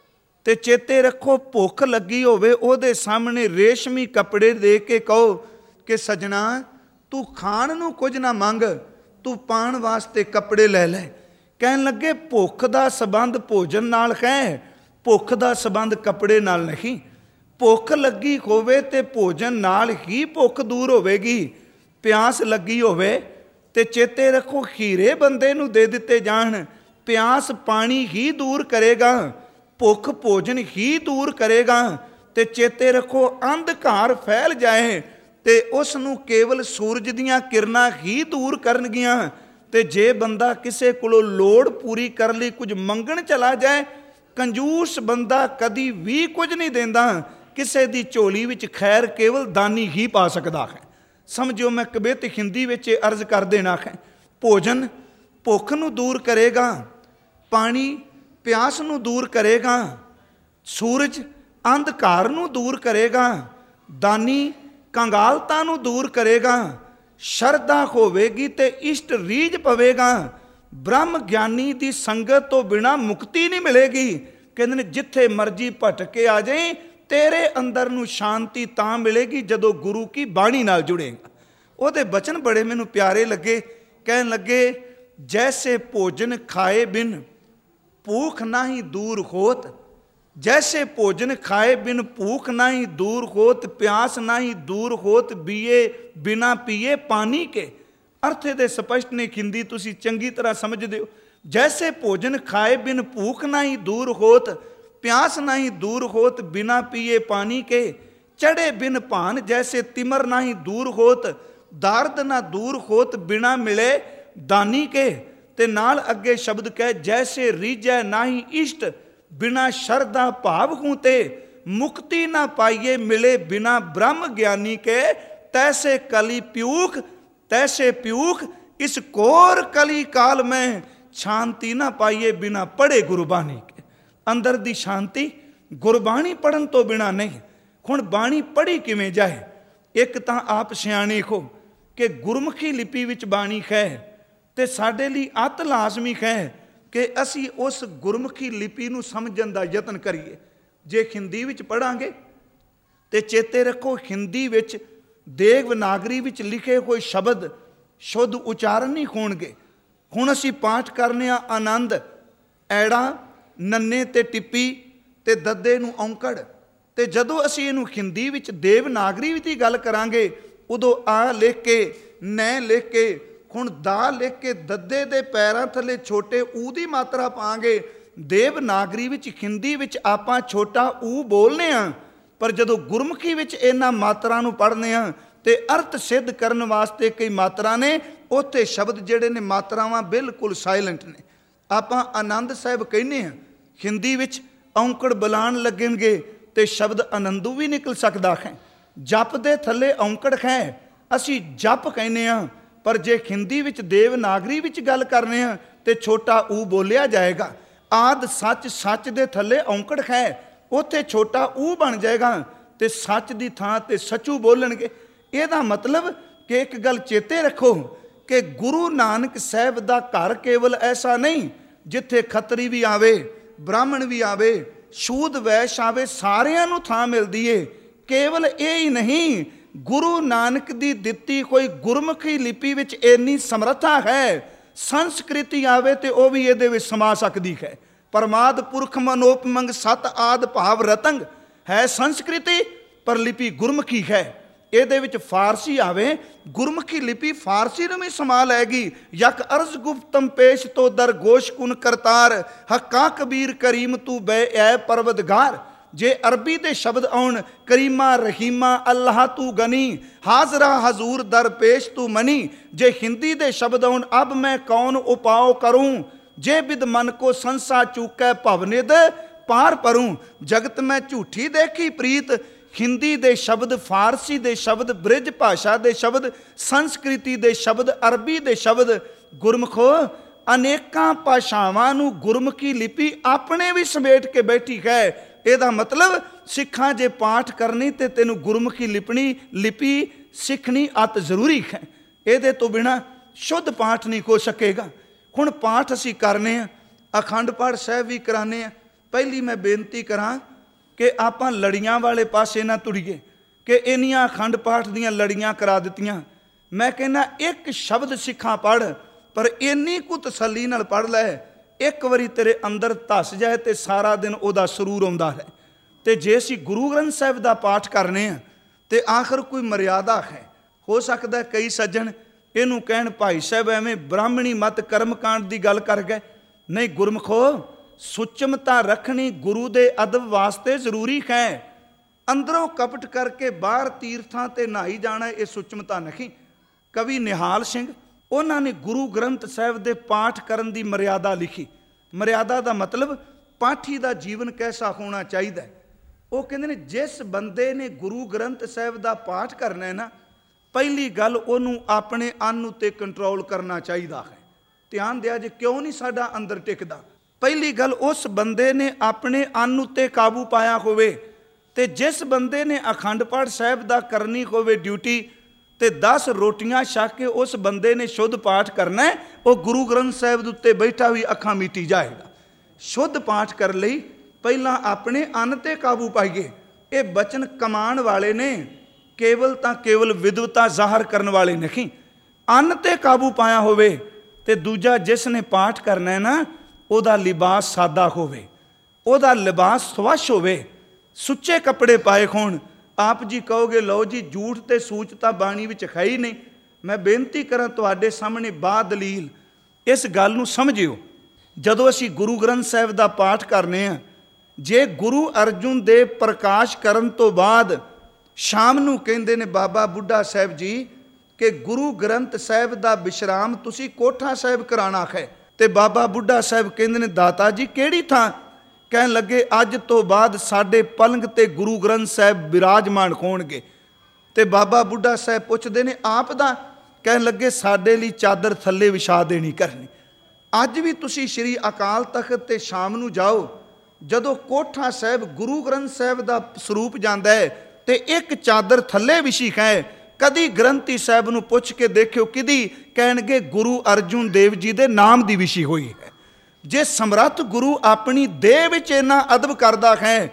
ਤੇ ਚੇਤੇ ਰੱਖੋ ਭੁੱਖ ਲੱਗੀ ਹੋਵੇ ਉਹਦੇ ਸਾਹਮਣੇ ਰੇਸ਼ਮੀ ਕੱਪੜੇ ਦੇ ਕੇ ਕਹੋ ਕਿ ਸਜਣਾ ਤੂੰ ਖਾਣ ਨੂੰ ਕੁਝ ਨਾ ਮੰਗ, ਤੂੰ ਪਾਉਣ ਵਾਸਤੇ ਕੱਪੜੇ ਲੈ ਲੈ। ਕਹਿਣ ਲੱਗੇ ਭੁੱਖ ਦਾ ਸੰਬੰਧ ਭੋਜਨ ਨਾਲ ਹੈ, ਭੁੱਖ ਦਾ ਸੰਬੰਧ ਕੱਪੜੇ ਨਾਲ ਨਹੀਂ। ਭੁੱਖ ਲੱਗੀ ਹੋਵੇ ਤੇ ਭੋਜਨ ਨਾਲ ਹੀ ਭੁੱਖ ਦੂਰ ਹੋਵੇਗੀ। ਪਿਆਸ ਲੱਗੀ ਹੋਵੇ ਤੇ ਚੇਤੇ ਰੱਖੋ ਖੀਰੇ ਬੰਦੇ ਨੂੰ ਦੇ ਦਿੱਤੇ ਜਾਣ, ਪਿਆਸ ਪਾਣੀ ਹੀ ਦੂਰ ਕਰੇਗਾ, ਭੁੱਖ ਭੋਜਨ ਹੀ ਦੂਰ ਕਰੇਗਾ। ਤੇ ਚੇਤੇ ਰੱਖੋ ਅੰਧਕਾਰ ਫੈਲ ਜਾਏ ਤੇ ਉਸ ਨੂੰ ਕੇਵਲ ਸੂਰਜ ਦੀਆਂ ਕਿਰਨਾਂ ਹੀ ਦੂਰ ਕਰਨਗੀਆਂ। ਤੇ ਜੇ ਬੰਦਾ ਕਿਸੇ ਕੋਲੋਂ ਲੋੜ ਪੂਰੀ ਕਰਨ ਲਈ ਕੁਝ ਮੰਗਣ ਚਲਾ ਜਾਏ, ਕੰਜੂਸ ਬੰਦਾ ਕਦੀ ਵੀ ਕੁਝ ਨਹੀਂ ਦਿੰਦਾ। ਕਿਸੇ ਦੀ ਝੋਲੀ ਵਿੱਚ ਖੈਰ ਕੇਵਲ ਦਾਨੀ ਹੀ ਪਾ ਸਕਦਾ ਹੈ। ਸਮਝੋ ਮੈਂ ਕਵਿਤ ਹਿੰਦੀ ਵਿੱਚ ਅਰਜ਼ ਕਰ ਦੇਣਾ ਹੈ। ਭੋਜਨ ਭੁੱਖ ਨੂੰ ਦੂਰ ਕਰੇਗਾ, ਪਾਣੀ ਪਿਆਸ ਨੂੰ ਦੂਰ ਕਰੇਗਾ, ਸੂਰਜ ਅੰਧਕਾਰ ਨੂੰ ਦੂਰ ਕਰੇਗਾ, ਦਾਨੀ ਕੰਗਾਲਤਾ ਨੂੰ ਦੂਰ ਕਰੇਗਾ। ਸ਼ਰਧਾ ਹੋਵੇਗੀ ਤੇ ਇਸ਼ਟ ਰੀਝ ਪਵੇਗਾ। ਬ੍ਰਹਮ ਗਿਆਨੀ ਦੀ ਸੰਗਤ ਤੋਂ ਬਿਨਾਂ ਮੁਕਤੀ ਨਹੀਂ ਮਿਲੇਗੀ। ਕਹਿੰਦੇ ਨੇ ਜਿੱਥੇ ਮਰਜੀ ਭਟਕ ਕੇ ਆ ਜਾਏ, ਤੇਰੇ ਅੰਦਰ ਨੂੰ ਸ਼ਾਂਤੀ ਤਾਂ ਮਿਲੇਗੀ ਜਦੋਂ ਗੁਰੂ ਕੀ ਬਾਣੀ ਨਾਲ ਜੁੜੇਗਾ। ਉਹਦੇ ਬਚਨ ਬੜੇ ਮੈਨੂੰ ਪਿਆਰੇ ਲੱਗੇ। ਕਹਿਣ ਲੱਗੇ ਜੈਸੇ ਭੋਜਨ ਖਾਏ ਬਿਨ ਭੂਖ ਨਾਹੀ ਦੂਰ ਹੋਤ, जैसे भोजन खाए बिन भूख नाही दूर होत, प्यास नाही दूर होत, बीए बिना पीए पानी के। अर्थ दे स्पष्ट ने हिंदी तुसी चंगी तरह समझदे हो। जैसे भोजन खाए बिन भूख नाही दूर होत, प्यास नाही दूर होत, बिना पिए पानी के। चढ़े बिन भान जैसे तिमर नाही दूर होत, दार्द ना दूर होत, बिना मिले दानी के। ते नाल अगे शब्द कह जैसे रीजै नाही इष्ट, बिना शरदा भाव हूँ ते। मुक्ति ना पाइए मिले बिना ब्रह्म ज्ञानी के। तैसे कली प्यूख तैसे प्यूख इस कोर कली काल में, शांति ना पाइए बिना पढ़े गुरबाणी के। अंदर दी शांति गुरबाणी पढ़न तो बिना नहीं। हुण बाणी पढ़ी किवें जाए? एक तां आप सियाणे हो कि गुरमुखी लिपि विच बाणी है, ते साडे लई अत लाजमी है कि असी उस गुरमुखी लिपि नूं समझण दा यतन करिए। जे हिंदी विच पढ़ांगे ਤੇ ਚੇਤੇ ਰੱਖੋ ਹਿੰਦੀ ਵਿੱਚ ਦੇਵਨਾਗਰੀ ਵਿੱਚ ਲਿਖੇ ਕੋਈ ਸ਼ਬਦ ਸ਼ੁੱਧ ਉਚਾਰਨ ਨਹੀਂ ਹੋਣਗੇ। ਹੁਣ ਅਸੀਂ ਪਾਠ ਕਰਨੇ ਆ ਆਨੰਦ, ਐੜਾ ਨੰਨੇ ਤੇ ਟਿੱਪੀ ਤੇ ਦੱਦੇ ਨੂੰ ਔਂਕੜ, ਤੇ ਜਦੋਂ ਅਸੀਂ ਇਹਨੂੰ ਹਿੰਦੀ ਵਿੱਚ ਦੇਵਨਾਗਰੀ ਦੀ ਗੱਲ ਕਰਾਂਗੇ ਉਦੋਂ ਆ ਲਿਖ ਕੇ, ਨੈ ਲਿਖ ਕੇ, ਹੁਣ ਦਾ ਲਿਖ ਕੇ ਦੱਦੇ ਦੇ ਪੈਰਾਂ ਥੱਲੇ ਛੋਟੇ ਊ ਦੀ ਮਾਤਰਾ ਪਾਵਾਂਗੇ। ਦੇਵਨਾਗਰੀ ਵਿੱਚ ਹਿੰਦੀ ਵਿੱਚ ਆਪਾਂ ਛੋਟਾ ਊ ਬੋਲਨੇ ਆ, ਪਰ ਜਦੋਂ ਗੁਰਮੁਖੀ ਵਿੱਚ ਇਹਨਾਂ ਮਾਤਰਾ ਨੂੰ ਪੜ੍ਹਨੇ ਆ ਤੇ ਅਰਥ ਸਿੱਧ ਕਰਨ ਵਾਸਤੇ ਕਈ ਮਾਤਰਾ ਨੇ, ਉੱਥੇ ਸ਼ਬਦ ਜਿਹੜੇ ਨੇ ਮਾਤਰਾਵਾਂ ਬਿਲਕੁਲ ਸਾਇਲੈਂਟ ਨੇ। ਆਪਾਂ ਆਨੰਦ ਸਾਹਿਬ ਕਹਿੰਦੇ ਹਾਂ, ਹਿੰਦੀ ਵਿੱਚ ਔਂਕੜ ਬੁਲਾਉਣ ਲੱਗਣਗੇ ਤੇ ਸ਼ਬਦ ਆਨੰਦੂ ਵੀ ਨਿਕਲ ਸਕਦਾ ਹੈ। ਜਪ ਦੇ ਥੱਲੇ ਔਂਕੜ ਹੈ, ਅਸੀਂ ਜਪ ਕਹਿੰਦੇ ਹਾਂ, ਪਰ ਜੇ ਹਿੰਦੀ ਵਿੱਚ ਦੇਵਨਾਗਰੀ ਵਿੱਚ ਗੱਲ ਕਰਨੇ ਆ ਤੇ ਛੋਟਾ ਊ ਬੋਲਿਆ ਜਾਏਗਾ। ਆਦ ਸੱਚ, ਸੱਚ ਦੇ ਥੱਲੇ ਔਂਕੜ ਹੈ, ਉੱਥੇ ਛੋਟਾ ਊ ਬਣ ਜਾਏਗਾ ਤੇ ਸੱਚ ਦੀ ਥਾਂ ਤੇ ਸੱਚੂ ਬੋਲਣਗੇ। ਇਹਦਾ ਮਤਲਬ ਕਿ ਇੱਕ ਗੱਲ ਚੇਤੇ ਰੱਖੋ ਕਿ ਗੁਰੂ ਨਾਨਕ ਸਾਹਿਬ ਦਾ ਘਰ ਕੇਵਲ ਐਸਾ ਨਹੀਂ ਜਿੱਥੇ ਖੱਤਰੀ ਵੀ ਆਵੇ, ਬ੍ਰਾਹਮਣ ਵੀ ਆਵੇ, ਸ਼ੂਦ ਵੈਸ਼ ਆਵੇ, ਸਾਰਿਆਂ ਨੂੰ ਥਾਂ ਮਿਲਦੀ ਏ। ਕੇਵਲ ਇਹ ਹੀ ਨਹੀਂ, ਗੁਰੂ ਨਾਨਕ ਦੀ ਦਿੱਤੀ ਕੋਈ ਗੁਰਮੁਖੀ ਲਿਪੀ ਵਿੱਚ ਇੰਨੀ ਸਮਰੱਥਾ ਹੈ, ਸੰਸਕ੍ਰਿਤੀ ਆਵੇ ਤੇ ਉਹ ਵੀ ਇਹਦੇ ਵਿੱਚ ਸਮਾ ਸਕਦੀ ਹੈ। ਪਰਮਾਦ ਪੁਰਖ ਮਨੋਪਮੰਗ ਸਤ ਆਦ ਭਾਵ ਰਤੰਗ ਹੈ ਸੰਸਕ੍ਰਿਤੀ, ਪਰ ਲਿਪੀ ਗੁਰਮੁਖੀ ਹੈ। ਇਹਦੇ ਵਿੱਚ ਫਾਰਸੀ ਆਵੇ, ਗੁਰਮੁਖੀ ਲਿਪੀ ਫਾਰਸੀ ਨੂੰ ਵੀ ਸਮਾ ਲੈਗੀ। ਯਕ ਅਰਜ਼ ਗੁਫਤਮ ਪੇਸ਼ ਤੋਂ ਦਰ ਗੋਸ਼ ਕੁਨ ਕਰਤਾਰ, ਹੱਕਾ ਕਬੀਰ ਕਰੀਮ ਤੂੰ ਬੈ ਐ ਪਰਵਦਗਾਰ। ਜੇ ਅਰਬੀ ਦੇ ਸ਼ਬਦ ਆਉਣ, ਕਰੀਮਾ ਰਹੀਮਾ ਅੱਲਾਹ ਤੂੰ ਗਨੀ, ਹਾਜ਼ਰਾ ਹਜ਼ੂਰ ਦਰ ਪੇਸ਼ ਤੂੰ ਮਨੀ। ਜੇ ਹਿੰਦੀ ਦੇ ਸ਼ਬਦ ਆਉਣ, ਅਬ ਮੈਂ ਕੌਣ ਉਪਾਉ ਕਰੂੰ, ਜੇ ਬਿਦ ਮਨ ਕੋ ਸੰਸਾ ਚੂਕੈ ਭਵਨਿਦ ਪਾਰ ਪरूं। ਜਗਤ ਮੈਂ ਝੂਠੀ ਦੇਖੀ ਪ੍ਰੀਤ। ਹਿੰਦੀ ਦੇ ਸ਼ਬਦ, ਫਾਰਸੀ ਦੇ ਸ਼ਬਦ, ਬ੍ਰਿਜ ਭਾਸ਼ਾ ਦੇ ਸ਼ਬਦ, ਸੰਸਕ੍ਰਿਤੀ ਦੇ ਸ਼ਬਦ, ਅਰਬੀ ਦੇ ਸ਼ਬਦ, ਗੁਰਮੁਖੋ ਅਨੇਕਾਂ ਭਾਸ਼ਾਵਾਂ ਨੂੰ ਗੁਰਮੁਖੀ ਲਿਪੀ ਆਪਣੇ ਵੀ ਸਮੇਟ ਕੇ ਬੈਠੀ ਹੈ। ਇਹਦਾ ਮਤਲਬ ਸਿੱਖਾਂ ਜੇ ਪਾਠ ਕਰਨੀ ਤੇ ਤੈਨੂੰ ਗੁਰਮੁਖੀ ਲਿਪਣੀ ਲਿਪੀ ਸਿੱਖਣੀ ਅਤ ਜ਼ਰੂਰੀ ਹੈ। ਇਹਦੇ ਤੋਂ ਬਿਨਾਂ ਸ਼ੁੱਧ ਪਾਠ ਨਹੀਂ ਹੋ ਸਕੇਗਾ। ਹੁਣ ਪਾਠ ਅਸੀਂ ਕਰਨੇ ਆ, ਅਖੰਡ ਪਾਠ ਸਾਹਿਬ ਵੀ ਕਰਾਉਂਦੇ ਆ। ਪਹਿਲੀ ਮੈਂ ਬੇਨਤੀ ਕਰਾਂ ਕਿ ਆਪਾਂ ਲੜੀਆਂ ਵਾਲੇ ਪਾਸੇ ਨਾ ਤੁਰੀਏ ਕਿ ਇੰਨੀਆਂ ਅਖੰਡ ਪਾਠ ਦੀਆਂ ਲੜੀਆਂ ਕਰਾ ਦਿੱਤੀਆਂ। ਮੈਂ ਕਹਿੰਦਾ ਇੱਕ ਸ਼ਬਦ ਸਿੱਖਾਂ ਪੜ੍ਹ, ਪਰ ਇੰਨੀ ਕੁ ਤਸੱਲੀ ਨਾਲ ਪੜ੍ਹ ਲੈ, ਇੱਕ ਵਾਰੀ ਤੇਰੇ ਅੰਦਰ ਧੱਸ ਜਾਏ ਤੇ ਸਾਰਾ ਦਿਨ ਉਹਦਾ ਸਰੂਰ ਆਉਂਦਾ ਹੈ। ਤੇ ਜੇ ਅਸੀਂ ਗੁਰੂ ਗ੍ਰੰਥ ਸਾਹਿਬ ਦਾ ਪਾਠ ਕਰਨੇ ਆ ਤੇ ਆਖਰ ਕੋਈ ਮਰਿਆਦਾ ਹੈ। ਹੋ ਸਕਦਾ ਕਈ ਸੱਜਣ ਇਹਨੂੰ ਕਹਿਣ ਭਾਈ ਸਾਹਿਬ ਐਵੇਂ ਬ੍ਰਾਹਮਣੀ ਮਤ ਕਰਮਕਾਂਡ ਦੀ ਗੱਲ ਕਰ ਗਏ। ਨਹੀਂ ਗੁਰਮੁਖੋ, ਸੁਚਮਤਾ ਰੱਖਣੀ ਗੁਰੂ ਦੇ ਅਦਬ ਵਾਸਤੇ ਜ਼ਰੂਰੀ ਹੈ। ਅੰਦਰੋਂ ਕਪਟ ਕਰਕੇ ਬਾਹਰ ਤੀਰਥਾਂ ਤੇ ਨਹਾਈ ਜਾਣਾ, ਇਹ ਸੁਚਮਤਾ ਨਹੀਂ। ਕਵੀ ਨਿਹਾਲ ਸਿੰਘ, ਉਹਨਾਂ ਨੇ ਗੁਰੂ ਗ੍ਰੰਥ ਸਾਹਿਬ ਦੇ ਪਾਠ ਕਰਨ ਦੀ ਮਰਿਆਦਾ ਲਿਖੀ। ਮਰਿਆਦਾ ਦਾ ਮਤਲਬ ਪਾਠੀ ਦਾ ਜੀਵਨ ਕੈਸਾ ਹੋਣਾ ਚਾਹੀਦਾ। ਉਹ ਕਹਿੰਦੇ ਨੇ ਜਿਸ ਬੰਦੇ ਨੇ ਗੁਰੂ ਗ੍ਰੰਥ ਸਾਹਿਬ ਦਾ ਪਾਠ ਕਰਨਾ ਹੈ ਨਾ, ਪਹਿਲੀ ਗੱਲ ਉਹਨੂੰ ਆਪਣੇ ਅੰਨ ਉੱਤੇ ਕੰਟਰੋਲ ਕਰਨਾ ਚਾਹੀਦਾ ਹੈ। ਧਿਆਨ ਦਿਆ ਜੇ ਕਿਉਂ ਨਹੀਂ ਸਾਡਾ ਅੰਦਰ ਟਿਕਦਾ। ਪਹਿਲੀ ਗੱਲ ਉਸ ਬੰਦੇ ਨੇ ਆਪਣੇ ਅੰਨ ਉੱਤੇ ਕਾਬੂ ਪਾਇਆ ਹੋਵੇ। ਤੇ ਜਿਸ ਬੰਦੇ ਨੇ ਅਖੰਡ ਪਾਠ ਸਾਹਿਬ ਦਾ ਕਰਨੀ ਹੋਵੇ ਡਿਊਟੀ, ਤੇ ਦਸ ਰੋਟੀਆਂ ਛਕ ਕੇ ਉਸ ਬੰਦੇ ਨੇ ਸ਼ੁੱਧ ਪਾਠ ਕਰਨਾ ਹੈ, ਉਹ ਗੁਰੂ ਗ੍ਰੰਥ ਸਾਹਿਬ ਦੇ ਉੱਤੇ ਬੈਠਾ ਵੀ ਅੱਖਾਂ ਮੀਟੀ ਜਾਏਗਾ। ਸ਼ੁੱਧ ਪਾਠ ਕਰਨ ਲਈ ਪਹਿਲਾਂ ਆਪਣੇ ਅੰਨ ਤੇ ਕਾਬੂ ਪਾਈਏ। ਇਹ ਬਚਨ ਕਮਾਉਣ ਵਾਲੇ ਨੇ, ਕੇਵਲ ਤਾਂ ਕੇਵਲ ਵਿਦਵਤਾ ਜ਼ਾਹਰ ਕਰਨ ਵਾਲੇ ਨਹੀਂ। ਅੰਨ ਤੇ ਕਾਬੂ ਪਾਇਆ ਹੋਵੇ। ਤੇ ਦੂਜਾ, ਜਿਸ ਨੇ ਪਾਠ ਕਰਨਾ ਹੈ ਨਾ, ਉਹਦਾ ਲਿਬਾਸ ਸਾਦਾ ਹੋਵੇ, ਉਹਦਾ ਲਿਬਾਸ ਸਵੱਛ ਹੋਵੇ, ਸੁੱਚੇ ਕੱਪੜੇ ਪਾਏ ਹੋਣ। ਆਪ ਜੀ ਕਹੋਗੇ ਲਓ ਜੀ ਝੂਠ ਤੇ ਸੂਚ ਤਾਂ ਬਾਣੀ ਵਿੱਚ ਹੈ ਹੀ ਨਹੀਂ। ਮੈਂ ਬੇਨਤੀ ਕਰਾਂ ਤੁਹਾਡੇ ਸਾਹਮਣੇ ਬਾ ਦਲੀਲ ਇਸ ਗੱਲ ਨੂੰ ਸਮਝਿਓ। ਜਦੋਂ ਅਸੀਂ ਗੁਰੂ ਗ੍ਰੰਥ ਸਾਹਿਬ ਦਾ ਪਾਠ ਕਰਨੇ ਆ, ਜੇ ਗੁਰੂ ਅਰਜੁਨ ਦੇਵ ਪ੍ਰਕਾਸ਼ ਕਰਨ ਤੋਂ ਬਾਅਦ ਸ਼ਾਮ ਨੂੰ ਕਹਿੰਦੇ ਨੇ ਬਾਬਾ ਬੁੱਢਾ ਸਾਹਿਬ ਜੀ ਕਿ ਗੁਰੂ ਗ੍ਰੰਥ ਸਾਹਿਬ ਦਾ ਵਿਸ਼ਰਾਮ ਤੁਸੀਂ ਕੋਠਾ ਸਾਹਿਬ ਕਰਾਉਣਾ ਹੈ, ਤੇ ਬਾਬਾ ਬੁੱਢਾ ਸਾਹਿਬ ਕਹਿੰਦੇ ਨੇ ਦਾਤਾ ਜੀ ਕਿਹੜੀ ਥਾਂ? ਕਹਿਣ ਲੱਗੇ ਅੱਜ ਤੋਂ ਬਾਅਦ ਸਾਡੇ ਪਲੰਗ ਤੇ ਗੁਰੂ ਗ੍ਰੰਥ ਸਾਹਿਬ ਬਿਰਾਜਮਾਨ ਹੋਣਗੇ। ਤੇ ਬਾਬਾ ਬੁੱਢਾ ਸਾਹਿਬ ਪੁੱਛਦੇ ਨੇ ਆਪ ਦਾ? ਕਹਿਣ ਲੱਗੇ ਸਾਡੇ ਲਈ ਚਾਦਰ ਥੱਲੇ ਵਿਛਾ ਦੇਣੀ ਕਰਨੀ। ਅੱਜ ਵੀ ਤੁਸੀਂ ਸ਼੍ਰੀ ਅਕਾਲ ਤਖਤ ਤੇ ਸ਼ਾਮ ਨੂੰ ਜਾਓ, ਜਦੋਂ ਕੋਠਾ ਸਾਹਿਬ ਗੁਰੂ ਗ੍ਰੰਥ ਸਾਹਿਬ ਦਾ ਸਰੂਪ ਜਾਂਦਾ ਹੈ ਤੇ ਇੱਕ ਚਾਦਰ ਥੱਲੇ ਵਿਛੀ ਹੈ। ਕਦੀ ਗ੍ਰੰਥੀ ਸਾਹਿਬ ਨੂੰ ਪੁੱਛ ਕੇ ਦੇਖਿਓ ਕਿਹਦੀ? ਕਹਿਣਗੇ ਗੁਰੂ ਅਰਜੁਨ ਦੇਵ ਜੀ ਦੇ ਨਾਮ ਦੀ ਵਿਛੀ ਹੋਈ ਹੈ। ਜੇ ਸਮਰੱਥ ਗੁਰੂ ਆਪਣੀ ਦੇਹ ਵਿੱਚ ਇੰਨਾ ਅਦਬ ਕਰਦਾ ਹੈ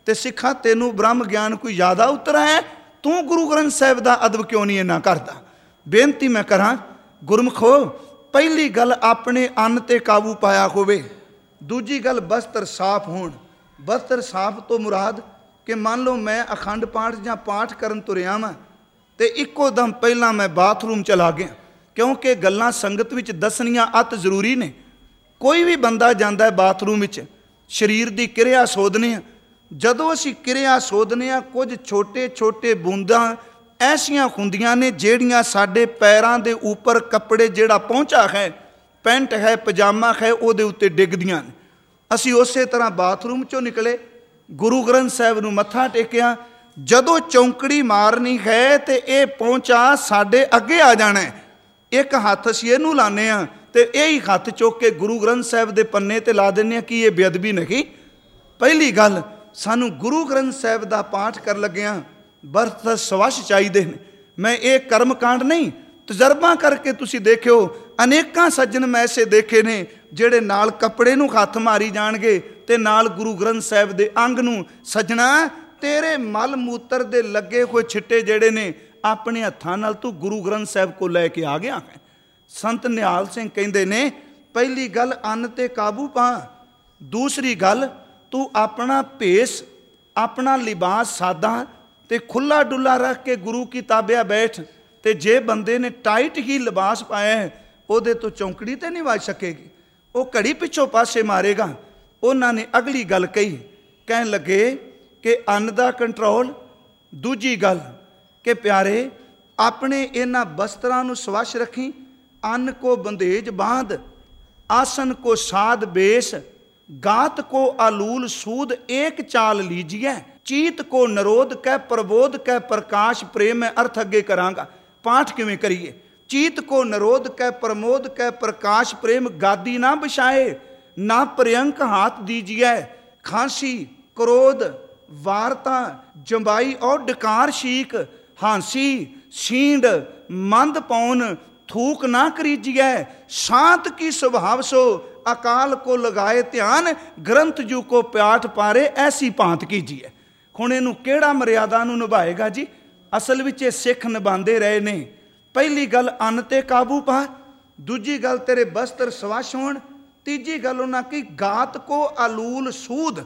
ਤੇ ਸਿੱਖਾ ਤੈਨੂੰ ਬ੍ਰਹਮ ਗਿਆਨ ਕੋਈ ਜ਼ਿਆਦਾ ਉਤਰਾ ਹੈ, ਤੂੰ ਗੁਰੂ ਗ੍ਰੰਥ ਸਾਹਿਬ ਦਾ ਅਦਬ ਕਿਉਂ ਨਹੀਂ ਇੰਨਾ ਕਰਦਾ। ਬੇਨਤੀ ਮੈਂ ਕਰਾਂ ਗੁਰਮਖੋ, ਪਹਿਲੀ ਗੱਲ ਆਪਣੇ ਅੰਨ ਤੇ ਕਾਬੂ ਪਾਇਆ ਹੋਵੇ, ਦੂਜੀ ਗੱਲ ਬਸਤਰ ਸਾਫ਼ ਹੋਣ। ਬਸਤਰ ਸਾਫ਼ ਤੋਂ ਮੁਰਾਦ ਕਿ ਮੰਨ ਲਓ ਮੈਂ ਅਖੰਡ ਪਾਠ ਜਾਂ ਪਾਠ ਕਰਨ ਤੁਰਿਆ ਵਾਂ ਤੇ ਇੱਕੋ ਦਮ ਪਹਿਲਾਂ ਮੈਂ ਬਾਥਰੂਮ ਚਲਾ ਗਿਆ, ਕਿਉਂਕਿ ਗੱਲਾਂ ਸੰਗਤ ਵਿੱਚ ਦੱਸਣੀਆਂ ਅਤ ਜ਼ਰੂਰੀ ਨੇ। ਕੋਈ ਵੀ ਬੰਦਾ ਜਾਂਦਾ ਹੈ ਬਾਥਰੂਮ ਵਿੱਚ, ਸਰੀਰ ਦੀ ਕਿਰਿਆ ਸੋਧਨੇ ਆ। ਜਦੋਂ ਅਸੀਂ ਕਿਰਿਆ ਸੋਧਨੇ ਆ, ਕੁਝ ਛੋਟੇ ਛੋਟੇ ਬੂੰਦਾਂ ਐਸੀਆਂ ਹੁੰਦੀਆਂ ਨੇ ਜਿਹੜੀਆਂ ਸਾਡੇ ਪੈਰਾਂ ਦੇ ਉੱਪਰ ਕੱਪੜੇ ਜਿਹੜਾ ਪਹੁੰਚਾ ਹੈ, ਪੈਂਟ ਹੈ, ਪਜਾਮਾ ਹੈ, ਉਹਦੇ ਉੱਤੇ ਡਿੱਗਦੀਆਂ ਨੇ। ਅਸੀਂ ਉਸੇ ਤਰ੍ਹਾਂ ਬਾਥਰੂਮ 'ਚੋਂ ਨਿਕਲੇ, ਗੁਰੂ ਗ੍ਰੰਥ ਸਾਹਿਬ ਨੂੰ ਮੱਥਾ ਟੇਕਿਆ, ਜਦੋਂ ਚੌਂਕੜੀ ਮਾਰਨੀ ਹੈ ਤੇ ਇਹ ਪਹੁੰਚਾ ਸਾਡੇ ਅੱਗੇ ਆ ਜਾਣਾ ਹੈ। ਇੱਕ ਹੱਥ ਅਸੀਂ ਇਹਨੂੰ ਲਾਉਂਦੇ ਹਾਂ ਤੇ ਇਹ ਹੀ ਹੱਥ ਚੁੱਕ ਕੇ ਗੁਰੂ ਗ੍ਰੰਥ ਸਾਹਿਬ ਦੇ ਪੰਨੇ ਤੇ ਲਾ ਦਿੰਦੇ ਹਾਂ। ਕਿ ਇਹ ਬੇਅਦਬੀ ਨਹੀਂ? ਪਹਿਲੀ ਗੱਲ, ਸਾਨੂੰ ਗੁਰੂ ਗ੍ਰੰਥ ਸਾਹਿਬ ਦਾ ਪਾਠ ਕਰਨ ਲੱਗਿਆਂ ਬਰਤ ਸਵੱਛ ਚਾਹੀਦੇ ਨੇ। ਮੈਂ ਇਹ ਕਰਮ ਕਾਂਡ ਨਹੀਂ, ਤਜਰਬਾ ਕਰਕੇ ਤੁਸੀਂ ਦੇਖਿਓ, ਅਨੇਕਾਂ ਸੱਜਣ ਮੈਂ ਐਸੇ ਦੇਖੇ ਨੇ ਜਿਹੜੇ ਨਾਲ ਕੱਪੜੇ ਨੂੰ ਹੱਥ ਮਾਰੀ ਜਾਣਗੇ ਤੇ ਨਾਲ ਗੁਰੂ ਗ੍ਰੰਥ ਸਾਹਿਬ ਦੇ ਅੰਗ ਨੂੰ। ਸੱਜਣਾ, ਤੇਰੇ ਮਲ ਮੂਤਰ ਦੇ ਲੱਗੇ ਹੋਏ ਛਿੱਟੇ ਜਿਹੜੇ ਨੇ, ਆਪਣੇ ਹੱਥਾਂ ਨਾਲ ਤੂੰ ਗੁਰੂ ਗ੍ਰੰਥ ਸਾਹਿਬ ਕੋਲ ਲੈ ਕੇ ਆ ਗਿਆ ਹੈ। ਸੰਤ ਨਿਹਾਲ ਸਿੰਘ ਕਹਿੰਦੇ ਨੇ, ਪਹਿਲੀ ਗੱਲ ਅੰਨ ਤੇ ਕਾਬੂ ਪਾ, ਦੂਸਰੀ ਗੱਲ ਤੂੰ ਆਪਣਾ ਭੇਸ, ਆਪਣਾ ਲਿਬਾਸ ਸਾਦਾ ਤੇ ਖੁੱਲਾ ਡੁੱਲਾ ਰੱਖ ਕੇ ਗੁਰੂ ਕੀ ਤਾਬਿਆ ਬੈਠ। ਤੇ ਜੇ ਬੰਦੇ ਨੇ ਟਾਈਟ ਹੀ ਲਿਬਾਸ ਪਾਇਆ, ਉਹਦੇ ਤੋਂ ਚੌਂਕੜੀ ਤੇ ਨਹੀਂ ਵੱਜ ਸਕੇਗੀ, ਉਹ ਘੜੀ ਪਿੱਛੋਂ ਪਾਸੇ ਮਾਰੇਗਾ। ਉਹਨਾਂ ਨੇ ਅਗਲੀ ਗੱਲ ਕਹੀ, ਕਹਿਣ ਲੱਗੇ ਕਿ ਅੰਨ ਦਾ ਕੰਟਰੋਲ। ਦੂਜੀ ਗੱਲ ਕਿ ਪਿਆਰੇ, ਆਪਣੇ ਇਹਨਾਂ ਬਸਤਰਾਂ ਨੂੰ ਸਵੱਛ ਰੱਖੀ। ਅੰਨ ਕੋ ਬੰਦੇਜ ਬਾਂਧ, ਆਸਨ ਕੋ ਸਾਧ ਬੇਸ, गात को आलूल सूद एक चाल लीजिए, चीत को निरोध कै प्रबोध कै प्रकाश प्रेम। मैं अर्थ अगे करांगा, पाठ किवें करिए। चीत को निरोध कै प्रमोद कै प्रकाश प्रेम, गादी ना बिछाए ना पर्यंक हाथ दीजिए। खांसी क्रोध वार्ता जंबाई और डकार शीक, हांसी सींड मंद पौन थूक ना करीजिए। शांत की स्वभाव सो अकाल को लगाए ध्यान, ग्रंथ जू को प्याठ पारे ऐसी भांत कीजिए। हुण इहनूं किहड़ा मर्यादा नूं निभाएगा जी? असल विच ये सिख निभांदे रहे ने। पहली गल अन्न ते काबू पा, दूजी गल तेरे बस्तर सवच्छ होण, तीजी गल उन्हां की गात को आलूल सूद।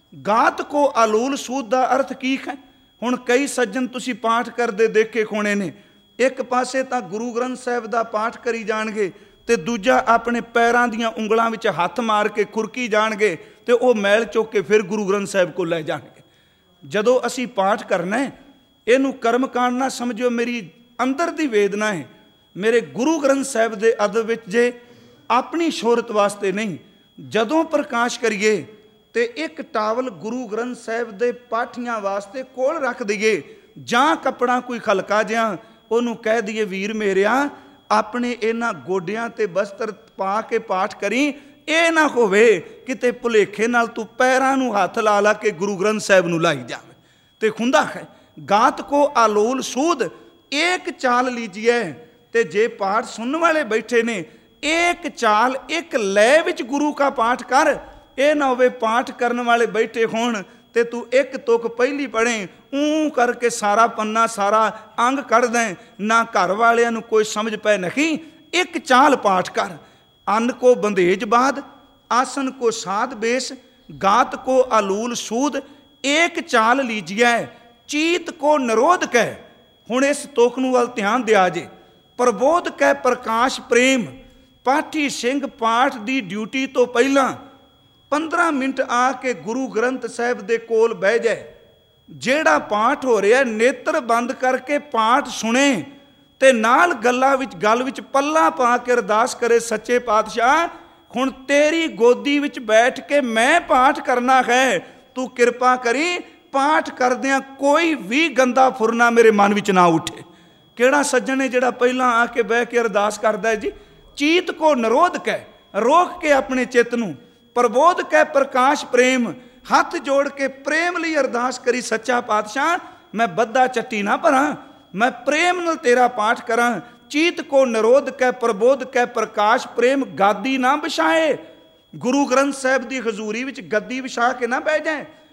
गात को आलूल सूद का अर्थ की है? हुण कई सज्जन तुसीं पाठ करदे देखे होणे ने, एक पासे तां गुरु ग्रंथ साहिब दा पाठ करी जाणगे ते दूजा अपने पैरां दीआं उंगलां विच हत्थ मार के खुरकी जाणगे ते ओह मैल चुक के फिर गुरु ग्रंथ साहिब को लै जाणगे। जदों असीं पाठ करना है, इहनूं कर्म कांड ना समझिओ, मेरी अंदर दी वेदना है। मेरे गुरु ग्रंथ साहिब दे अदब विच जे अपनी शोहरत वास्ते नहीं, जदों प्रकाश करिए ते एक टावल गुरु ग्रंथ साहिब दे पाठियां वास्ते कोल रख दईए, जां कपड़ा कोई खलका जिहा ਉਹਨੂੰ ਕਹਿ ਦਈਏ, ਵੀਰ ਮੇਰਿਆ ਆਪਣੇ ਇਹਨਾਂ ਗੋਡਿਆਂ ਤੇ ਬਸਤਰ ਪਾ ਕੇ ਪਾਠ ਕਰੀ। ਇਹ ਨਾ ਹੋਵੇ ਕਿਤੇ ਭੁਲੇਖੇ ਨਾਲ ਤੂੰ ਪੈਰਾਂ ਨੂੰ ਹੱਥ ਲਾ ਲਾ ਕੇ ਗੁਰੂ ਗ੍ਰੰਥ ਸਾਹਿਬ ਨੂੰ ਲਾਈ ਜਾਵੇ। ਤੇ ਹੁੰਦਾ ਹੈ ਗਾਤ ਕੋ ਆਲੋਲ ਸੂਦ ਇੱਕ ਚਾਲ ਲੀਜੀਏ। ਤੇ ਜੇ ਪਾਠ ਸੁਣਨ ਵਾਲੇ ਬੈਠੇ ਨੇ, ਇੱਕ ਚਾਲ ਇੱਕ ਲੈ ਵਿੱਚ ਗੁਰੂ का ਪਾਠ ਕਰ। ਇਹ ਨਾ ਹੋਵੇ ਪਾਠ ਕਰਨ ਵਾਲੇ ਬੈਠੇ ਹੋਣ ਤੇ ਤੂੰ ਇੱਕ ਤੁਕ ਪਹਿਲੀ ਪੜ੍ਹੇ, ਊਂ ਕਰਕੇ ਸਾਰਾ ਪੰਨਾ ਸਾਰਾ ਅੰਗ ਕੱਢ ਦੇਂ, ਨਾ ਘਰ ਵਾਲਿਆਂ ਨੂੰ ਕੋਈ ਸਮਝ ਪੈ। ਨਹੀਂ, ਇੱਕ ਚਾਲ ਪਾਠ ਕਰ। ਅੰਨ ਕੋ ਬੰਦੇਜ ਬਾਦ, ਆਸਨ ਕੋ ਸਾਧ ਬੇਸ, गात को आलूल सूद एक चाल लीजिए, चीत को निरोध कै। हुण इस तुक नूं वल ध्यान दिया जे। प्रबोध कै प्रकाश प्रेम। पाठी सिंह पाठ दी ड्यूटी तो पहला पंद्रह मिनट आके गुरु ग्रंथ साहिब दे कोल बह जाए। जेड़ा पाठ हो रहा नेत्र बंद करके पाठ सुने ते नाल गल्लां विच गल विच पल्ला पा के अरदास करे, सच्चे पातशाह हुण तेरी गोदी विच बैठ के मैं पाठ करना है, तू किरपा करी पाठ करदियां कोई भी गंदा फुरना मेरे मन विच ना उठे। किहड़ा सज्जन है जिहड़ा पहला आके बह के अरदास करदा है जी? चीत को निरोध कै, रोक के अपने चित्त नूं, प्रबोध कै प्रकाश प्रेम, हथ जोड़ के प्रेम लई अरदास करी, सच्चा पातशाह मैं बद्दा चट्टी ना भरां, मैं प्रेम नाल तेरा पाठ करां। चीत को निरोध कै प्रबोध कै प्रकाश प्रेम, गादी ना बिछाए। गुरु ग्रंथ साहिब दी हजूरी विच गद्दी विछा के ना बह जाए।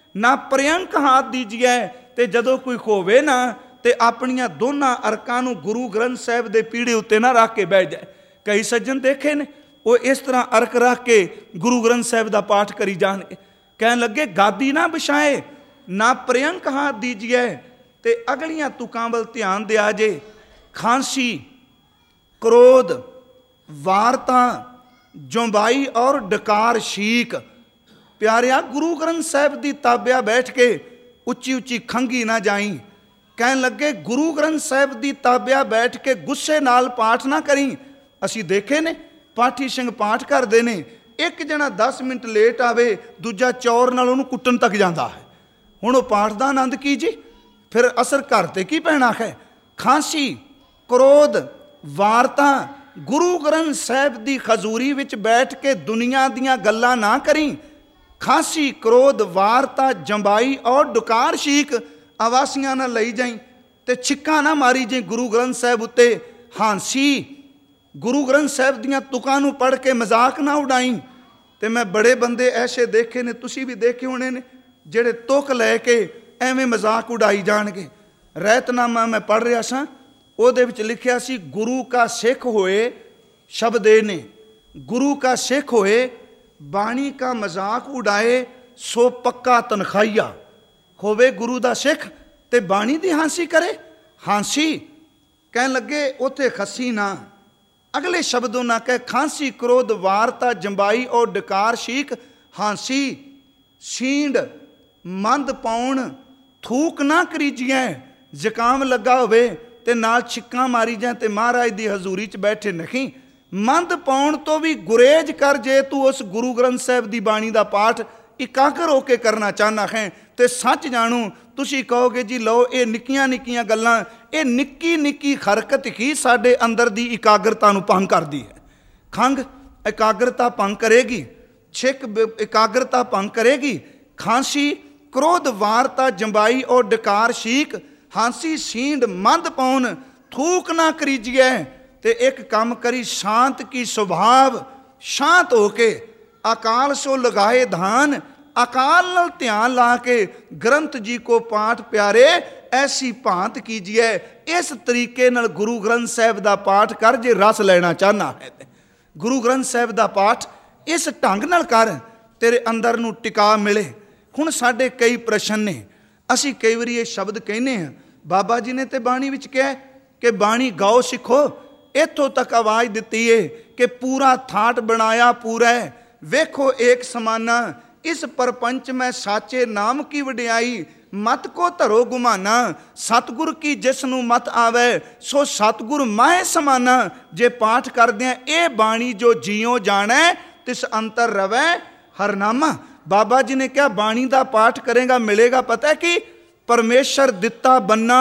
ਨਾ ਪ੍ਰਿਅੰਕ ਹਾਥ ਦੀਜੀਐ। ਤੇ ਜਦੋਂ ਕੋਈ ਹੋਵੇ ਨਾ ਤੇ ਆਪਣੀਆਂ ਦੋਨਾਂ ਅਰਕਾਂ ਨੂੰ ਗੁਰੂ ਗ੍ਰੰਥ ਸਾਹਿਬ ਦੇ ਪੀੜੇ ਉੱਤੇ ਨਾ ਰੱਖ ਕੇ ਬਹਿ ਜਾਏ। ਕਈ ਸੱਜਣ ਦੇਖੇ ਨੇ ਉਹ ਇਸ ਤਰ੍ਹਾਂ ਅਰਕ ਰੱਖ ਕੇ ਗੁਰੂ ਗ੍ਰੰਥ ਸਾਹਿਬ ਦਾ ਪਾਠ ਕਰੀ ਜਾਣਗੇ। ਕਹਿਣ ਲੱਗੇ ਗਾਦੀ ਨਾ ਵਿਛਾਏ, ਨਾ ਪ੍ਰਿਅੰਕ ਹਾਥ ਦੀਜੀਐ। ਤੇ ਅਗਲੀਆਂ ਤੁਕਾਂ ਵੱਲ ਧਿਆਨ ਦਿਆ ਜੇ। ਖਾਂਸੀ, ਕ੍ਰੋਧ, ਵਾਰਤਾ, ਜੰਬਾਈ ਔਰ ਡਕਾਰ ਸ਼ੀਕ। ਪਿਆਰਿਆ, ਗੁਰੂ ਗ੍ਰੰਥ ਸਾਹਿਬ ਦੀ ਤਾਬਿਆ ਬੈਠ ਕੇ ਉੱਚੀ ਉੱਚੀ ਖੰਗੀ ਨਾ ਜਾਈ। ਕਹਿਣ ਲੱਗੇ ਗੁਰੂ ਗ੍ਰੰਥ ਸਾਹਿਬ ਦੀ ਤਾਬਿਆ ਬੈਠ ਕੇ ਗੁੱਸੇ ਨਾਲ ਪਾਠ ਨਾ ਕਰੀ। ਅਸੀਂ ਦੇਖੇ ਨੇ ਪਾਠੀ ਸਿੰਘ ਪਾਠ ਕਰਦੇ ਨੇ, ਇੱਕ ਜਣਾ ਦਸ ਮਿੰਟ ਲੇਟ ਆਵੇ, ਦੂਜਾ ਚੌਰ ਨਾਲ ਉਹਨੂੰ ਕੁੱਟਣ ਤੱਕ ਜਾਂਦਾ ਹੈ। ਹੁਣ ਉਹ ਪਾਠ ਦਾ ਆਨੰਦ ਕੀ ਜੀ? ਫਿਰ ਅਸਰ ਘਰ ਤੇ ਕੀ ਪੈਣਾ ਹੈ? ਖਾਂਸੀ, ਕ੍ਰੋਧ, ਵਾਰਤਾ, ਗੁਰੂ ਗ੍ਰੰਥ ਸਾਹਿਬ ਦੀ ਹਜ਼ੂਰੀ ਵਿੱਚ ਬੈਠ ਕੇ ਦੁਨੀਆ ਦੀਆਂ ਗੱਲਾਂ ਨਾ ਕਰੀ। ਖਾਂਸੀ, ਕ੍ਰੋਧ, ਵਾਰਤਾ, ਜੰਬਾਈ ਔਰ ਡਕਾਰ ਸ਼ੀਕ ਆਵਾਸੀਆਂ ਨਾ ਲਈ ਜਾਈ ਤੇ ਛਿੱਕਾਂ ਨਾ ਮਾਰੀ ਜਾਈ ਗੁਰੂ ਗ੍ਰੰਥ ਸਾਹਿਬ ਉੱਤੇ। ਹਾਂਸੀ, ਗੁਰੂ ਗ੍ਰੰਥ ਸਾਹਿਬ ਦੀਆਂ ਤੁਕਾਂ ਨੂੰ ਪੜ੍ਹ ਕੇ ਮਜ਼ਾਕ ਨਾ ਉਡਾਈ। ਤੇ ਮੈਂ ਬੜੇ ਬੰਦੇ ਐਸੇ ਦੇਖੇ ਨੇ, ਤੁਸੀਂ ਵੀ ਦੇਖੇ ਹੋਣੇ ਨੇ, ਜਿਹੜੇ ਤੁਕ ਲੈ ਕੇ ਐਵੇਂ ਮਜ਼ਾਕ ਉਡਾਈ ਜਾਣਗੇ। ਰਹਿਤਨਾਮਾ ਮੈਂ ਪੜ੍ਹ ਰਿਹਾ ਸਾਂ, ਉਹਦੇ ਵਿੱਚ ਲਿਖਿਆ ਸੀ ਗੁਰੂ ਕਾ ਸਿੱਖ ਹੋਏ ਸ਼ਬਦੇ ਨੇ, ਗੁਰੂ ਕਾ ਸਿੱਖ ਹੋਏ ਬਾਣੀ ਕਾ ਮਜ਼ਾਕ ਉਡਾਏ ਸੋ ਪੱਕਾ ਤਨਖਾਹੀਆ। ਹੋਵੇ ਗੁਰੂ ਦਾ ਸਿੱਖ ਤੇ ਬਾਣੀ ਦੀ ਹਾਂਸੀ ਕਰੇ। ਹਾਂਸੀ, ਕਹਿਣ ਲੱਗੇ ਉੱਥੇ ਖੱਸੀ ਨਾ, ਅਗਲੇ ਸ਼ਬਦੋਂ ਨਾ ਕਹੇ। ਖਾਂਸੀ, ਕ੍ਰੋਧ, ਵਾਰਤਾ, ਜੰਬਾਈ ਔਰ ਡਕਾਰ ਸ਼ੀਕ। ਹਾਂਸੀ, ਸੀਂਡ, ਮੰਦ ਪਾਉਣ, ਥੂਕ ਨਾ ਕਰੀਜੀਐ। ਜ਼ੁਕਾਮ ਲੱਗਾ ਹੋਵੇ ਤੇ ਨਾਲ ਛਿੱਕਾਂ ਮਾਰੀ ਜਾਏ ਤੇ ਮਹਾਰਾਜ ਦੀ ਹਜ਼ੂਰੀ 'ਚ ਬੈਠੇ ਨਹੀਂ। ਮੰਦ ਪਾਉਣ ਤੋਂ ਵੀ ਗੁਰੇਜ ਕਰ ਜੇ ਤੂੰ ਉਸ ਗੁਰੂ ਗ੍ਰੰਥ ਸਾਹਿਬ ਦੀ ਬਾਣੀ ਦਾ ਪਾਠ ਇਕਾਗਰ ਹੋ ਕੇ ਕਰਨਾ ਚਾਹੁੰਦਾ ਹੈ। ਤੇ ਸੱਚ ਜਾਣੂ ਤੁਸੀਂ ਕਹੋਗੇ ਜੀ ਲਓ ਇਹ ਨਿੱਕੀਆਂ ਨਿੱਕੀਆਂ ਗੱਲਾਂ, ਇਹ ਨਿੱਕੀ ਨਿੱਕੀ ਹਰਕਤ ਹੀ ਸਾਡੇ ਅੰਦਰ ਦੀ ਇਕਾਗਰਤਾ ਨੂੰ ਭੰਗ ਕਰਦੀ ਹੈ। ਖੰਘ ਇਕਾਗਰਤਾ ਭੰਗ ਕਰੇਗੀ, ਛਿੱਕ ਇਕਾਗਰਤਾ ਭੰਗ ਕਰੇਗੀ। ਖਾਂਸੀ, ਕ੍ਰੋਧ, ਵਾਰਤਾ, ਜੰਬਾਈ ਔਰ ਡਕਾਰ ਸ਼ੀਕ। ਹਾਂਸੀ, ਸੀਂਡ, ਮੰਦ ਪਾਉਣ, ਥੂਕ ਨਾ ਕਰੀਜੀਐ। ਤੇ ਇੱਕ ਕੰਮ ਕਰੀ, ਸ਼ਾਂਤ ਕੀ ਸੁਭਾਵ, ਸ਼ਾਂਤ ਹੋ ਕੇ ਅਕਾਲ ਸੋ ਲਗਾਏ ਧਾਨ। ਅਕਾਲ ਨਾਲ ਧਿਆਨ ਲਾ ਕੇ ਗ੍ਰੰਥ ਜੀ ਕੋ ਪਾਠ ਪਿਆਰੇ ਐਸੀ ਭਾਂਤ ਕੀਜੀਏ। ਇਸ ਤਰੀਕੇ ਨਾਲ ਗੁਰੂ ਗ੍ਰੰਥ ਸਾਹਿਬ ਦਾ ਪਾਠ ਕਰ ਜੇ ਰਸ ਲੈਣਾ ਚਾਹਨਾ ਹੈ। ਗੁਰੂ ਗ੍ਰੰਥ ਸਾਹਿਬ ਦਾ ਪਾਠ ਇਸ ਢੰਗ ਨਾਲ ਕਰ, ਤੇਰੇ ਅੰਦਰ ਨੂੰ ਟਿਕਾ ਮਿਲੇ। ਹੁਣ ਸਾਡੇ ਕਈ ਪ੍ਰਸ਼ਨ ਨੇ, ਅਸੀਂ ਕਈ ਵਾਰੀ ਇਹ ਸ਼ਬਦ ਕਹਿੰਦੇ ਹਾਂ, ਬਾਬਾ ਜੀ ਨੇ ਤੇ ਬਾਣੀ ਵਿੱਚ ਕਿਹਾ ਕਿ ਬਾਣੀ ਗਾਓ ਸਿੱਖੋ। ਇੱਥੋਂ ਤੱਕ ਆਵਾਜ਼ ਦਿੱਤੀ ਏ ਕਿ ਪੂਰਾ ਥਾਟ ਬਣਾਇਆ ਪੂਰਾ ਵੇਖੋ ਏਕ ਸਮਾਨਾ। ਇਸ ਪਰਪੰਚ ਮੈਂ ਸਾਚੇ ਨਾਮ ਕੀ ਵਡਿਆਈ, ਮਤ ਕੋ ਧਰੋ ਗੁਮਾਨਾ। ਸਤਿਗੁਰ ਕੀ ਜਿਸ ਨੂੰ ਮਤ ਆਵੇ ਸੋ ਸਤਿਗੁਰ ਮਾਹੇ ਸਮਾਨਾ। ਜੇ ਪਾਠ ਕਰਦਿਆਂ ਇਹ ਬਾਣੀ ਜੋ ਜੀਓ ਜਾਣੈ ਤਿਸ ਅੰਤਰ ਰਵੈ ਹਰਨਾਮਾ। ਬਾਬਾ ਜੀ ਨੇ ਕਿਹਾ ਬਾਣੀ ਦਾ ਪਾਠ ਕਰੇਗਾ ਮਿਲੇਗਾ ਪਤਾ ਕੀ? ਪਰਮੇਸ਼ਰ ਦਿੱਤਾ ਬੰਨਾ,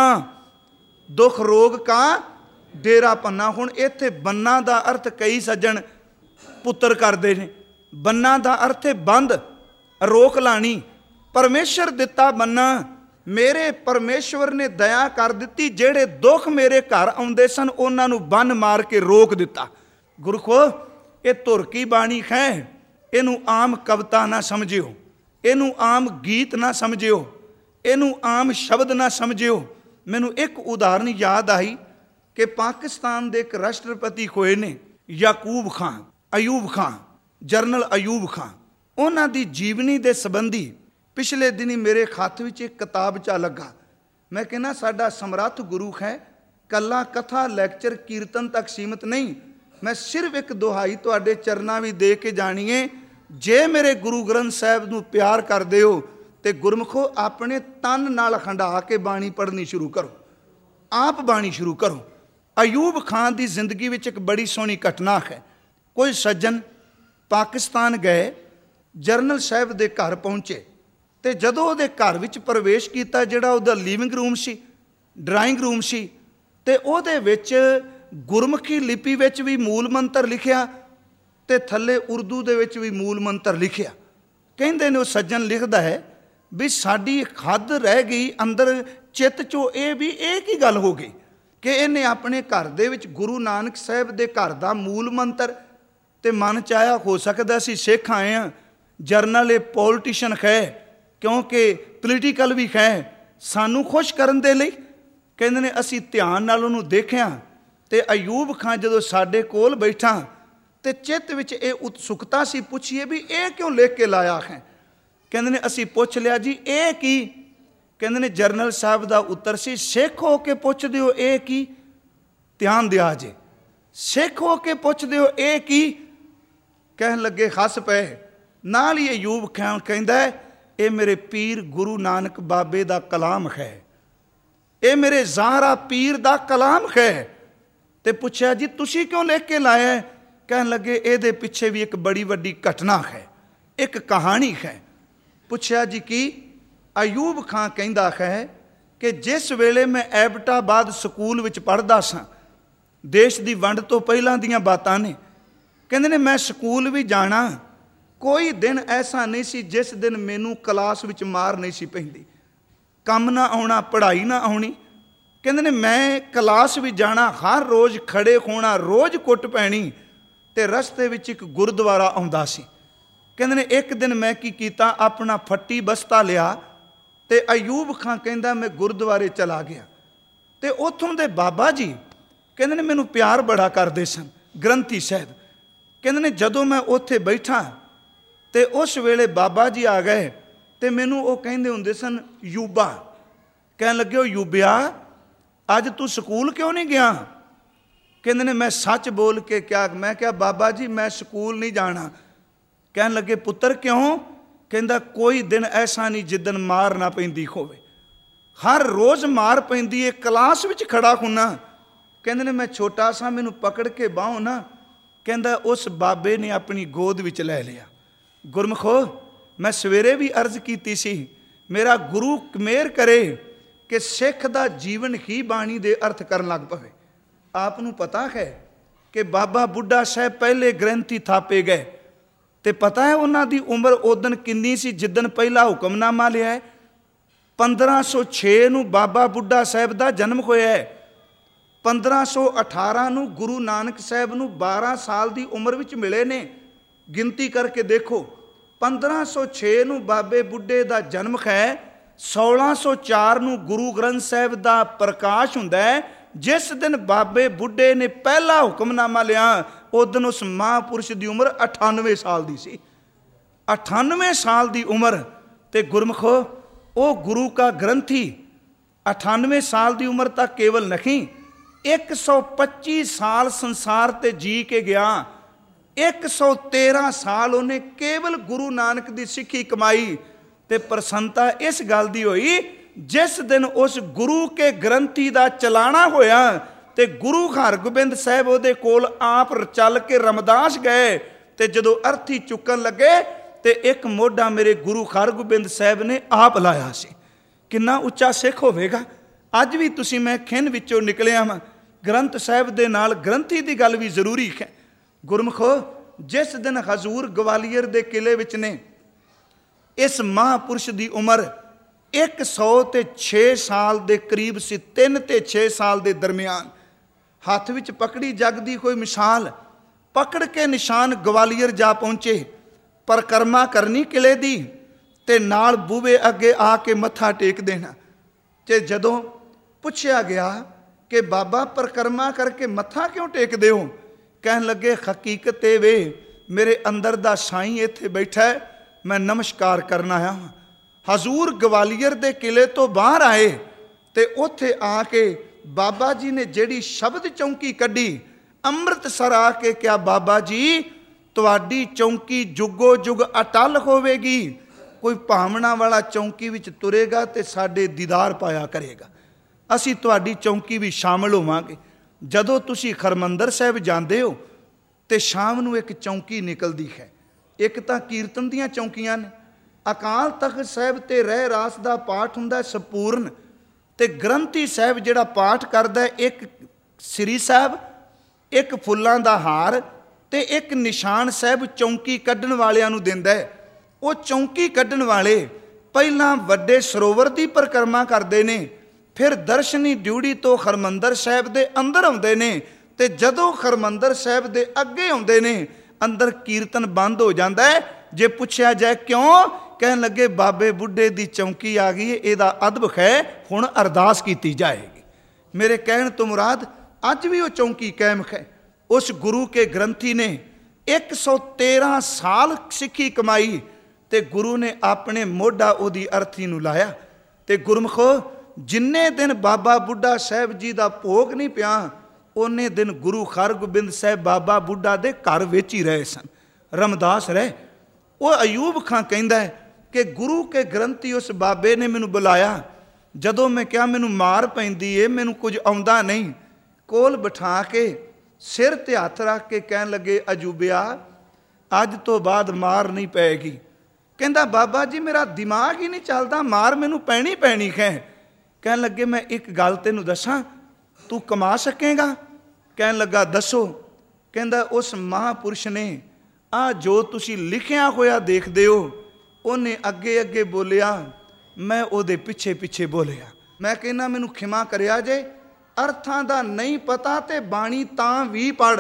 ਦੁੱਖ ਰੋਗ ਕਾ ਡੇਰਾ ਪੰਨਾ। ਹੁਣ ਇੱਥੇ ਬੰਨਾ ਦਾ ਅਰਥ ਕਈ ਸੱਜਣ ਪੁੱਤਰ ਕਰਦੇ ਨੇ। ਬੰਨਾ ਦਾ ਅਰਥ ਹੈ ਬੰਦ, ਰੋਕ ਲਾਣੀ। ਪਰਮੇਸ਼ਰ ਦਿੱਤਾ ਬੰਨਾ, ਮੇਰੇ ਪਰਮੇਸ਼ਵਰ ਨੇ ਦਇਆ ਕਰ ਦਿੱਤੀ। ਜਿਹੜੇ ਦੁੱਖ ਮੇਰੇ ਘਰ ਆਉਂਦੇ ਸਨ ਉਹਨਾਂ ਨੂੰ ਬੰਨ ਮਾਰ ਕੇ ਰੋਕ ਦਿੱਤਾ। ਗੁਰਖੋ ਇਹ ਧੁਰ ਕੀ ਬਾਣੀ ਹੈ, ਇਹਨੂੰ ਆਮ ਕਵਿਤਾ ਨਾ ਸਮਝਿਓ, ਇਹਨੂੰ ਆਮ ਗੀਤ ਨਾ ਸਮਝਿਓ, ਇਹਨੂੰ ਆਮ ਸ਼ਬਦ ਨਾ ਸਮਝਿਓ। ਮੈਨੂੰ ਇੱਕ ਉਦਾਹਰਨ ਯਾਦ ਆਈ ਕਿ ਪਾਕਿਸਤਾਨ ਦੇ ਇੱਕ ਰਾਸ਼ਟਰਪਤੀ ਹੋਏ ਨੇ ਯਾਕੂਬ ਖਾਨ, ਅਯੂਬ ਖਾਨ, ਜਰਨਲ ਅਯੂਬ ਖਾਨ। ਉਹਨਾਂ ਦੀ ਜੀਵਨੀ ਦੇ ਸੰਬੰਧੀ ਪਿਛਲੇ ਦਿਨੀ ਮੇਰੇ ਹੱਥ ਵਿੱਚ ਇੱਕ ਕਿਤਾਬਚਾ ਲੱਗਾ। ਮੈਂ ਕਹਿੰਦਾ ਸਾਡਾ ਸਮਰੱਥ ਗੁਰੂ ਹੈ, ਕੱਲਾ ਕਥਾ ਲੈਕਚਰ ਕੀਰਤਨ ਤੱਕ ਸੀਮਤ ਨਹੀਂ। ਮੈਂ ਸਿਰਫ ਇੱਕ ਦੁਹਾਈ ਤੁਹਾਡੇ ਚਰਨਾਂ ਵੀ ਦੇ ਕੇ ਜਾਣੀਏ, ਜੇ ਮੇਰੇ ਗੁਰੂ ਗ੍ਰੰਥ ਸਾਹਿਬ ਨੂੰ ਪਿਆਰ ਕਰਦੇ ਹੋ ਤੇ ਗੁਰਮੁਖੋ ਆਪਣੇ ਤਨ ਨਾਲ ਖੰਡਾ ਕੇ ਬਾਣੀ ਪੜ੍ਹਨੀ ਸ਼ੁਰੂ ਕਰੋ, ਆਪ ਬਾਣੀ ਸ਼ੁਰੂ ਕਰੋ। ਅਯੂਬ ਖਾਨ ਦੀ ਜ਼ਿੰਦਗੀ ਵਿੱਚ ਇੱਕ ਬੜੀ ਸੋਹਣੀ ਘਟਨਾ ਹੈ। ਕੋਈ ਸੱਜਣ ਪਾਕਿਸਤਾਨ ਗਏ, ਜਰਨਲ ਸਾਹਿਬ ਦੇ ਘਰ ਪਹੁੰਚੇ ਤੇ ਜਦੋਂ ਉਹਦੇ ਘਰ ਵਿੱਚ ਪ੍ਰਵੇਸ਼ ਕੀਤਾ, ਜਿਹੜਾ ਉਹਦਾ ਲਿਵਿੰਗ ਰੂਮ ਸੀ, ਡਰਾਇੰਗ ਰੂਮ ਸੀ, ਤੇ ਉਹਦੇ ਵਿੱਚ ਗੁਰਮੁਖੀ ਲਿਪੀ ਵਿੱਚ ਵੀ ਮੂਲ ਮੰਤਰ ਲਿਖਿਆ ਤੇ ਥੱਲੇ ਉਰਦੂ ਦੇ ਵਿੱਚ ਵੀ ਮੂਲ ਮੰਤਰ ਲਿਖਿਆ। ਕਹਿੰਦੇ ਨੇ ਉਹ ਸੱਜਣ ਲਿਖਦਾ ਹੈ ਵੀ ਸਾਡੀ ਹੱਦ ਰਹਿ ਗਈ ਅੰਦਰ ਚਿੱਤ 'ਚੋਂ, ਇਹ ਵੀ ਇਹ ਕੀ ਗੱਲ ਹੋ ਗਈ ਕਿ ਇਹਨੇ ਆਪਣੇ ਘਰ ਦੇ ਵਿੱਚ ਗੁਰੂ ਨਾਨਕ ਸਾਹਿਬ ਦੇ ਘਰ ਦਾ ਮੂਲ ਮੰਤਰ। ਤੇ ਮਨ 'ਚ ਆਇਆ ਹੋ ਸਕਦਾ ਅਸੀਂ ਸਿੱਖ ਆਏ ਹਾਂ, ਜਰਨਲ ਇਹ ਪੋਲੀਟੀਸ਼ਨ ਹੈ, ਕਿਉਂਕਿ ਪੋਲੀਟੀਕਲ ਵੀ ਹੈ, ਸਾਨੂੰ ਖੁਸ਼ ਕਰਨ ਦੇ ਲਈ। ਕਹਿੰਦੇ ਨੇ ਅਸੀਂ ਧਿਆਨ ਨਾਲ ਉਹਨੂੰ ਦੇਖਿਆ ਤੇ ਅਯੂਬ ਖਾਂ ਜਦੋਂ ਸਾਡੇ ਕੋਲ ਬੈਠਾ ਤੇ ਚਿੱਤ ਵਿੱਚ ਇਹ ਉਤਸੁਕਤਾ ਸੀ, ਪੁੱਛੀਏ ਵੀ ਇਹ ਕਿਉਂ ਲਿਖ ਕੇ ਲਾਇਆ ਹੈ। ਕਹਿੰਦੇ ਨੇ ਅਸੀਂ ਪੁੱਛ ਲਿਆ ਜੀ ਇਹ ਕੀ। ਕਹਿੰਦੇ ਨੇ ਜਰਨਲ ਸਾਹਿਬ ਦਾ ਉੱਤਰ ਸੀ, ਸਿੱਖ ਹੋ ਕੇ ਪੁੱਛਦੇ ਹੋ ਇਹ ਕੀ। ਧਿਆਨ ਦਿਆ ਜੇ, ਸਿੱਖ ਹੋ ਕੇ ਪੁੱਛਦੇ ਹੋ ਇਹ ਕੀ। ਕਹਿਣ ਲੱਗੇ, ਹੱਸ ਪਏ। ਨਾਲ ਹੀ ਅਯੂਬ ਖਾਂ ਕਹਿੰਦਾ ਇਹ ਮੇਰੇ ਪੀਰ ਗੁਰੂ ਨਾਨਕ ਬਾਬੇ ਦਾ ਕਲਾਮ ਹੈ, ਇਹ ਮੇਰੇ ਜ਼ਾਹਰਾ ਪੀਰ ਦਾ ਕਲਾਮ ਹੈ। ਤੇ ਪੁੱਛਿਆ ਜੀ ਤੁਸੀਂ ਕਿਉਂ ਲਿਖ ਕੇ ਲਾਇਆ। ਕਹਿਣ ਲੱਗੇ ਇਹਦੇ ਪਿੱਛੇ ਵੀ ਇੱਕ ਬੜੀ ਵੱਡੀ ਘਟਨਾ ਹੈ, ਇੱਕ ਕਹਾਣੀ ਹੈ। ਪੁੱਛਿਆ ਜੀ ਕੀ। ਅਯੂਬ ਖਾਂ ਕਹਿੰਦਾ ਹੈ ਕਿ ਜਿਸ ਵੇਲੇ ਮੈਂ ਐਬਟਾਬਾਦ ਸਕੂਲ ਵਿੱਚ ਪੜ੍ਹਦਾ ਸਾਂ, ਦੇਸ਼ ਦੀ ਵੰਡ ਤੋਂ ਪਹਿਲਾਂ ਦੀਆਂ ਬਾਤਾਂ ਨੇ। ਕਹਿੰਦੇ ਨੇ ਮੈਂ ਸਕੂਲ ਵੀ ਜਾਣਾ, ਕੋਈ ਦਿਨ ਐਸਾ ਨਹੀਂ ਸੀ ਜਿਸ ਦਿਨ ਮੈਨੂੰ ਕਲਾਸ ਵਿੱਚ ਮਾਰ ਨਹੀਂ ਸੀ ਪੈਂਦੀ, ਕੰਮ ਨਾ ਆਉਣਾ, ਪੜ੍ਹਾਈ ਨਾ ਆਉਣੀ। ਕਹਿੰਦੇ ਨੇ ਮੈਂ ਕਲਾਸ ਵੀ ਜਾਣਾ, ਹਰ ਰੋਜ਼ ਖੜੇ ਹੋਣਾ, ਰੋਜ਼ ਕੁੱਟ ਪੈਣੀ। ਤੇ ਰਸਤੇ ਵਿੱਚ ਇੱਕ ਗੁਰਦੁਆਰਾ ਆਉਂਦਾ ਸੀ। ਕਹਿੰਦੇ ਨੇ ਇੱਕ ਦਿਨ ਮੈਂ ਕੀ ਕੀਤਾ, ਆਪਣਾ ਫੱਟੀ ਬਸਤਾ ਲਿਆ ਤੇ ਅਯੂਬ ਖਾਂ ਕਹਿੰਦਾ ਮੈਂ ਗੁਰਦੁਆਰੇ ਚਲਾ ਗਿਆ। ਤੇ ਉੱਥੋਂ ਦੇ ਬਾਬਾ ਜੀ ਕਹਿੰਦੇ ਨੇ ਮੈਨੂੰ ਪਿਆਰ ਬੜਾ ਕਰਦੇ ਸਨ, ਗ੍ਰੰਥੀ ਸਾਹਿਬ। ਕਹਿੰਦੇ ਨੇ ਜਦੋਂ ਮੈਂ ਉੱਥੇ ਬੈਠਾ ਤੇ ਉਸ ਵੇਲੇ ਬਾਬਾ ਜੀ ਆ ਗਏ ਤੇ ਮੈਨੂੰ ਉਹ ਕਹਿੰਦੇ ਹੁੰਦੇ ਸਨ ਯੂਬਾ। ਕਹਿਣ ਲੱਗੇ, ਉਹ ਯੂਬਿਆ ਅੱਜ ਤੂੰ ਸਕੂਲ ਕਿਉਂ ਨਹੀਂ ਗਿਆ। ਕਹਿੰਦੇ ਨੇ ਮੈਂ ਸੱਚ ਬੋਲ ਕੇ ਕਿਹਾ, ਮੈਂ ਕਿਹਾ ਬਾਬਾ ਜੀ ਮੈਂ ਸਕੂਲ ਨਹੀਂ ਜਾਣਾ। ਕਹਿਣ ਲੱਗੇ ਪੁੱਤਰ ਕਿਉਂ। ਕਹਿੰਦਾ ਕੋਈ ਦਿਨ ਐਸਾ ਨਹੀਂ ਜਿੱਦਣ ਮਾਰ ਨਾ ਪੈਂਦੀ ਹੋਵੇ, ਹਰ ਰੋਜ਼ ਮਾਰ ਪੈਂਦੀ ਹੈ, ਕਲਾਸ ਵਿੱਚ ਖੜਾ ਹੁੰਨਾ। ਕਹਿੰਦੇ ਨੇ ਮੈਂ ਛੋਟਾ ਸਾਂ, ਮੈਨੂੰ ਪਕੜ ਕੇ ਬਾਹੋਂ ਨਾ, ਕਹਿੰਦਾ ਉਸ ਬਾਬੇ ਨੇ ਆਪਣੀ ਗੋਦ ਵਿੱਚ ਲੈ ਲਿਆ। ਗੁਰਮਖੋ ਮੈਂ ਸਵੇਰੇ ਵੀ ਅਰਜ਼ ਕੀਤੀ ਸੀ, ਮੇਰਾ ਗੁਰੂ ਮਿਹਰ ਕਰੇ ਕਿ ਸਿੱਖ ਦਾ ਜੀਵਨ ਹੀ ਬਾਣੀ ਦੇ ਅਰਥ ਕਰਨ ਲੱਗ ਪਵੇ। ਆਪ ਨੂੰ ਪਤਾ ਹੈ ਕਿ ਬਾਬਾ ਬੁੱਢਾ ਸਾਹਿਬ ਪਹਿਲੇ ਗ੍ਰੰਥੀ ਥਾਪੇ ਗਏ ਤੇ ਪਤਾ ਹੈ ਉਹਨਾਂ ਦੀ ਉਮਰ ਉਦਣ ਕਿੰਨੀ ਸੀ ਜਿੱਦਣ ਪਹਿਲਾ ਹੁਕਮਨਾਮਾ ਲਿਆ ਹੈ। ਪੰਦਰਾਂ ਸੌ ਛੇ ਨੂੰ ਬਾਬਾ ਬੁੱਢਾ ਸਾਹਿਬ ਦਾ ਜਨਮ ਹੋਇਆ ਹੈ। ਪੰਦਰਾਂ ਸੌ ਅਠਾਰਾਂ ਨੂੰ ਗੁਰੂ ਨਾਨਕ ਸਾਹਿਬ ਨੂੰ ਬਾਰਾਂ ਸਾਲ ਦੀ ਉਮਰ ਵਿੱਚ ਮਿਲੇ ਨੇ। ਗਿਣਤੀ ਕਰਕੇ ਦੇਖੋ, ਪੰਦਰਾਂ ਸੌ ਛੇ ਨੂੰ ਬਾਬੇ ਬੁੱਢੇ ਦਾ ਜਨਮ ਹੈ, ਸੋਲਾਂ ਸੌ ਚਾਰ ਨੂੰ ਗੁਰੂ ਗ੍ਰੰਥ ਸਾਹਿਬ ਦਾ ਪ੍ਰਕਾਸ਼ ਹੁੰਦਾ ਹੈ। ਜਿਸ ਦਿਨ ਬਾਬੇ ਬੁੱਢੇ ਨੇ ਪਹਿਲਾ ਹੁਕਮਨਾਮਾ ਲਿਆ ਉਸ ਦਿਨ ਉਸ ਮਹਾਂਪੁਰਸ਼ ਦੀ ਉਮਰ ਅਠਾਨਵੇਂ ਸਾਲ ਦੀ ਸੀ। ਅਠਾਨਵੇਂ ਸਾਲ ਦੀ ਉਮਰ ਤੇ ਗੁਰਮਖੋ ਉਹ ਗੁਰੂ ਕਾ ਗ੍ਰੰਥੀ ਅਠਾਨਵੇਂ ਸਾਲ ਦੀ ਉਮਰ ਤੱਕ ਕੇਵਲ ਨਹੀਂ, ਇੱਕ ਸੌ ਪੱਚੀ ਸਾਲ ਸੰਸਾਰ ਤੇ ਜੀ ਕੇ ਗਿਆ। ਇੱਕ ਸੌ ਤੇਰਾਂ ਸਾਲ ਉਹਨੇ ਕੇਵਲ ਗੁਰੂ ਨਾਨਕ ਦੀ ਸਿੱਖੀ ਕਮਾਈ। ਤੇ ਪ੍ਰਸੰਨਤਾ ਇਸ ਗੱਲ ਦੀ ਹੋਈ ਜਿਸ ਦਿਨ ਉਸ ਗੁਰੂ ਕੇ ਗ੍ਰੰਥੀ ਦਾ ਚਲਾਣਾ ਹੋਇਆ ਤੇ ਗੁਰੂ ਹਰਗੋਬਿੰਦ ਸਾਹਿਬ ਉਹਦੇ ਕੋਲ ਆਪ ਚੱਲ ਕੇ ਰਮਦਾਸ ਗਏ ਤੇ ਜਦੋਂ ਅਰਥੀ ਚੁੱਕਣ ਲੱਗੇ ਤੇ ਇੱਕ ਮੋਢਾ ਮੇਰੇ ਗੁਰੂ ਹਰਗੋਬਿੰਦ ਸਾਹਿਬ ਨੇ ਆਪ ਲਾਇਆ ਸੀ। ਕਿੰਨਾ ਉੱਚਾ ਸਿੱਖ ਹੋਵੇਗਾ। ਅੱਜ ਵੀ ਤੁਸੀਂ, ਮੈਂ ਖਿੰਨ ਵਿੱਚੋਂ ਨਿਕਲਿਆ ਵਾਂ, ਗ੍ਰੰਥ ਸਾਹਿਬ ਦੇ ਨਾਲ ਗ੍ਰੰਥੀ ਦੀ ਗੱਲ ਵੀ ਜ਼ਰੂਰੀ ਹੈ। ਗੁਰਮਖੋ ਜਿਸ ਦਿਨ ਹਜ਼ੂਰ ਗਵਾਲੀਅਰ ਦੇ ਕਿਲੇ ਵਿੱਚ ਨੇ, ਇਸ ਮਹਾਂਪੁਰਸ਼ ਦੀ ਉਮਰ ਇੱਕ ਸੌ ਤੇ ਛੇ ਸਾਲ ਦੇ ਕਰੀਬ ਸੀ, ਤਿੰਨ ਤੇ ਛੇ ਸਾਲ ਦੇ ਦਰਮਿਆਨ। ਹੱਥ ਵਿੱਚ ਪਕੜੀ ਜਗ ਦੀ ਕੋਈ ਮਿਸਾਲ, ਪਕੜ ਕੇ ਨਿਸ਼ਾਨ ਗਵਾਲੀਅਰ ਜਾ ਪਹੁੰਚੇ। ਪਰਿਕਰਮਾ ਕਰਨੀ ਕਿਲੇ ਦੀ ਤੇ ਨਾਲ ਬੂਹੇ ਅੱਗੇ ਆ ਕੇ ਮੱਥਾ ਟੇਕ ਦੇਣਾ। ਤੇ ਜਦੋਂ ਪੁੱਛਿਆ ਗਿਆ ਕਿ ਬਾਬਾ ਪਰਿਕਰਮਾ ਕਰਕੇ ਮੱਥਾ ਕਿਉਂ ਟੇਕਦੇ ਹੋ, ਕਹਿਣ ਲੱਗੇ ਹਕੀਕਤ ਇਹ ਵੇ ਮੇਰੇ ਅੰਦਰ ਦਾ ਸਾਈਂ ਇੱਥੇ ਬੈਠਾ ਹੈ, ਮੈਂ ਨਮਸਕਾਰ ਕਰਨ ਆਇਆ ਹਾਂ। ਹਜ਼ੂਰ ਗਵਾਲੀਅਰ ਦੇ ਕਿਲੇ ਤੋਂ ਬਾਹਰ ਆਏ ਤੇ ਉੱਥੇ ਆ ਕੇ ਬਾਬਾ ਜੀ ਨੇ ਜਿਹੜੀ ਸ਼ਬਦ ਚੌਂਕੀ ਕੱਢੀ, ਅੰਮ੍ਰਿਤਸਰ ਆ ਕੇ ਕਿਹਾ ਬਾਬਾ ਜੀ ਤੁਹਾਡੀ ਚੌਂਕੀ ਜੁਗੋ ਜੁਗ ਅਟਲ ਹੋਵੇਗੀ। ਕੋਈ ਭਾਵਨਾ ਵਾਲਾ ਚੌਂਕੀ ਵਿੱਚ ਤੁਰੇਗਾ ਤੇ ਸਾਡੇ ਦੀਦਾਰ ਪਾਇਆ ਕਰੇਗਾ। ਅਸੀਂ ਤੁਹਾਡੀ ਚੌਂਕੀ ਵੀ ਸ਼ਾਮਲ ਹੋਵਾਂਗੇ। ਜਦੋਂ ਤੁਸੀਂ ਹਰਿਮੰਦਰ ਸਾਹਿਬ ਜਾਂਦੇ ਹੋ ਤੇ ਸ਼ਾਮ ਨੂੰ ਇੱਕ ਚੌਂਕੀ ਨਿਕਲਦੀ ਹੈ। ਇੱਕ ਤਾਂ ਕੀਰਤਨ ਦੀਆਂ ਚੌਂਕੀਆਂ ਨੇ, ਅਕਾਲ ਤਖਤ ਸਾਹਿਬ ਤੇ ਰਹਿ ਰਾਸ ਦਾ ਪਾਠ ਹੁੰਦਾ ਸੰਪੂਰਨ, ਤੇ ਗ੍ਰੰਥੀ ਸਾਹਿਬ ਜਿਹੜਾ ਪਾਠ ਕਰਦਾ ਇੱਕ ਸ੍ਰੀ ਸਾਹਿਬ, ਇੱਕ ਫੁੱਲਾਂ ਦਾ ਹਾਰ ਤੇ ਇੱਕ ਨਿਸ਼ਾਨ ਸਾਹਿਬ ਚੌਂਕੀ ਕੱਢਣ ਵਾਲਿਆਂ ਨੂੰ ਦਿੰਦਾ ਹੈ। ਉਹ ਚੌਂਕੀ ਕੱਢਣ ਵਾਲੇ ਪਹਿਲਾਂ ਵੱਡੇ ਸਰੋਵਰ ਦੀ ਪਰਿਕਰਮਾ ਕਰਦੇ ਨੇ, ਫਿਰ ਦਰਸ਼ਨੀ ਡਿਊਟੀ ਤੋਂ ਹਰਿਮੰਦਰ ਸਾਹਿਬ ਦੇ ਅੰਦਰ ਆਉਂਦੇ ਨੇ ਤੇ ਜਦੋਂ ਹਰਿਮੰਦਰ ਸਾਹਿਬ ਦੇ ਅੱਗੇ ਆਉਂਦੇ ਨੇ ਅੰਦਰ ਕੀਰਤਨ ਬੰਦ ਹੋ ਜਾਂਦਾ ਹੈ। ਜੇ ਪੁੱਛਿਆ ਜਾਏ ਕਿਉਂ, ਕਹਿਣ ਲੱਗੇ ਬਾਬੇ ਬੁੱਢੇ ਦੀ ਚੌਂਕੀ ਆ ਗਈ, ਇਹਦਾ ਅਦਬ ਹੈ, ਹੁਣ ਅਰਦਾਸ ਕੀਤੀ ਜਾਏਗੀ। ਮੇਰੇ ਕਹਿਣ ਤੋਂ ਮੁਰਾਦ ਅੱਜ ਵੀ ਉਹ ਚੌਂਕੀ ਕਾਇਮ ਹੈ। ਉਸ ਗੁਰੂ ਕੇ ਗ੍ਰੰਥੀ ਨੇ ਇੱਕ ਸੌ ਤੇਰਾਂ ਸਾਲ ਸਿੱਖੀ ਕਮਾਈ ਤੇ ਗੁਰੂ ਨੇ ਆਪਣੇ ਮੋਢਾ ਉਹਦੀ ਅਰਥੀ ਨੂੰ ਲਾਇਆ। ਤੇ ਗੁਰਮਖੋ ਜਿੰਨੇ ਦਿਨ ਬਾਬਾ ਬੁੱਢਾ ਸਾਹਿਬ ਜੀ ਦਾ ਭੋਗ ਨਹੀਂ ਪਿਆ, ਉਹਨੇ ਦਿਨ ਗੁਰੂ ਹਰਗੋਬਿੰਦ ਸਾਹਿਬ ਬਾਬਾ ਬੁੱਢਾ ਦੇ ਘਰ ਵਿੱਚ ਹੀ ਰਹੇ ਸਨ, ਰਮਦਾਸ ਰਹੇ। ਉਹ ਅਯੂਬ ਖਾਂ ਕਹਿੰਦਾ ਹੈ ਕਿ ਗੁਰੂ ਕੇ ਗ੍ਰੰਥੀ ਉਸ ਬਾਬੇ ਨੇ ਮੈਨੂੰ ਬੁਲਾਇਆ, ਜਦੋਂ ਮੈਂ ਕਿਹਾ ਮੈਨੂੰ ਮਾਰ ਪੈਂਦੀ ਏ, ਮੈਨੂੰ ਕੁਝ ਆਉਂਦਾ ਨਹੀਂ, ਕੋਲ ਬਿਠਾ ਕੇ ਸਿਰ ਤੇ ਹੱਥ ਰੱਖ ਕੇ ਕਹਿਣ ਲੱਗੇ ਅਜੂਬਿਆ ਅੱਜ ਤੋਂ ਬਾਅਦ ਮਾਰ ਨਹੀਂ ਪਏਗੀ। ਕਹਿੰਦਾ ਬਾਬਾ ਜੀ ਮੇਰਾ ਦਿਮਾਗ ਹੀ ਨਹੀਂ ਚੱਲਦਾ, ਮਾਰ ਮੈਨੂੰ ਪੈਣੀ ਪੈਣੀ ਹੈ। ਕਹਿਣ ਲੱਗੇ ਮੈਂ ਇੱਕ ਗੱਲ ਤੈਨੂੰ ਦੱਸਾਂ, ਤੂੰ ਕਮਾ ਸਕੇਗਾ? ਕਹਿਣ ਲੱਗਾ ਦੱਸੋ। ਕਹਿੰਦਾ ਉਸ ਮਹਾਂਪੁਰਸ਼ ਨੇ ਆਹ ਜੋ ਤੁਸੀਂ ਲਿਖਿਆ ਹੋਇਆ ਦੇਖਦੇ ਹੋ, ਉਹਨੇ ਅੱਗੇ ਅੱਗੇ ਬੋਲਿਆ, ਮੈਂ ਉਹਦੇ ਪਿੱਛੇ ਪਿੱਛੇ ਬੋਲਿਆ। ਮੈਂ ਕਹਿੰਦਾ ਮੈਨੂੰ ਖਿਮਾ ਕਰਿਆ ਜੇ, ਅਰਥਾਂ ਦਾ ਨਹੀਂ ਪਤਾ ਤੇ ਬਾਣੀ ਤਾਂ ਵੀ ਪੜ੍ਹ,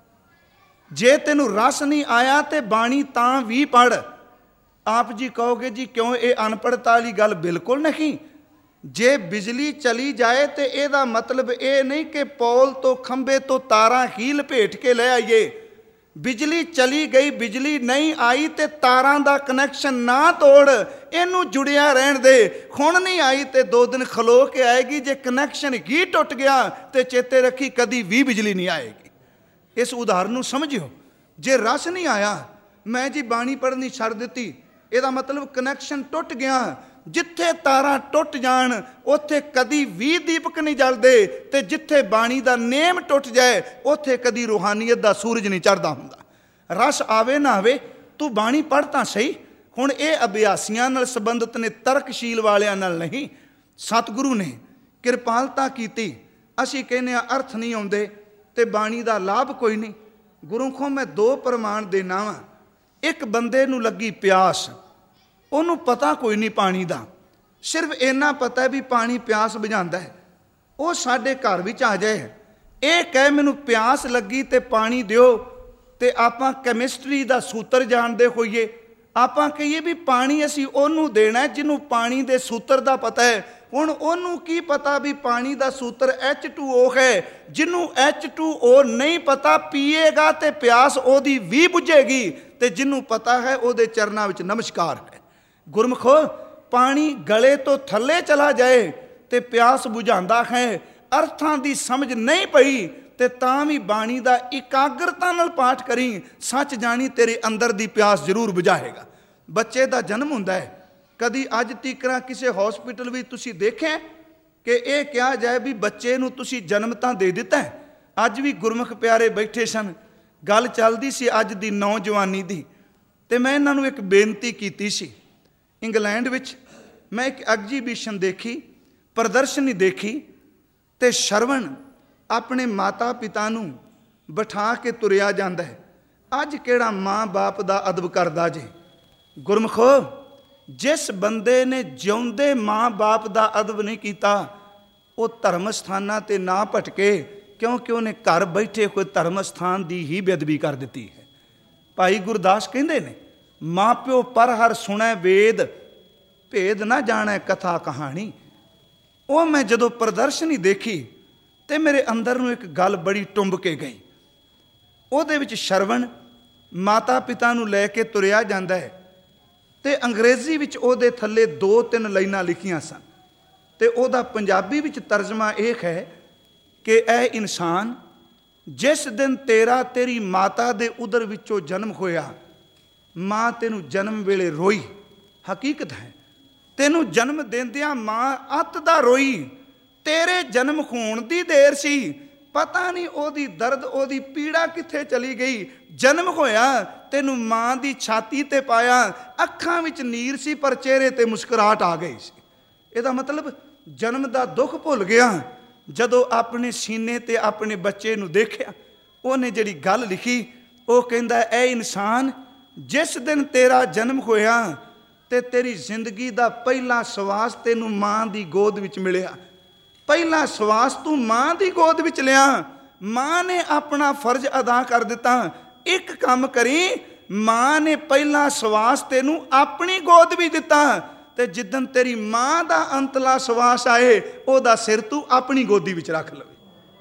ਜੇ ਤੈਨੂੰ ਰਸ ਨਹੀਂ ਆਇਆ ਤੇ ਬਾਣੀ ਤਾਂ ਵੀ ਪੜ੍ਹ। ਆਪ ਜੀ ਕਹੋਗੇ ਜੀ ਕਿਉਂ, ਇਹ ਅਨਪੜ੍ਹਤਾ ਵਾਲੀ ਗੱਲ ਬਿਲਕੁਲ ਨਹੀਂ। ਜੇ ਬਿਜਲੀ ਚਲੀ ਜਾਏ ਤੇ ਇਹਦਾ ਮਤਲਬ ਇਹ ਨਹੀਂ ਕਿ ਪੌਲ ਤੋਂ ਖੰਭੇ ਤੋਂ ਤਾਰਾਂ ਹੀ ਲਪੇਟ ਕੇ ਲੈ ਆਈਏ। ਬਿਜਲੀ ਚਲੀ ਗਈ, ਬਿਜਲੀ ਨਹੀਂ ਆਈ ਤੇ ਤਾਰਾਂ ਦਾ ਕਨੈਕਸ਼ਨ ਨਾ ਤੋੜ, ਇਹਨੂੰ ਜੁੜਿਆ ਰਹਿਣ ਦੇ। ਹੁਣ ਨਹੀਂ ਆਈ ਤੇ ਦੋ ਦਿਨ ਖਲੋ ਕੇ ਆਏਗੀ। ਜੇ ਕਨੈਕਸ਼ਨ ਹੀ ਟੁੱਟ ਗਿਆ ਤੇ ਚੇਤੇ ਰੱਖੀ ਕਦੀ ਵੀ ਬਿਜਲੀ ਨਹੀਂ ਆਏਗੀ। ਇਸ ਉਦਾਹਰਨ ਨੂੰ ਸਮਝਿਓ। ਜੇ ਰਸ ਨਹੀਂ ਆਇਆ, ਮੈਂ ਜੀ ਬਾਣੀ ਪੜ੍ਹਨੀ ਛੱਡ ਦਿੱਤੀ, ਇਹਦਾ ਮਤਲਬ ਕਨੈਕਸ਼ਨ ਟੁੱਟ ਗਿਆ। ਜਿੱਥੇ ਤਾਰਾਂ ਟੁੱਟ ਜਾਣ ਉੱਥੇ ਕਦੀ ਵੀ ਦੀਪਕ ਨਹੀਂ ਜਲਦੇ, ਤੇ ਜਿੱਥੇ ਬਾਣੀ ਦਾ ਨੇਮ ਟੁੱਟ ਜਾਏ ਉੱਥੇ ਕਦੀ ਰੂਹਾਨੀਅਤ ਦਾ ਸੂਰਜ ਨਹੀਂ ਚੜ੍ਹਦਾ ਹੁੰਦਾ। ਰਸ ਆਵੇ ਨਾ ਆਵੇ, ਤੂੰ ਬਾਣੀ ਪੜ੍ਹ ਤਾਂ ਸਹੀ। ਹੁਣ ਇਹ ਅਭਿਆਸੀਆਂ ਨਾਲ ਸੰਬੰਧਿਤ ਨੇ, ਤਰਕਸ਼ੀਲ ਵਾਲਿਆਂ ਨਾਲ ਨਹੀਂ। ਸਤਿਗੁਰੂ ਨੇ ਕਿਰਪਾਲਤਾ ਕੀਤੀ। ਅਸੀਂ ਕਹਿੰਦੇ ਹਾਂ ਅਰਥ ਨਹੀਂ ਆਉਂਦੇ ਤੇ ਬਾਣੀ ਦਾ ਲਾਭ ਕੋਈ ਨਹੀਂ। ਗੁਰੂ ਖੋ ਮੈਂ ਦੋ ਪ੍ਰਮਾਣ ਦੇਣਾ ਵਾਂ। ਇੱਕ ਬੰਦੇ ਨੂੰ ਲੱਗੀ ਪਿਆਸ, ਉਹਨੂੰ ਪਤਾ ਕੋਈ ਨਹੀਂ ਪਾਣੀ ਦਾ, ਸਿਰਫ ਇੰਨਾ ਪਤਾ ਵੀ ਪਾਣੀ ਪਿਆਸ ਬੁਝਾਉਂਦਾ ਹੈ। ਉਹ ਸਾਡੇ ਘਰ ਵਿੱਚ ਆ ਜਾਏ, ਇਹ ਕਹੇ ਮੈਨੂੰ ਪਿਆਸ ਲੱਗੀ ਤੇ ਪਾਣੀ ਦਿਓ, ਤੇ ਆਪਾਂ ਕੈਮਿਸਟਰੀ ਦਾ ਸੂਤਰ ਜਾਣਦੇ ਹੋਈਏ, ਆਪਾਂ ਕਹੀਏ ਵੀ ਪਾਣੀ ਅਸੀਂ ਉਹਨੂੰ ਦੇਣਾ ਜਿਹਨੂੰ ਪਾਣੀ ਦੇ ਸੂਤਰ ਦਾ ਪਤਾ ਹੈ। ਹੁਣ ਉਹਨੂੰ ਕੀ ਪਤਾ ਵੀ ਪਾਣੀ ਦਾ ਸੂਤਰ ਐਚ ਟੂ ਓ ਹੈ। ਜਿਹਨੂੰ ਐਚ ਟੂ ਓ ਨਹੀਂ ਪਤਾ, ਪੀਏਗਾ ਤੇ ਪਿਆਸ ਉਹਦੀ ਵੀ ਬੁਝੇਗੀ, ਤੇ ਜਿਹਨੂੰ ਪਤਾ ਹੈ ਉਹਦੇ ਚਰਨਾਂ ਵਿੱਚ ਨਮਸਕਾਰ ਹੈ। ਗੁਰਮਖੋ ਪਾਣੀ ਗਲੇ ਤੋਂ ਥੱਲੇ ਚਲਾ ਜਾਏ ਤੇ ਪਿਆਸ ਬੁਝਾਉਂਦਾ ਹੈ। ਅਰਥਾਂ ਦੀ ਸਮਝ ਨਹੀਂ ਪਈ ਤੇ ਤਾਂ ਵੀ ਬਾਣੀ ਦਾ ਇਕਾਗਰਤਾ ਨਾਲ ਪਾਠ ਕਰੀ, ਸੱਚ ਜਾਣੀ ਤੇਰੇ ਅੰਦਰ ਦੀ ਪਿਆਸ ਜ਼ਰੂਰ ਬੁਝਾਏਗਾ। ਬੱਚੇ ਦਾ ਜਨਮ ਹੁੰਦਾ ਹੈ, ਕਦੀ ਅੱਜ ਤੀਕਰਾਂ ਕਿਸੇ ਹਸਪੀਟਲ ਵਿੱਚ ਤੁਸੀਂ ਦੇਖਿਆ ਕਿ ਇਹ ਕਿਹਾ ਜਾਏ ਵੀ ਬੱਚੇ ਨੂੰ ਤੁਸੀਂ ਜਨਮ ਤਾਂ ਦੇ ਦਿੱਤਾ। ਅੱਜ ਵੀ ਗੁਰਮੁਖ ਪਿਆਰੇ ਬੈਠੇ ਸਨ, ਗੱਲ ਚੱਲਦੀ ਸੀ ਅੱਜ ਦੀ ਨੌਜਵਾਨੀ ਦੀ, ਤੇ ਮੈਂ ਇਹਨਾਂ ਨੂੰ ਇੱਕ ਬੇਨਤੀ ਕੀਤੀ ਸੀ। ਇੰਗਲੈਂਡ ਵਿੱਚ ਮੈਂ ਇੱਕ ਐਗਜੀਬਿਸ਼ਨ ਦੇਖੀ, ਪ੍ਰਦਰਸ਼ਨੀ ਦੇਖੀ, ਤੇ ਸ਼ਰਵਣ ਆਪਣੇ ਮਾਤਾ ਪਿਤਾ ਨੂੰ ਬਿਠਾ ਕੇ ਤੁਰਿਆ ਜਾਂਦਾ ਹੈ। ਅੱਜ ਕਿਹੜਾ ਮਾਂ ਬਾਪ ਦਾ ਅਦਬ ਕਰਦਾ ਜੇ। ਗੁਰਮਖੋ ਜਿਸ ਬੰਦੇ ਨੇ ਜਿਉਂਦੇ ਮਾਂ ਬਾਪ ਦਾ ਅਦਬ ਨਹੀਂ ਕੀਤਾ, ਉਹ ਧਰਮ ਸਥਾਨਾਂ ਤੇ ਨਾ ਭਟਕੇ, ਕਿਉਂਕਿ ਉਹਨੇ ਘਰ ਬੈਠੇ ਕੋਈ ਧਰਮ ਸਥਾਨ ਦੀ ਹੀ ਬੇਅਦਬੀ ਕਰ ਦਿੱਤੀ ਹੈ। ਭਾਈ ਗੁਰਦਾਸ ਕਹਿੰਦੇ ਨੇ, ਮਾਂ ਪਿਓ ਪਰ ਹਰ ਸੁਣੈ ਵੇਦ, ਭੇਦ ਨਾ ਜਾਣੈ ਕਥਾ ਕਹਾਣੀ। ਉਹ ਮੈਂ ਜਦੋਂ ਪ੍ਰਦਰਸ਼ਨੀ ਦੇਖੀ ਤੇ ਮੇਰੇ ਅੰਦਰ ਨੂੰ ਇੱਕ ਗੱਲ ਬੜੀ ਟੁੰਬ ਕੇ ਗਈ। ਉਹਦੇ ਵਿੱਚ ਸ਼ਰਵਣ ਮਾਤਾ ਪਿਤਾ ਨੂੰ ਲੈ ਕੇ ਤੁਰਿਆ ਜਾਂਦਾ ਹੈ, ਤੇ ਅੰਗਰੇਜ਼ੀ ਵਿੱਚ ਉਹਦੇ ਥੱਲੇ ਦੋ ਤਿੰਨ ਲਾਈਨਾਂ ਲਿਖੀਆਂ ਸਨ, ਤੇ ਉਹਦਾ ਪੰਜਾਬੀ ਵਿੱਚ ਤਰਜਮਾ ਇਹ ਹੈ ਕਿ ਇਹ ਇਨਸਾਨ ਜਿਸ ਦਿਨ ਤੇਰਾ ਤੇਰੀ ਮਾਤਾ ਦੇ ਉਦਰ ਵਿੱਚੋਂ ਜਨਮ ਹੋਇਆ, ਮਾਂ ਤੈਨੂੰ ਜਨਮ ਵੇਲੇ ਰੋਈ। ਹਕੀਕਤ ਹੈ, ਤੈਨੂੰ ਜਨਮ ਦਿੰਦਿਆਂ ਮਾਂ ਅੱਤ ਦਾ ਰੋਈ। ਤੇਰੇ ਜਨਮ ਹੋਣ ਦੀ ਦੇਰ ਸੀ, ਪਤਾ ਨਹੀਂ ਉਹਦੀ ਦਰਦ ਉਹਦੀ ਪੀੜਾ ਕਿੱਥੇ ਚਲੀ ਗਈ। ਜਨਮ ਹੋਇਆ, ਤੈਨੂੰ ਮਾਂ ਦੀ ਛਾਤੀ ਤੇ ਪਾਇਆ, ਅੱਖਾਂ ਵਿੱਚ ਨੀਰ ਸੀ ਪਰ ਚਿਹਰੇ ਤੇ ਮੁਸਕਰਾਹਟ ਆ ਗਈ ਸੀ। ਇਹਦਾ ਮਤਲਬ ਜਨਮ ਦਾ ਦੁੱਖ ਭੁੱਲ ਗਿਆ। ਜਦੋਂ ਆਪਣੇ ਸੀਨੇ ਤੇ ਆਪਣੇ ਬੱਚੇ ਨੂੰ ਦੇਖਿਆ, ਉਹਨੇ ਜਿਹੜੀ ਗੱਲ ਲਿਖੀ, ਉਹ ਕਹਿੰਦਾ ਇਹ ਇਨਸਾਨ ਜਿਸ ਦਿਨ ਤੇਰਾ ਜਨਮ ਹੋਇਆ ਤੇ ਤੇਰੀ ਜ਼ਿੰਦਗੀ ਦਾ ਪਹਿਲਾ ਸਵਾਸ ਤੈਨੂੰ ਮਾਂ ਦੀ ਗੋਦ ਵਿੱਚ ਮਿਲਿਆ, ਪਹਿਲਾ ਸਵਾਸ ਤੂੰ ਮਾਂ ਦੀ ਗੋਦ ਵਿੱਚ ਲਿਆ। ਮਾਂ ਨੇ ਆਪਣਾ ਫਰਜ਼ ਅਦਾ ਕਰ ਦਿੱਤਾ। ਇੱਕ ਕੰਮ ਕਰੀ, ਮਾਂ ਨੇ ਪਹਿਲਾ ਸਵਾਸ ਤੈਨੂੰ ਆਪਣੀ ਗੋਦ ਵੀ ਦਿੱਤਾ, ਤੇ ਜਿੱਦਣ ਤੇਰੀ ਮਾਂ ਦਾ ਅੰਤਲਾ ਸਵਾਸ ਆਏ ਉਹਦਾ ਸਿਰ ਤੂੰ ਆਪਣੀ ਗੋਦੀ ਵਿੱਚ ਰੱਖ ਲਵੇ।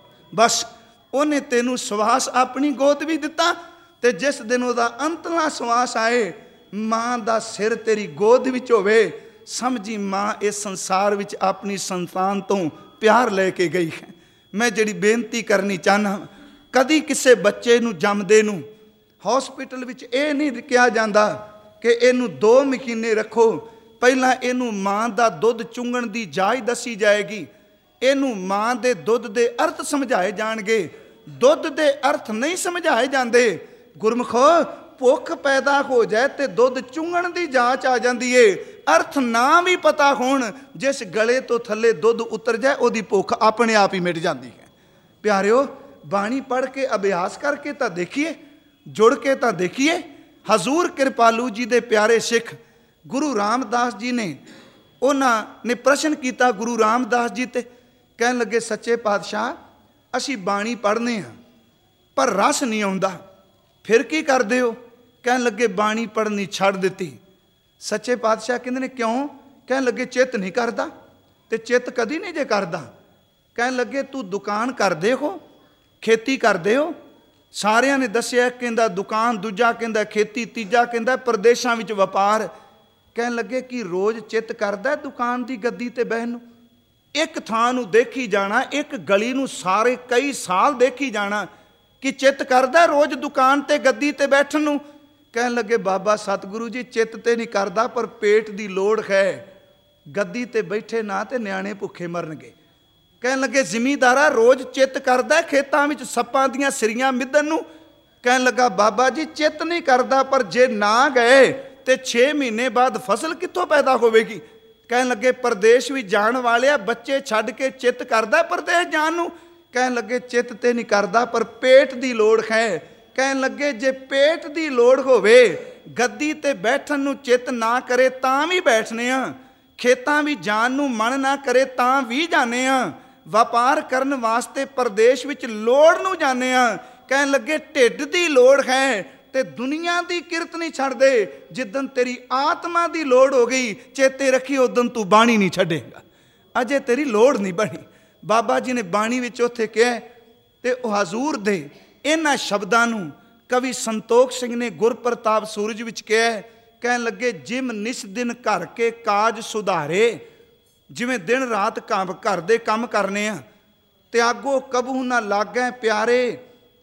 ਬਸ ਉਹਨੇ ਤੈਨੂੰ ਸਵਾਸ ਆਪਣੀ ਗੋਦ ਵੀ ਦਿੱਤਾ, ਤੇ ਜਿਸ ਦਿਨ ਉਹਦਾ ਅੰਤਲਾ ਸਵਾਸ ਆਏ ਮਾਂ ਦਾ ਸਿਰ ਤੇਰੀ ਗੋਦ ਵਿੱਚ ਹੋਵੇ, ਸਮਝੀ ਮਾਂ ਇਸ ਸੰਸਾਰ ਵਿੱਚ ਆਪਣੀ ਸੰਤਾਨ ਤੋਂ ਪਿਆਰ ਲੈ ਕੇ ਗਈ ਹੈ। ਮੈਂ ਜਿਹੜੀ ਬੇਨਤੀ ਕਰਨੀ ਚਾਹੁੰਦਾ, ਕਦੀ ਕਿਸੇ ਬੱਚੇ ਨੂੰ ਜੰਮਦੇ ਨੂੰ ਹੌਸਪੀਟਲ ਵਿੱਚ ਇਹ ਨਹੀਂ ਕਿਹਾ ਜਾਂਦਾ ਕਿ ਇਹਨੂੰ ਦੋ ਮਹੀਨੇ ਰੱਖੋ, ਪਹਿਲਾਂ ਇਹਨੂੰ ਮਾਂ ਦਾ ਦੁੱਧ ਚੁੰਘਣ ਦੀ ਜਾਚ ਦੱਸੀ ਜਾਏਗੀ, ਇਹਨੂੰ ਮਾਂ ਦੇ ਦੁੱਧ ਦੇ ਅਰਥ ਸਮਝਾਏ ਜਾਣਗੇ। ਦੁੱਧ ਦੇ ਅਰਥ ਨਹੀਂ ਸਮਝਾਏ ਜਾਂਦੇ। ਗੁਰਮੁਖੋ, ਭੁੱਖ ਪੈਦਾ ਹੋ ਜਾਏ ਤੇ ਦੁੱਧ ਚੁੰਘਣ ਦੀ ਜਾਚ ਆ ਜਾਂਦੀ ਏ। ਅਰਥ ਨਾ ਵੀ ਪਤਾ ਹੋਣ, ਜਿਸ ਗਲੇ ਤੋਂ ਥੱਲੇ ਦੁੱਧ ਉਤਰ ਜਾਏ ਉਹਦੀ ਭੁੱਖ ਆਪਣੇ ਆਪ ਹੀ ਮਿਟ ਜਾਂਦੀ ਹੈ। ਪਿਆਰਿਓ, ਬਾਣੀ ਪੜ੍ਹ ਕੇ ਅਭਿਆਸ ਕਰਕੇ ਤਾਂ ਦੇਖੀਏ, ਜੁੜ ਕੇ ਤਾਂ ਦੇਖੀਏ। ਹਜ਼ੂਰ ਕਿਰਪਾਲੂ ਜੀ ਦੇ ਪਿਆਰੇ ਸਿੱਖ ਗੁਰੂ ਰਾਮਦਾਸ ਜੀ ਨੇ, ਉਹਨਾਂ ਨੇ ਪ੍ਰਸ਼ਨ ਕੀਤਾ ਗੁਰੂ ਰਾਮਦਾਸ ਜੀ ਤੇ, ਕਹਿਣ ਲੱਗੇ ਸੱਚੇ ਪਾਤਸ਼ਾਹ, ਅਸੀਂ ਬਾਣੀ ਪੜ੍ਹਨੇ ਹਾਂ ਪਰ ਰਸ ਨਹੀਂ ਆਉਂਦਾ, ਫਿਰ ਕੀ ਕਰਦੇ ਹੋ? ਕਹਿਣ ਲੱਗੇ ਬਾਣੀ ਪੜ੍ਹਨੀ ਛੱਡ ਦਿੱਤੀ। ਸੱਚੇ ਪਾਤਸ਼ਾਹ ਕਹਿੰਦੇ ਨੇ ਕਿਉਂ? ਕਹਿਣ ਲੱਗੇ ਚਿੱਤ ਨਹੀਂ ਕਰਦਾ। ਤੇ ਚਿੱਤ ਕਦੀ ਨਹੀਂ ਜੇ ਕਰਦਾ। ਕਹਿਣ ਲੱਗੇ ਤੂੰ ਦੁਕਾਨ ਕਰਦੇ ਹੋ, ਖੇਤੀ ਕਰਦੇ ਹੋ? ਸਾਰਿਆਂ ਨੇ ਦੱਸਿਆ, ਕਹਿੰਦਾ ਦੁਕਾਨ, ਦੂਜਾ ਕਹਿੰਦਾ ਖੇਤੀ, ਤੀਜਾ ਕਹਿੰਦਾ ਪ੍ਰਦੇਸ਼ਾਂ ਵਿੱਚ ਵਪਾਰ। ਕਹਿਣ ਲੱਗੇ ਕਿ ਰੋਜ਼ ਚਿੱਤ ਕਰਦਾ ਦੁਕਾਨ ਦੀ ਗੱਦੀ ਤੇ ਬਹਿਣ ਨੂੰ? ਇੱਕ ਥਾਂ ਨੂੰ ਦੇਖੀ ਜਾਣਾ, ਇੱਕ ਗਲੀ ਨੂੰ ਸਾਰੇ ਕਈ ਸਾਲ ਦੇਖੀ ਜਾਣਾ, ਕਿ ਚਿੱਤ ਕਰਦਾ ਰੋਜ਼ ਦੁਕਾਨ ਤੇ ਗੱਦੀ ਤੇ ਬੈਠਣ ਨੂੰ? ਕਹਿਣ ਲੱਗੇ ਬਾਬਾ ਸਤਿਗੁਰੂ ਜੀ, ਚਿੱਤ ਤੇ ਨਹੀਂ ਕਰਦਾ ਪਰ ਪੇਟ ਦੀ ਲੋੜ ਹੈ, ਗੱਦੀ ਤੇ ਬੈਠੇ ਨਾ ਤੇ ਨਿਆਣੇ ਭੁੱਖੇ ਮਰਨਗੇ। ਕਹਿਣ ਲੱਗੇ ਜ਼ਿਮੀਂਦਾਰਾ, ਰੋਜ਼ ਚਿੱਤ ਕਰਦਾ ਖੇਤਾਂ ਵਿੱਚ ਸੱਪਾਂ ਦੀਆਂ ਸਿਰੀਆਂ ਮਿੱਧਣ ਨੂੰ? ਕਹਿਣ ਲੱਗਾ ਬਾਬਾ ਜੀ, ਚਿੱਤ ਨਹੀਂ ਕਰਦਾ ਪਰ ਜੇ ਨਾ ਗਏ ਤੇ ਛੇ ਮਹੀਨੇ ਬਾਅਦ ਫਸਲ ਕਿੱਥੋਂ ਪੈਦਾ ਹੋਵੇਗੀ? ਕਹਿਣ ਲੱਗੇ ਪਰਦੇਸ਼ ਵੀ ਜਾਣ ਵਾਲਿਆ, ਬੱਚੇ ਛੱਡ ਕੇ ਚਿੱਤ ਕਰਦਾ ਪਰਦੇਸ਼ ਜਾਣ ਨੂੰ? ਕਹਿਣ ਲੱਗੇ ਚਿੱਤ ਤੇ ਨਹੀਂ ਕਰਦਾ ਪਰ ਪੇਟ ਦੀ ਲੋੜ ਹੈ। ਕਹਿਣ ਲੱਗੇ ਜੇ ਪੇਟ ਦੀ ਲੋੜ ਹੋਵੇ, ਗੱਦੀ ਤੇ ਬੈਠਣ ਨੂੰ ਚਿੱਤ ਨਾ ਕਰੇ ਤਾਂ ਵੀ ਬੈਠਨੇ ਆ, ਖੇਤਾਂ ਵੀ ਜਾਣ ਨੂੰ ਮਨ ਨਾ ਕਰੇ ਤਾਂ ਵੀ ਜਾਣੇ ਆ, ਵਪਾਰ ਕਰਨ ਵਾਸਤੇ ਪਰਦੇਸ਼ ਵਿੱਚ ਲੋੜ ਨੂੰ ਜਾਣੇ ਆ। ਕਹਿਣ ਲੱਗੇ ਢਿੱਡ ਦੀ ਲੋੜ ਹੈ ਤੇ ਦੁਨੀਆ ਦੀ ਕਿਰਤ ਨਹੀਂ ਛੱਡਦੇ। ਜਿੱਦਣ ਤੇਰੀ ਆਤਮਾ ਦੀ ਲੋੜ ਹੋ ਗਈ, ਚੇਤੇ ਰੱਖੀ ਉਦੋਂ ਤੂੰ ਬਾਣੀ ਨਹੀਂ ਛੱਡੇਗਾ। ਅਜੇ ਤੇਰੀ ਲੋੜ ਨਹੀਂ ਬਣੀ। ਬਾਬਾ ਜੀ ਨੇ ਬਾਣੀ ਵਿੱਚ ਉੱਥੇ ਕਿਹਾ, ਤੇ ਉਹ ਹਜ਼ੂਰ ਦੇ ਇਹਨਾਂ ਸ਼ਬਦਾਂ ਨੂੰ ਕਵੀ ਸੰਤੋਖ ਸਿੰਘ ਨੇ ਗੁਰਪ੍ਰਤਾਪ ਸੂਰਜ ਵਿੱਚ ਕਿਹਾ। ਕਹਿਣ ਲੱਗੇ ਜਿਮ ਨਿਸ ਦਿਨ ਘਰ ਕੇ ਕਾਜ ਸੁਧਾਰੇ, ਜਿਵੇਂ ਦਿਨ ਰਾਤ ਕੰਮ ਘਰ ਦੇ ਕੰਮ ਕਰਨੇ ਆ, ਤਿਆਗੋ ਕਬੂ ਨਾ ਲਾਗੈ ਪਿਆਰੇ,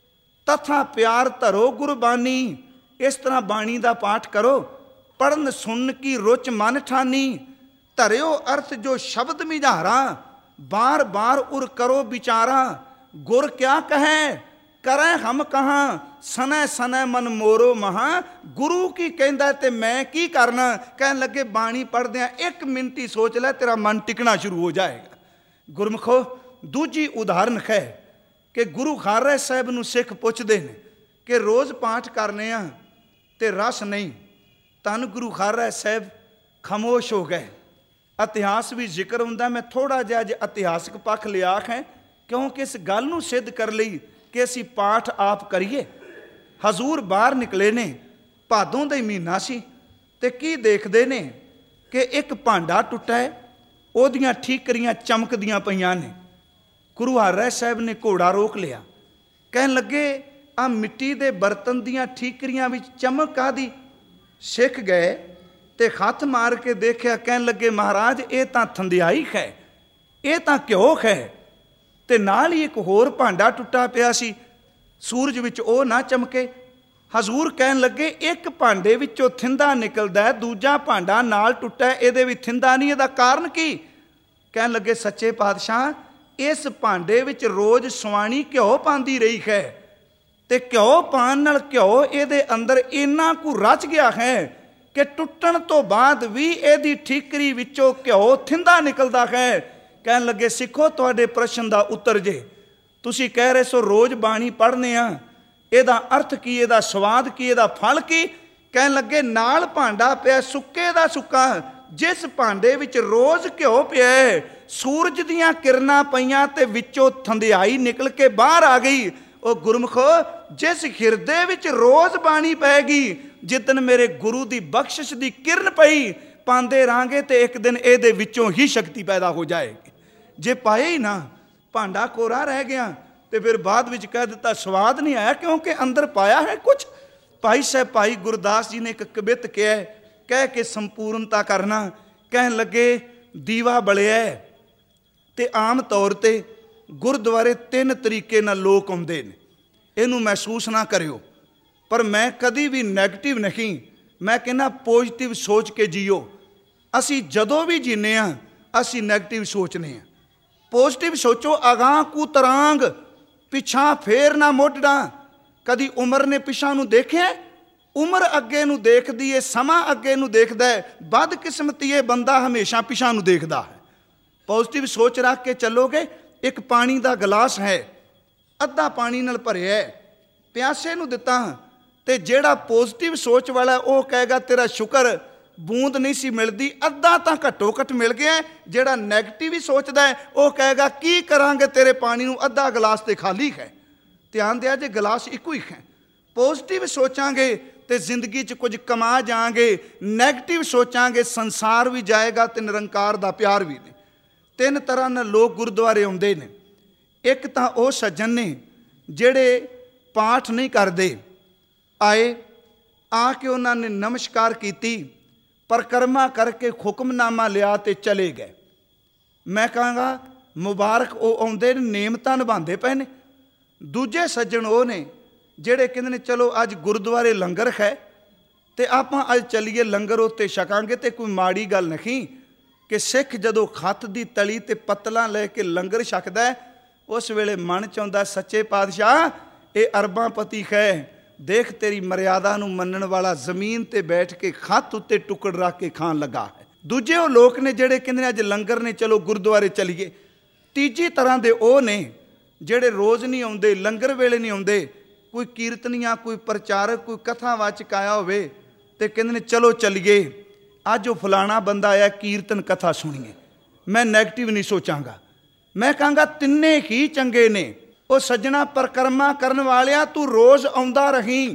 ਤਥਾ ਪਿਆਰ ਧਰੋ ਗੁਰਬਾਣੀ। ਇਸ ਤਰ੍ਹਾਂ ਬਾਣੀ ਦਾ ਪਾਠ ਕਰੋ, ਪੜਨ ਸੁਣ ਕੀ ਰੁਚ ਮਨ ਠਾਨੀ, ਧਰਿਓ ਅਰਥ ਜੋ ਸ਼ਬਦ ਮਿਝਾਰਾ, ਬਾਰ ਬਾਰ ਉਰ ਕਰੋ ਵਿਚਾਰਾ। ਗੁਰ ਕਿਆ ਕਹੈ ਕਰੈ ਹਮ ਕਹਾਂ, ਸਨੈ ਸਨੈ ਮਨ ਮੋਰੋ ਮਹਾਂ। ਗੁਰੂ ਕੀ ਕਹਿੰਦਾ ਤੇ ਮੈਂ ਕੀ ਕਰਨਾ? ਕਹਿਣ ਲੱਗੇ ਬਾਣੀ ਪੜ੍ਹਦਿਆਂ ਇੱਕ ਮਿੰਟ ਹੀ ਸੋਚ ਲੈ, ਤੇਰਾ ਮਨ ਟਿਕਣਾ ਸ਼ੁਰੂ ਹੋ ਜਾਏਗਾ। ਗੁਰਮੁਖੋ, ਦੂਜੀ ਉਦਾਹਰਨ ਹੈ ਕਿ ਗੁਰੂ ਖਾਲਸਾ ਸਾਹਿਬ ਨੂੰ ਸਿੱਖ ਪੁੱਛਦੇ ਨੇ ਕਿ ਰੋਜ਼ ਪਾਠ ਕਰਨੇ ਆ ਤੇ ਰਸ ਨਹੀਂ। ਧੰਨ ਗੁਰੂ ਖਾਲਸਾ ਸਾਹਿਬ ਖਾਮੋਸ਼ ਹੋ ਗਏ। ਇਤਿਹਾਸ ਵੀ ਜ਼ਿਕਰ ਹੁੰਦਾ। ਮੈਂ ਥੋੜ੍ਹਾ ਜਿਹਾ ਅੱਜ ਇਤਿਹਾਸਕ ਪੱਖ ਲਿਆ ਹੈ, ਕਿਉਂਕਿ ਇਸ ਗੱਲ ਨੂੰ ਸਿੱਧ ਕਰਨ ਲਈ ਕਿ ਅਸੀਂ ਪਾਠ ਆਪ ਕਰੀਏ। ਹਜ਼ੂਰ ਬਾਹਰ ਨਿਕਲੇ ਨੇ, ਭਾਦੋਂ ਦਾ ਹੀ ਮਹੀਨਾ ਸੀ, ਤੇ ਕੀ ਦੇਖਦੇ ਨੇ ਕਿ ਇੱਕ ਭਾਂਡਾ ਟੁੱਟਾ ਹੈ, ਉਹਦੀਆਂ ਠੀਕਰੀਆਂ ਚਮਕਦੀਆਂ ਪਈਆਂ ਨੇ। ਗੁਰੂ ਹਰਿਰਾਏ ਸਾਹਿਬ ਨੇ ਘੋੜਾ ਰੋਕ ਲਿਆ। ਕਹਿਣ ਲੱਗੇ ਆ ਮਿੱਟੀ ਦੇ ਬਰਤਨ ਦੀਆਂ ਠੀਕਰੀਆਂ ਵਿੱਚ ਚਮਕ ਕਾਹਦੀ? ਸਿੱਖ ਗਏ ਤੇ ਹੱਥ ਮਾਰ ਕੇ ਦੇਖਿਆ। ਕਹਿਣ ਲੱਗੇ ਮਹਾਰਾਜ ਇਹ ਤਾਂ ਥੰਧਿਆਈ ਹੈ, ਇਹ ਤਾਂ ਘਿਓ ਹੈ। ਤੇ ਨਾਲ ਹੀ ਇੱਕ ਹੋਰ ਭਾਂਡਾ ਟੁੱਟਾ ਪਿਆ ਸੀ, ਸੂਰਜ ਵਿੱਚ ਉਹ ਨਾ ਚਮਕੇ। ਹਜ਼ੂਰ ਕਹਿਣ ਲੱਗੇ ਇੱਕ ਭਾਂਡੇ ਵਿੱਚੋਂ ਥਿੰਦਾ ਨਿਕਲਦਾ, ਦੂਜਾ ਭਾਂਡਾ ਨਾਲ ਟੁੱਟਾ, ਇਹਦੇ ਵਿੱਚ ਥਿੰਦਾ ਨਹੀਂ, ਇਹਦਾ ਕਾਰਨ ਕੀ? ਕਹਿਣ ਲੱਗੇ ਸੱਚੇ ਪਾਤਸ਼ਾਹ, ਇਸ ਭਾਂਡੇ ਵਿੱਚ ਰੋਜ਼ ਸਵਾਣੀ ਘਿਓ ਪਾਉਂਦੀ ਰਹੀ ਹੈ, ਤੇ ਘਿਓ ਪਾਉਣ ਨਾਲ ਘਿਓ ਇਹਦੇ ਅੰਦਰ ਇੰਨਾ ਕੁ ਰਚ ਗਿਆ ਹੈ ਕਿ ਟੁੱਟਣ ਤੋਂ ਬਾਅਦ ਵੀ ਇਹਦੀ ਠੀਕਰੀ ਵਿੱਚੋਂ ਘਿਓ ਥਿੰਦਾ ਨਿਕਲਦਾ ਹੈ। ਕਹਿਣ ਲੱਗੇ ਸਿੱਖੋ, ਤੁਹਾਡੇ ਪ੍ਰਸ਼ਨ ਦਾ ਉੱਤਰ ਜੇ। ਤੁਸੀਂ ਕਹਿ ਰਹੇ ਸੋ ਰੋਜ਼ ਬਾਣੀ ਪੜ੍ਹਨੇ ਆ, ਇਹਦਾ ਅਰਥ ਕੀ, ਇਹਦਾ ਸਵਾਦ ਕੀ, ਇਹਦਾ ਫਲ ਕੀ? ਕਹਿਣ ਲੱਗੇ ਨਾਲ ਭਾਂਡਾ ਪਿਆ ਸੁੱਕੇ ਦਾ ਸੁੱਕਾ, ਜਿਸ ਭਾਂਡੇ ਵਿੱਚ ਰੋਜ਼ ਘਿਓ ਪਿਆ, ਸੂਰਜ ਦੀਆਂ ਕਿਰਨਾਂ ਪਈਆਂ ਤੇ ਵਿੱਚੋਂ ਥੰਧਿਆਈ ਨਿਕਲ ਕੇ ਬਾਹਰ ਆ ਗਈ। ਉਹ ਗੁਰਮੁਖੋ, ਜਿਸ ਹਿਰਦੇ ਵਿੱਚ ਰੋਜ਼ ਬਾਣੀ ਪਏਗੀ, ਜਿੱਦਣ ਮੇਰੇ ਗੁਰੂ ਦੀ ਬਖਸ਼ਿਸ਼ ਦੀ ਕਿਰਨ ਪਈ, ਪਾਉਂਦੇ ਰਾਂਗੇ ਤੇ ਇੱਕ ਦਿਨ ਇਹਦੇ ਵਿੱਚੋਂ ਹੀ ਸ਼ਕਤੀ ਪੈਦਾ ਹੋ ਜਾਏਗੀ। ਜੇ ਪਾਏ ਹੀ ਨਾ, ਭਾਂਡਾ ਕੋਰਾ ਰਹਿ ਗਿਆ ਤੇ ਫਿਰ ਬਾਅਦ ਵਿੱਚ ਕਹਿ ਦਿੱਤਾ ਸਵਾਦ ਨਹੀਂ ਆਇਆ, ਕਿਉਂਕਿ ਅੰਦਰ ਪਾਇਆ ਹੈ ਕੁਛ। ਭਾਈ ਸਾਹਿਬ ਭਾਈ ਗੁਰਦਾਸ ਜੀ ਨੇ ਇੱਕ ਕਵਿਤ ਕਿਹਾ, ਕਹਿ ਕੇ ਸੰਪੂਰਨਤਾ ਕਰਨਾ, ਕਹਿਣ ਲੱਗੇ ਦੀਵਾ ਬਲਿਆ ਤੇ ਆਮ ਤੌਰ ਤੇ ਗੁਰਦੁਆਰੇ ਤਿੰਨ ਤਰੀਕੇ ਨਾਲ ਲੋਕ ਆਉਂਦੇ ਨੇ, ਇਹਨੂੰ ਮਹਿਸੂਸ ਨਾ ਕਰਿਓ, ਪਰ ਮੈਂ ਕਦੀ ਵੀ ਨੈਗੇਟਿਵ ਨਹੀਂ, ਮੈਂ ਕਹਿੰਦਾ ਪੋਜ਼ਿਟਿਵ ਸੋਚ ਕੇ ਜੀਓ। ਅਸੀਂ ਜਦੋਂ ਵੀ ਜੀਨੇ ਹਾਂ ਅਸੀਂ ਨੈਗੇਟਿਵ ਸੋਚਨੇ ਹਾਂ। ਪੋਜ਼ਿਟਿਵ ਸੋਚੋ, ਅਗਾਂਹ ਕੂ ਤਰਾਂਗ ਪਿਛਾਂ ਫੇਰ ਨਾ ਮੋਢਣਾ। ਕਦੀ ਉਮਰ ਨੇ ਪਿਛਾਂ ਨੂੰ ਦੇਖਿਆ? ਉਮਰ ਅੱਗੇ ਨੂੰ ਦੇਖਦੀ ਏ, ਸਮਾਂ ਅੱਗੇ ਨੂੰ ਦੇਖਦਾ ਹੈ। ਬਦਕਿਸਮਤੀ ਇਹ ਬੰਦਾ ਹਮੇਸ਼ਾ ਪਿਛਾਂ ਨੂੰ ਦੇਖਦਾ ਹੈ। ਪੋਜ਼ਿਟਿਵ ਸੋਚ ਰੱਖ ਕੇ ਚੱਲੋਗੇ। ਇੱਕ ਪਾਣੀ ਦਾ ਗਲਾਸ ਹੈ, ਅੱਧਾ ਪਾਣੀ ਨਾਲ ਭਰਿਆ ਹੈ, ਪਿਆਸੇ ਨੂੰ ਦਿੱਤਾ, ਤੇ ਜਿਹੜਾ ਪੋਜ਼ਿਟਿਵ ਸੋਚ ਵਾਲਾ ਉਹ ਕਹੇਗਾ ਤੇਰਾ ਸ਼ੁਕਰ ਬੂੰਦ ਨਹੀਂ ਸੀ ਮਿਲਦੀ, ਅੱਧਾ ਤਾਂ ਘੱਟੋ ਘੱਟ ਮਿਲ ਗਿਆ। ਜਿਹੜਾ ਨੈਗੇਟਿਵ ਹੀ ਸੋਚਦਾ ਹੈ ਉਹ ਕਹੇਗਾ ਕੀ ਕਰਾਂਗੇ ਤੇਰੇ ਪਾਣੀ ਨੂੰ, ਅੱਧਾ ਗਲਾਸ ਤੇ ਖਾਲੀ ਹੈ। ਧਿਆਨ ਦਿਆ ਜੇ ਗਲਾਸ ਇੱਕੋ ਹੀ ਹੈ। ਪੋਜ਼ਿਟਿਵ ਸੋਚਾਂਗੇ ਤੇ ਜ਼ਿੰਦਗੀ 'ਚ ਕੁਝ ਕਮਾ ਜਾਵਾਂਗੇ, ਨੈਗੇਟਿਵ ਸੋਚਾਂਗੇ ਸੰਸਾਰ ਵੀ ਜਾਏਗਾ ਤੇ ਨਿਰੰਕਾਰ ਦਾ ਪਿਆਰ ਵੀ ਨੇ। ਤਿੰਨ ਤਰ੍ਹਾਂ ਨਾਲ ਲੋਕ ਗੁਰਦੁਆਰੇ ਆਉਂਦੇ ਨੇ। ਇੱਕ ਤਾਂ ਉਹ ਸੱਜਣ ਨੇ ਜਿਹੜੇ ਪਾਠ ਨਹੀਂ ਕਰਦੇ, ਆਏ ਆ ਕੇ ਉਹਨਾਂ ਨੇ ਨਮਸਕਾਰ ਕੀਤੀ, ਪਰਿਕਰਮਾ ਕਰਕੇ ਹੁਕਮਨਾਮਾ ਲਿਆ ਤੇ ਚਲੇ ਗਏ। ਮੈਂ ਕਹਾਂਗਾ ਮੁਬਾਰਕ, ਉਹ ਆਉਂਦੇ ਨੇ, ਨੇਮਤਾਂ ਨਿਭਾਉਂਦੇ ਪਏ ਨੇ। ਦੂਜੇ ਸੱਜਣ ਉਹ ਨੇ ਜਿਹੜੇ ਕਹਿੰਦੇ ਨੇ ਚਲੋ ਅੱਜ ਗੁਰਦੁਆਰੇ ਲੰਗਰ ਹੈ ਤੇ ਆਪਾਂ ਅੱਜ ਚੱਲੀਏ ਲੰਗਰ ਉੱਤੇ ਛਕਾਂਗੇ। ਤੇ ਕੋਈ ਮਾੜੀ ਗੱਲ ਨਹੀਂ ਕਿ ਸਿੱਖ ਜਦੋਂ ਖੱਤ ਦੀ ਤਲੀ ਤੇ ਪੱਤਲਾਂ ਲੈ ਕੇ ਲੰਗਰ ਛਕਦਾ ਹੈ, ਉਸ ਵੇਲੇ ਮਨ 'ਚ ਆਉਂਦਾ ਸੱਚੇ ਪਾਤਸ਼ਾਹ ਇਹ ਅਰਬਾਂ ਪਤੀ ਹੈ, ਦੇਖ ਤੇਰੀ ਮਰਿਆਦਾ ਨੂੰ ਮੰਨਣ ਵਾਲਾ ਜ਼ਮੀਨ ਤੇ ਬੈਠ ਕੇ ਖੱਤ ਉੱਤੇ ਟੁਕੜ ਰੱਖ ਕੇ ਖਾਣ ਲੱਗਾ ਹੈ। ਦੂਜੇ ਉਹ ਲੋਕ ਨੇ ਜਿਹੜੇ ਕਹਿੰਦੇ ਨੇ ਅੱਜ ਲੰਗਰ ਨੇ, ਚਲੋ ਗੁਰਦੁਆਰੇ ਚਲੀਏ। ਤੀਜੀ ਤਰ੍ਹਾਂ ਦੇ ਉਹ ਨੇ ਜਿਹੜੇ ਰੋਜ਼ ਨਹੀਂ ਆਉਂਦੇ, ਲੰਗਰ ਵੇਲੇ ਨਹੀਂ ਆਉਂਦੇ, ਕੋਈ ਕੀਰਤਨੀਆ, ਕੋਈ ਪ੍ਰਚਾਰਕ, ਕੋਈ ਕਥਾਵਾਚਕ ਆਇਆ ਹੋਵੇ ਤੇ ਕਹਿੰਦੇ ਨੇ ਚਲੋ ਚੱਲੀਏ, ਅੱਜ ਉਹ ਫਲਾਣਾ ਬੰਦਾ ਆਇਆ ਕੀਰਤਨ ਕਥਾ ਸੁਣੀਏ। ਮੈਂ ਨੈਗੇਟਿਵ ਨਹੀਂ ਸੋਚਾਂਗਾ, ਮੈਂ ਕਹਾਂਗਾ ਤਿੰਨੇ ਹੀ ਚੰਗੇ ਨੇ। ਉਹ ਸੱਜਣਾ ਪਰਿਕਰਮਾ ਕਰਨ ਵਾਲਿਆ ਤੂੰ ਰੋਜ਼ ਆਉਂਦਾ ਰਹੀਂ,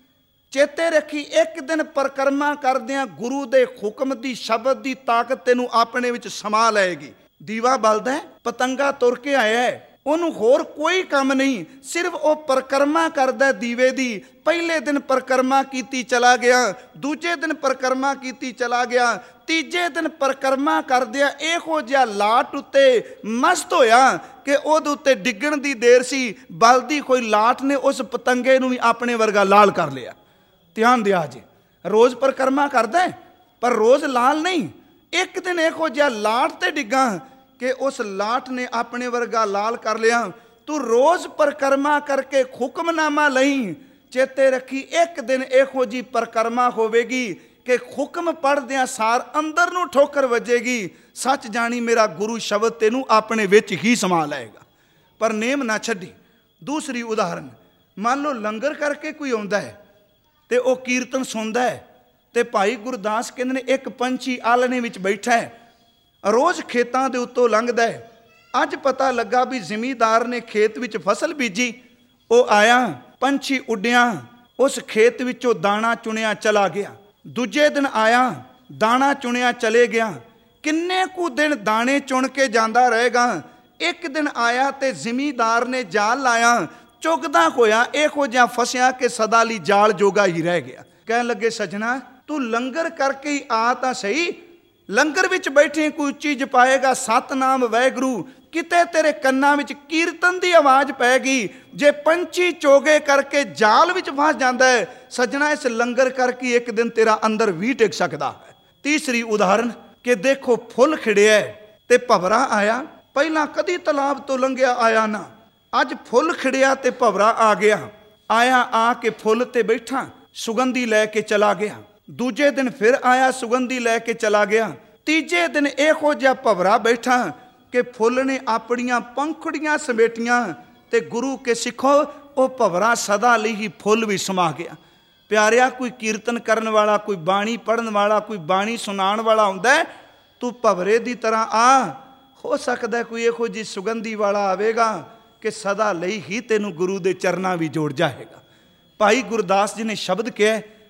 ਚੇਤੇ ਰੱਖੀ ਇੱਕ ਦਿਨ ਪਰਿਕਰਮਾ ਕਰਦਿਆਂ ਗੁਰੂ ਦੇ ਹੁਕਮ ਦੀ ਸ਼ਬਦ ਦੀ ਤਾਕਤ ਤੈਨੂੰ ਆਪਣੇ ਵਿੱਚ ਸਮਾ ਲਏਗੀ। ਦੀਵਾ ਬਲਦਾ, ਪਤੰਗਾ ਤੁਰ ਕੇ ਆਇਆ, ਉਹਨੂੰ ਹੋਰ ਕੋਈ ਕੰਮ ਨਹੀਂ, ਸਿਰਫ ਉਹ ਪਰਿਕਰਮਾ ਕਰਦਾ ਦੀਵੇ ਦੀ। ਪਹਿਲੇ ਦਿਨ ਪਰਿਕਰਮਾ ਕੀਤੀ ਚਲਾ ਗਿਆ, ਦੂਜੇ ਦਿਨ ਪਰਿਕਰਮਾ ਕੀਤੀ ਚਲਾ ਗਿਆ, ਤੀਜੇ ਦਿਨ ਪਰਿਕਰਮਾ ਕਰਦਿਆਂ ਇਹੋ ਜਿਹਾ ਲਾਟ ਉੱਤੇ ਮਸਤ ਹੋਇਆ ਕਿ ਉਹਦੇ ਉੱਤੇ ਡਿੱਗਣ ਦੀ ਦੇਰ ਸੀ, ਬਲਦੀ ਕੋਈ ਲਾਟ ਨੇ ਉਸ ਪਤੰਗੇ ਨੂੰ ਵੀ ਆਪਣੇ ਵਰਗਾ ਲਾਲ ਕਰ ਲਿਆ। ਧਿਆਨ ਦਿਆ ਜੇ, ਰੋਜ਼ ਪਰਿਕਰਮਾ ਕਰਦਾ ਪਰ ਰੋਜ਼ ਲਾਲ ਨਹੀਂ। ਇੱਕ ਦਿਨ ਇਹੋ ਜਿਹਾ ਲਾਟ ਤੇ ਡਿੱਗਾ ਕਿ ਉਸ ਲਾਟ ਨੇ ਆਪਣੇ ਵਰਗਾ ਲਾਲ ਕਰ ਲਿਆ। ਤੂੰ ਰੋਜ਼ ਪਰਿਕਰਮਾ ਕਰਕੇ ਹੁਕਮਨਾਮਾ ਲਈ, ਚੇਤੇ ਰੱਖੀ ਇੱਕ ਦਿਨ ਇਹੋ ਜਿਹੀ ਪਰਿਕਰਮਾ ਹੋਵੇਗੀ ਕਿ ਹੁਕਮ ਪੜ੍ਹਦਿਆਂ ਸਾਰ ਅੰਦਰ ਨੂੰ ਠੋਕਰ ਵੱਜੇਗੀ। ਸੱਚ ਜਾਣੀ ਮੇਰਾ ਗੁਰੂ ਸ਼ਬਦ ਤੈਨੂੰ ਆਪਣੇ ਵਿੱਚ ਹੀ ਸਮਾ ਲਏਗਾ, ਪਰ ਨੇਮ ਨਾ ਛੱਡੀ। ਦੂਸਰੀ ਉਦਾਹਰਨ, ਮੰਨ ਲਓ ਲੰਗਰ ਕਰਕੇ ਕੋਈ ਆਉਂਦਾ ਹੈ ਤੇ ਉਹ ਕੀਰਤਨ ਸੁਣਦਾ ਹੈ ਤੇ ਭਾਈ ਗੁਰਦਾਸ ਕਹਿੰਦੇ ਨੇ ਇੱਕ ਪੰਛੀ ਆਲਣੇ ਵਿੱਚ ਬੈਠਾ ਹੈ, ਰੋਜ਼ ਖੇਤਾਂ ਦੇ ਉੱਤੋਂ ਲੰਘਦਾ ਹੈ। ਅੱਜ ਪਤਾ ਲੱਗਾ ਵੀ ਜ਼ਿਮੀਂਦਾਰ ਨੇ ਖੇਤ ਵਿੱਚ ਫਸਲ ਬੀਜੀ, ਉਹ ਆਇਆ, ਪੰਛੀ ਉੱਡਿਆ, ਉਸ ਖੇਤ ਵਿੱਚੋਂ ਦਾਣਾ ਚੁਣਿਆ ਚਲਾ ਗਿਆ। ਦੂਜੇ ਦਿਨ ਆਇਆ, ਦਾਣਾ ਚੁਣਿਆ ਚਲੇ ਗਿਆ। ਕਿੰਨੇ ਕੁ ਦਿਨ ਦਾਣੇ ਚੁਣ ਕੇ ਜਾਂਦਾ ਰਹੇਗਾ। ਇੱਕ ਦਿਨ ਆਇਆ ਤੇ ਜ਼ਿਮੀਂਦਾਰ ਨੇ ਜਾਲ ਲਾਇਆ, ਚੁਗਦਾ ਹੋਇਆ ਇਹੋ ਜਿਹਾ ਫਸਿਆ ਕਿ ਸਦਾ ਲਈ ਜਾਲ ਜੋਗਾ ਹੀ ਰਹਿ ਗਿਆ। ਕਹਿਣ ਲੱਗੇ ਸੱਜਣਾ ਤੂੰ ਲੰਗਰ ਕਰਕੇ ਹੀ ਆ ਤਾਂ ਸਹੀ, ਲੰਗਰ ਵਿੱਚ ਬੈਠੇ ਕੋਈ ਉੱਚੀ ਜਪਾਏਗਾ ਸਤਨਾਮ ਵਾਹਿਗੁਰੂ, ਕਿਤੇ ਤੇਰੇ ਕੰਨਾਂ ਵਿੱਚ ਕੀਰਤਨ ਦੀ ਆਵਾਜ਼ ਪੈ ਗਈ। ਜੇ ਪੰਛੀ ਚੋਗੇ ਕਰਕੇ ਜਾਲ ਵਿੱਚ ਫਸ ਜਾਂਦਾ ਹੈ, ਸੱਜਣਾ ਇਸ ਲੰਗਰ ਕਰਕੇ ਇੱਕ ਦਿਨ ਤੇਰਾ ਅੰਦਰ ਵੀ ਟਿਕ ਸਕਦਾ ਹੈ। ਤੀਸਰੀ ਉਦਾਹਰਨ ਕਿ ਦੇਖੋ ਫੁੱਲ ਖਿੜਿਆ ਤੇ ਭਵਰਾ ਆਇਆ, ਪਹਿਲਾਂ ਕਦੀ ਤਲਾਬ ਤੋਂ ਲੰਘਿਆ ਆਇਆ ਨਾ, ਅੱਜ ਫੁੱਲ ਖਿੜਿਆ ਤੇ ਭਵਰਾ ਆ ਗਿਆ। ਆਇਆ, ਆ ਕੇ ਫੁੱਲ ਤੇ ਬੈਠਾ, ਸੁਗੰਧੀ ਲੈ ਕੇ ਚਲਾ ਗਿਆ। ਦੂਜੇ ਦਿਨ ਫਿਰ ਆਇਆ, ਸੁਗੰਧੀ ਲੈ ਕੇ ਚਲਾ ਗਿਆ। ਤੀਜੇ ਦਿਨ ਇਹੋ ਜਿਹਾ ਭਵਰਾ ਬੈਠਾ ਕਿ ਫੁੱਲ ਨੇ ਆਪਣੀਆਂ ਪੰਖੜੀਆਂ ਸਮੇਟੀਆਂ ਤੇ ਗੁਰੂ ਕੇ ਸਿੱਖੋ ਉਹ ਭਵਰਾ ਸਦਾ ਲਈ ਹੀ ਫੁੱਲ ਵੀ ਸਮਾ ਗਿਆ। ਪਿਆਰਿਆ, ਕੋਈ ਕੀਰਤਨ ਕਰਨ ਵਾਲਾ, ਕੋਈ ਬਾਣੀ ਪੜ੍ਹਨ ਵਾਲਾ, ਕੋਈ ਬਾਣੀ ਸੁਣਾਉਣ ਵਾਲਾ ਹੁੰਦਾ, ਤੂੰ ਭਵਰੇ ਦੀ ਤਰ੍ਹਾਂ ਆ। ਹੋ ਸਕਦਾ ਕੋਈ ਇਹੋ ਜਿਹੀ ਸੁਗੰਧੀ ਵਾਲਾ ਆਵੇਗਾ ਕਿ ਸਦਾ ਲਈ ਹੀ ਤੈਨੂੰ ਗੁਰੂ ਦੇ ਚਰਨਾਂ ਵੀ ਜੋੜ ਜਾਏਗਾ। ਭਾਈ ਗੁਰਦਾਸ ਜੀ ਨੇ ਸ਼ਬਦ ਕਿਹਾ,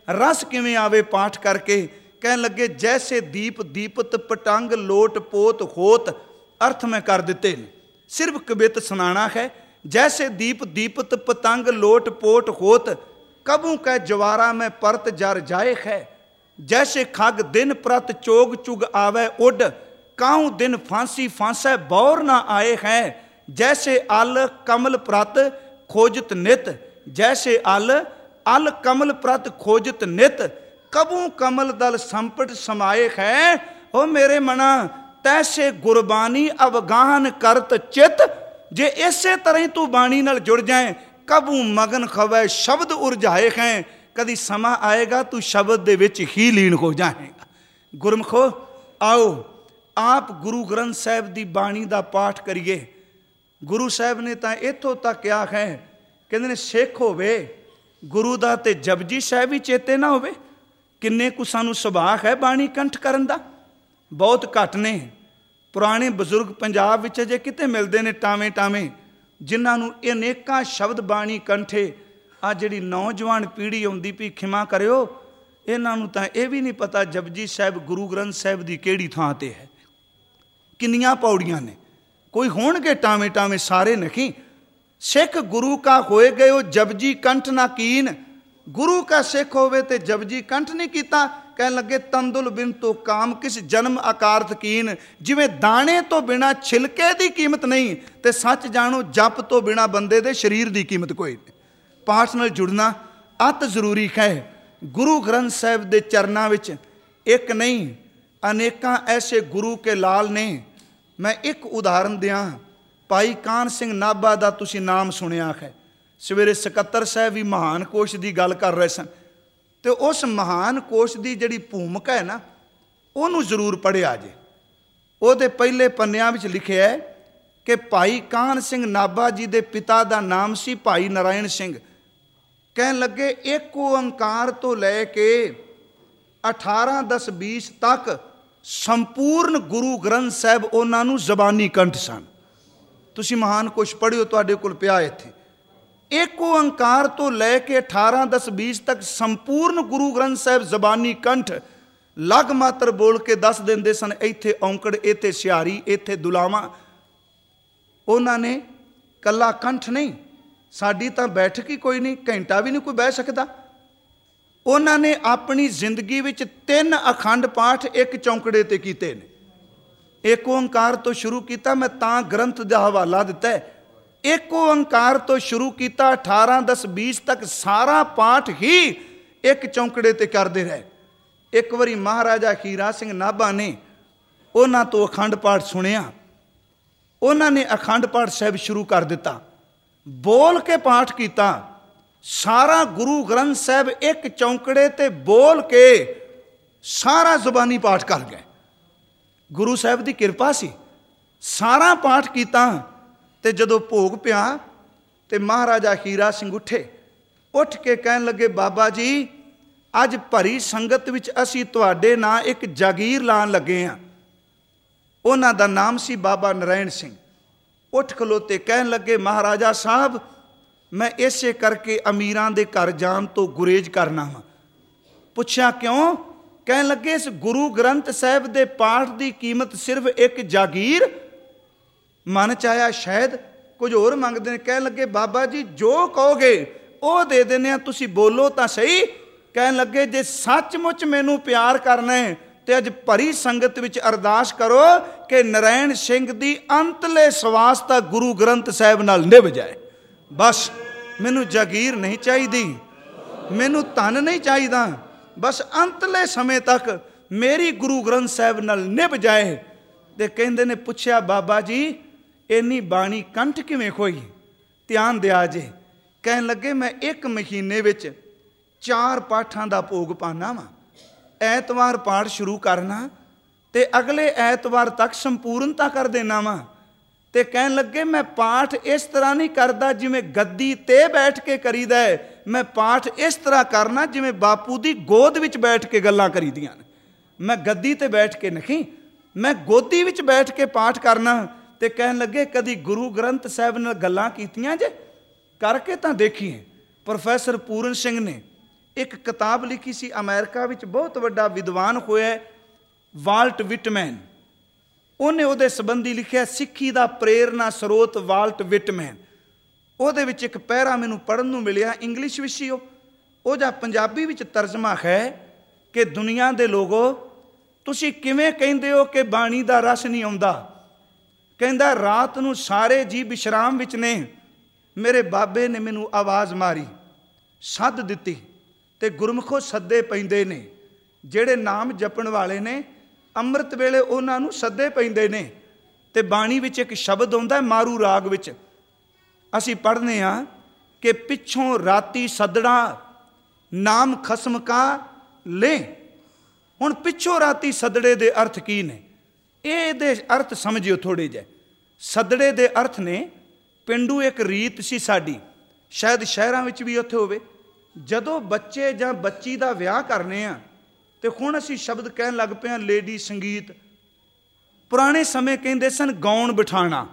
ਰਸ ਕਿਵੇਂ ਆਵੇ ਪਾਠ ਕਰਕੇ। ਕਹਿਣ ਲੱਗੇ ਜੈਸੇ ਦੀਪ ਦੀਪਤ ਪਟੰਗ ਲੋਟ ਪੋਤ ਹੋਤ। ਅਰਥ ਮੈਂ ਕਰ ਦਿੱਤੇ ਨੇ, ਸਿਰਫ ਕਵਿਤ ਸੁਣਾਣਾ ਹੈ। ਜੈਸੇ ਦੀਪ ਦੀਪਤ ਪਤੰਗ ਲੋਟ ਪੋਟ ਹੋਤ, ਕਬੂ ਕੈ ਜਵਾਰਾ ਮੈਂ ਪਰਤ ਜਰ ਜਾਏ ਹੈ। ਜੈਸੇ ਖਗ ਦਿਨ ਪ੍ਰਤ ਚੋਗ ਚੁਗ ਆਵੇ ਉੱਡ, ਕਾਉ ਦਿਨ ਫਾਂਸੀ ਫਾਂਸੈ ਬੌਰ ਨਾ ਆਏ ਹੈ। ਜੈਸੇ ਅਲ ਕਮਲ ਪ੍ਰਤ ਖੋਜਤ ਨਿਤ, ਜੈਸੇ ਅਲ ਅਲ ਕਮਲ ਪ੍ਰਤ ਖੋਜਤ ਨਿਤ, ਕਬੂ ਕਮਲ ਦਲ ਸੰਪਟ ਸਮਾਏ ਹੈ। ਉਹ ਮੇਰੇ ਮਨਾ ਤੈਸੇ ਗੁਰਬਾਣੀ ਅਵਗਾਹਨ ਕਰਤ ਚਿਤ। ਜੇ ਇਸੇ ਤਰ੍ਹਾਂ ਹੀ ਤੂੰ ਬਾਣੀ ਨਾਲ ਜੁੜ ਜਾਏ, ਕਬੂ ਮਗਨ ਖਵੈ ਸ਼ਬਦ ਉਰਝਾਏ ਹੈ। ਕਦੀ ਸਮਾਂ ਆਏਗਾ ਤੂੰ ਸ਼ਬਦ ਦੇ ਵਿੱਚ ਹੀ ਲੀਨ ਹੋ ਜਾਏਗਾ। ਗੁਰਮਖੋ ਆਓ ਆਪ ਗੁਰੂ ਗ੍ਰੰਥ ਸਾਹਿਬ ਦੀ ਬਾਣੀ ਦਾ ਪਾਠ ਕਰੀਏ। ਗੁਰੂ ਸਾਹਿਬ ਨੇ ਤਾਂ ਇੱਥੋਂ ਤੱਕ ਕਿਹਾ ਹੈ, ਕਹਿੰਦੇ ਨੇ ਸਿੱਖ ਹੋਵੇ ਗੁਰੂ ਦਾ ਤੇ ਜਪਜੀ ਸਾਹਿਬ ਵੀ ਚੇਤੇ ਨਾ ਹੋਵੇ। ਕਿੰਨੇ ਕੁ ਸਾਨੂੰ ਸੁਭਾਗ ਹੈ ਬਾਣੀ ਕੰਠ ਕਰਨ ਦਾ, ਬਹੁਤ ਘੱਟ ਨੇ। ਪੁਰਾਣੇ ਬਜ਼ੁਰਗ ਪੰਜਾਬ ਵਿੱਚ ਅਜੇ ਕਿਤੇ ਮਿਲਦੇ ਨੇ ਟਾਵੇਂ ਟਾਵੇਂ, ਜਿਨ੍ਹਾਂ ਨੂੰ ਅਨੇਕਾਂ ਸ਼ਬਦ ਬਾਣੀ ਕੰਠੇ। ਆ ਜਿਹੜੀ ਨੌਜਵਾਨ ਪੀੜ੍ਹੀ ਆਉਂਦੀ ਪਈ, ਖਿਮਾ ਕਰਿਓ, ਇਹਨਾਂ ਨੂੰ ਤਾਂ ਇਹ ਵੀ ਨਹੀਂ ਪਤਾ ਜਪਜੀ ਸਾਹਿਬ ਗੁਰੂ ਗ੍ਰੰਥ ਸਾਹਿਬ ਦੀ ਕਿਹੜੀ ਥਾਂ 'ਤੇ ਹੈ, ਕਿੰਨੀਆਂ ਪੌੜੀਆਂ ਨੇ। ਕੋਈ ਹੋਣਗੇ ਟਾਵੇਂ ਟਾਵੇਂ, ਸਾਰੇ ਨਹੀਂ। ਸਿੱਖ ਗੁਰੂ ਕਾ ਹੋਏ ਗਏ ਉਹ ਜਪਜੀ ਕੰਠ ਨਾ ਕੀਨ। ਗੁਰੂ ਕਾ ਸਿੱਖ ਹੋਵੇ ਤੇ ਜਪਜੀ ਕੰਠ ਨਹੀਂ ਕੀਤਾ। ਕਹਿਣ ਲੱਗੇ ਤੰਦੁਲ ਬਿਨ ਤੋਂ ਕਾਮ ਕਿਸ ਜਨਮ ਆਕਾਰਤ ਕੀਨ। ਜਿਵੇਂ ਦਾਣੇ ਤੋਂ ਬਿਨਾਂ ਛਿਲਕੇ ਦੀ ਕੀਮਤ ਨਹੀਂ, ਤੇ ਸੱਚ ਜਾਣੋ ਜਪ ਤੋਂ ਬਿਨਾਂ ਬੰਦੇ ਦੇ ਸਰੀਰ ਦੀ ਕੀਮਤ ਕੋਈ ਨਹੀਂ। ਪਾਠ ਨਾਲ ਜੁੜਨਾ ਅਤ ਜ਼ਰੂਰੀ ਹੈ। ਗੁਰੂ ਗ੍ਰੰਥ ਸਾਹਿਬ ਦੇ ਚਰਨਾਂ ਵਿੱਚ ਇੱਕ ਨਹੀਂ ਅਨੇਕਾਂ ਐਸੇ ਗੁਰੂ ਕੇ ਲਾਲ ਨੇ। ਮੈਂ ਇੱਕ ਉਦਾਹਰਨ ਦਿਆਂ, ਭਾਈ ਕਾਨ ਸਿੰਘ ਨਾਭਾ ਦਾ ਤੁਸੀਂ ਨਾਮ ਸੁਣਿਆ ਹੈ। ਸਵੇਰੇ ਸਕੱਤਰ ਸਾਹਿਬ ਵੀ ਮਹਾਨ ਕੋਸ਼ ਦੀ ਗੱਲ ਕਰ ਰਹੇ ਸਨ, ਤੇ ਉਸ ਮਹਾਨ ਕੋਸ਼ ਦੀ ਜਿਹੜੀ ਭੂਮਿਕਾ ਹੈ ਨਾ, ਉਹਨੂੰ ਜ਼ਰੂਰ ਪੜ੍ਹਿਆ ਜੇ। ਉਹਦੇ ਪਹਿਲੇ ਪੰਨਿਆਂ ਵਿੱਚ ਲਿਖਿਆ ਹੈ ਕਿ ਭਾਈ ਕਾਨ ਸਿੰਘ ਨਾਭਾ ਜੀ ਦੇ ਪਿਤਾ ਦਾ ਨਾਮ ਸੀ ਭਾਈ ਨਾਰਾਇਣ ਸਿੰਘ। ਕਹਿਣ ਲੱਗੇ ਇੱਕ ਓੰਕਾਰ ਤੋਂ ਲੈ ਕੇ ਅਠਾਰਾਂ ਦਸ ਵੀਸ ਤੱਕ ਸੰਪੂਰਨ ਗੁਰੂ ਗ੍ਰੰਥ ਸਾਹਿਬ ਉਹਨਾਂ ਨੂੰ ਜ਼ਬਾਨੀ ਕੰਠ ਸਨ। ਤੁਸੀਂ ਮਹਾਨ ਕੋਸ਼ ਪੜ੍ਹਿਓ, ਤੁਹਾਡੇ ਕੋਲ ਪਿਆ ਇੱਥੇ। ਇੱਕ ਓੰਕਾਰ ਤੋਂ ਲੈ ਕੇ ਅਠਾਰਾਂ ਦਸ ਵੀਸ ਤੱਕ ਸੰਪੂਰਨ ਗੁਰੂ ਗ੍ਰੰਥ ਸਾਹਿਬ ਜ਼ਬਾਨੀ ਕੰਠ। ਲਗ ਮਾਤਰ ਬੋਲ ਕੇ ਦੱਸ ਦਿੰਦੇ ਸਨ, ਇੱਥੇ ਔਂਕੜ, ਇੱਥੇ ਸਿਹਾਰੀ, ਇੱਥੇ ਦੁਲਾਵਾਂ। ਉਹਨਾਂ ਨੇ ਕੱਲਾ ਕੰਠ ਨਹੀਂ, ਸਾਡੀ ਤਾਂ ਬੈਠਕ ਹੀ ਕੋਈ ਨਹੀਂ, ਘੰਟਾ ਵੀ ਨਹੀਂ ਕੋਈ ਬਹਿ ਸਕਦਾ। ਉਹਨਾਂ ਨੇ ਆਪਣੀ ਜ਼ਿੰਦਗੀ ਵਿੱਚ ਤਿੰਨ ਅਖੰਡ ਪਾਠ ਇੱਕ ਚੌਂਕੜੇ ਤੇ ਕੀਤੇ ਨੇ। ਇੱਕ ਓੰਕਾਰ ਤੋਂ ਸ਼ੁਰੂ ਕੀਤਾ, ਮੈਂ ਤਾਂ ਗ੍ਰੰਥ ਦਾ ਹਵਾਲਾ ਦਿੱਤਾ ਹੈ। ਇੱਕ ਓੰਕਾਰ ਤੋਂ ਸ਼ੁਰੂ ਕੀਤਾ, ਅਠਾਰਾਂ ਦਸ ਵੀਸ ਤੱਕ ਸਾਰਾ ਪਾਠ ਹੀ ਇੱਕ ਚੌਂਕੜੇ ਤੇ ਕਰਦੇ ਰਹੇ। ਇੱਕ ਵਾਰੀ ਮਹਾਰਾਜਾ ਹੀਰਾ ਸਿੰਘ ਨਾਭਾ ਨੇ ਉਹਨਾਂ ਤੋਂ ਅਖੰਡ ਪਾਠ ਸੁਣਿਆ। ਉਹਨਾਂ ਨੇ ਅਖੰਡ ਪਾਠ ਸਾਹਿਬ ਸ਼ੁਰੂ ਕਰ ਦਿੱਤਾ, ਬੋਲ ਕੇ ਪਾਠ ਕੀਤਾ। ਸਾਰਾ ਗੁਰੂ ਗ੍ਰੰਥ ਸਾਹਿਬ ਇੱਕ ਚੌਂਕੜੇ ਤੇ ਬੋਲ ਕੇ ਸਾਰਾ ਜ਼ੁਬਾਨੀ ਪਾਠ ਕਰ ਗਏ। ਗੁਰੂ ਸਾਹਿਬ ਦੀ ਕਿਰਪਾ ਸੀ। ਸਾਰਾ ਪਾਠ ਕੀਤਾ ਤੇ ਜਦੋਂ ਭੋਗ ਪਿਆ ਤੇ ਮਹਾਰਾਜਾ ਹੀਰਾ ਸਿੰਘ ਉੱਠੇ। ਉੱਠ ਕੇ ਕਹਿਣ ਲੱਗੇ, ਬਾਬਾ ਜੀ ਅੱਜ ਭਰੀ ਸੰਗਤ ਵਿੱਚ ਅਸੀਂ ਤੁਹਾਡੇ ਨਾਂ ਇੱਕ ਜਾਗੀਰ ਲਾਉਣ ਲੱਗੇ ਹਾਂ। ਉਹਨਾਂ ਦਾ ਨਾਮ ਸੀ ਬਾਬਾ ਨਾਰਾਇਣ ਸਿੰਘ। ਉੱਠ ਖਲੋਤੇ, ਕਹਿਣ ਲੱਗੇ, ਮਹਾਰਾਜਾ ਸਾਹਿਬ ਮੈਂ ਇਸੇ ਕਰਕੇ ਅਮੀਰਾਂ ਦੇ ਘਰ ਜਾਣ ਤੋਂ ਗੁਰੇਜ਼ ਕਰਨਾ ਵਾ। ਪੁੱਛਿਆ ਕਿਉਂ? ਕਹਿਣ ਲੱਗੇ ਇਸ ਗੁਰੂ ਗ੍ਰੰਥ ਸਾਹਿਬ ਦੇ ਪਾਠ ਦੀ ਕੀਮਤ ਸਿਰਫ ਇੱਕ ਜਾਗੀਰ। ਮਨ ਚ ਆਇਆ ਸ਼ਾਇਦ ਕੁਝ ਹੋਰ ਮੰਗਦੇ ਨੇ। ਕਹਿਣ ਲੱਗੇ, ਬਾਬਾ ਜੀ ਜੋ ਕਹੋਗੇ ਉਹ ਦੇ ਦਿੰਦੇ ਆ, ਤੁਸੀਂ ਬੋਲੋ ਤਾਂ ਸਹੀ। ਕਹਿਣ ਲੱਗੇ, ਜੇ ਸੱਚਮੁੱਚ ਮੈਨੂੰ ਪਿਆਰ ਕਰਨਾ ਹੈ ਤੇ ਅੱਜ ਭਰੀ ਸੰਗਤ ਵਿੱਚ ਅਰਦਾਸ ਕਰੋ ਕਿ ਨਾਰਾਇਣ ਸਿੰਘ ਦੀ ਅੰਤਲੇ ਸਵਾਸ ਤੱਕ ਗੁਰੂ ਗ੍ਰੰਥ ਸਾਹਿਬ ਨਾਲ ਨਿਭ ਜਾਏ। ਬਸ ਮੈਨੂੰ ਜਾਗੀਰ ਨਹੀਂ ਚਾਹੀਦੀ, ਮੈਨੂੰ ਧਨ ਨਹੀਂ ਚਾਹੀਦਾ, ਬਸ ਅੰਤਲੇ ਸਮੇਂ ਤੱਕ ਮੇਰੀ ਗੁਰੂ ਗ੍ਰੰਥ ਸਾਹਿਬ ਨਾਲ ਨਿਭ ਜਾਏ। ਤੇ ਕਹਿੰਦੇ ਨੇ, ਪੁੱਛਿਆ ਬਾਬਾ ਜੀ ਇੰਨੀ ਬਾਣੀ ਕੰਠ ਕਿਵੇਂ ਹੋਈ? ਧਿਆਨ ਦਿਆ ਜੇ। ਕਹਿਣ ਲੱਗੇ, ਮੈਂ ਇੱਕ ਮਹੀਨੇ ਵਿੱਚ ਚਾਰ ਪਾਠਾਂ ਦਾ ਭੋਗ ਪਾਣਾ ਵਾ। ਐਤਵਾਰ ਪਾਠ ਸ਼ੁਰੂ ਕਰਨਾ ਤੇ ਅਗਲੇ ਐਤਵਾਰ ਤੱਕ ਸੰਪੂਰਨਤਾ ਕਰ ਦੇਣਾ ਵਾ। ਤੇ ਕਹਿਣ ਲੱਗੇ, ਮੈਂ ਪਾਠ ਇਸ ਤਰ੍ਹਾਂ ਨਹੀਂ ਕਰਦਾ ਜਿਵੇਂ ਗੱਦੀ ਤੇ ਬੈਠ ਕੇ ਕਰੀਦਾ ਹੈ। ਮੈਂ ਪਾਠ ਇਸ ਤਰ੍ਹਾਂ ਕਰਨਾ ਜਿਵੇਂ ਬਾਪੂ ਦੀ ਗੋਦ ਵਿੱਚ ਬੈਠ ਕੇ ਗੱਲਾਂ ਕਰੀਦੀਆਂ ਨੇ। ਮੈਂ ਗੱਦੀ ਤੇ ਬੈਠ ਕੇ ਨਹੀਂ, ਮੈਂ ਗੋਦੀ ਵਿੱਚ ਬੈਠ ਕੇ ਪਾਠ ਕਰਨਾ। ਤੇ ਕਹਿਣ ਲੱਗੇ, ਕਦੀ ਗੁਰੂ ਗ੍ਰੰਥ ਸਾਹਿਬ ਨਾਲ ਗੱਲਾਂ ਕੀਤੀਆਂ ਜੇ? ਕਰਕੇ ਤਾਂ ਦੇਖੀਏ। ਪ੍ਰੋਫੈਸਰ ਪੂਰਨ ਸਿੰਘ ਨੇ ਇੱਕ ਕਿਤਾਬ ਲਿਖੀ ਸੀ, ਅਮਰੀਕਾ ਵਿੱਚ ਬਹੁਤ ਵੱਡਾ ਵਿਦਵਾਨ ਹੋਇਆ ਵਾਲਟ ਵਿਟਮੈਨ, ਉਹਨੇ ਉਹਦੇ ਸੰਬੰਧੀ ਲਿਖਿਆ ਸਿੱਖੀ ਦਾ ਪ੍ਰੇਰਨਾ ਸਰੋਤ ਵਾਲਟ ਵਿਟਮੈਨ। ਉਹਦੇ ਵਿੱਚ ਇੱਕ ਪੈਰਾ ਮੈਨੂੰ ਪੜ੍ਹਨ ਨੂੰ ਮਿਲਿਆ, ਇੰਗਲਿਸ਼ ਵਿੱਚ ਸੀ ਉਹ, ਉਹ ਜਾਂ ਪੰਜਾਬੀ ਵਿੱਚ ਤਰਜਮਾ ਹੈ ਕਿ ਦੁਨੀਆ ਦੇ ਲੋਗੋ, ਤੁਸੀਂ ਕਿਵੇਂ ਕਹਿੰਦੇ ਹੋ ਕਿ ਬਾਣੀ ਦਾ ਰਸ ਨਹੀਂ ਆਉਂਦਾ? ਕਹਿੰਦਾ ਰਾਤ ਨੂੰ ਸਾਰੇ ਜੀ ਵਿਸ਼ਰਾਮ ਵਿੱਚ ਨੇ, ਮੇਰੇ ਬਾਬੇ ਨੇ ਮੈਨੂੰ ਆਵਾਜ਼ ਮਾਰੀ, ਸੱਦ ਦਿੱਤੀ, ਤੇ ਗੁਰਮੁਖੋ ਸੱਦੇ ਪੈਂਦੇ ਨੇ, ਜਿਹੜੇ ਨਾਮ ਜਪਣ ਵਾਲੇ ਨੇ ਅੰਮ੍ਰਿਤ ਵੇਲੇ ਉਹਨਾਂ ਨੂੰ ਸੱਦੇ ਪੈਂਦੇ ਨੇ। ਤੇ ਬਾਣੀ ਵਿੱਚ ਇੱਕ ਸ਼ਬਦ ਆਉਂਦਾ ਮਾਰੂ ਰਾਗ ਵਿੱਚ, ਅਸੀਂ ਪੜ੍ਹਦੇ ਹਾਂ ਕਿ ਪਿੱਛੋਂ ਰਾਤੀ ਸੱਦਣਾ ਨਾਮ ਖਸਮ ਕਾ ਲੈ। ਹੁਣ ਪਿੱਛੋਂ ਰਾਤੀ ਸੱਦੜੇ ਦੇ ਅਰਥ ਕੀ ਨੇ? ਇਹ ਇਹਦੇ ਅਰਥ ਸਮਝਿਓ ਥੋੜ੍ਹੇ ਜਿਹੇ। ਸੱਦੜੇ ਦੇ ਅਰਥ ਨੇ, ਪਿੰਡੂ ਇੱਕ ਰੀਤ ਸੀ ਸਾਡੀ, ਸ਼ਾਇਦ ਸ਼ਹਿਰਾਂ ਵਿੱਚ ਵੀ ਉੱਥੇ ਹੋਵੇ, ਜਦੋਂ ਬੱਚੇ ਜਾਂ ਬੱਚੀ ਦਾ ਵਿਆਹ ਕਰਨੇ ਆ ਤੇ ਹੁਣ ਅਸੀਂ ਸ਼ਬਦ ਕਹਿਣ ਲੱਗ ਪਏ ਹਾਂ ਲੇਡੀ ਸੰਗੀਤ। ਪੁਰਾਣੇ ਸਮੇਂ ਕਹਿੰਦੇ ਸਨ ਗਾਉਣ ਬਿਠਾਣਾ,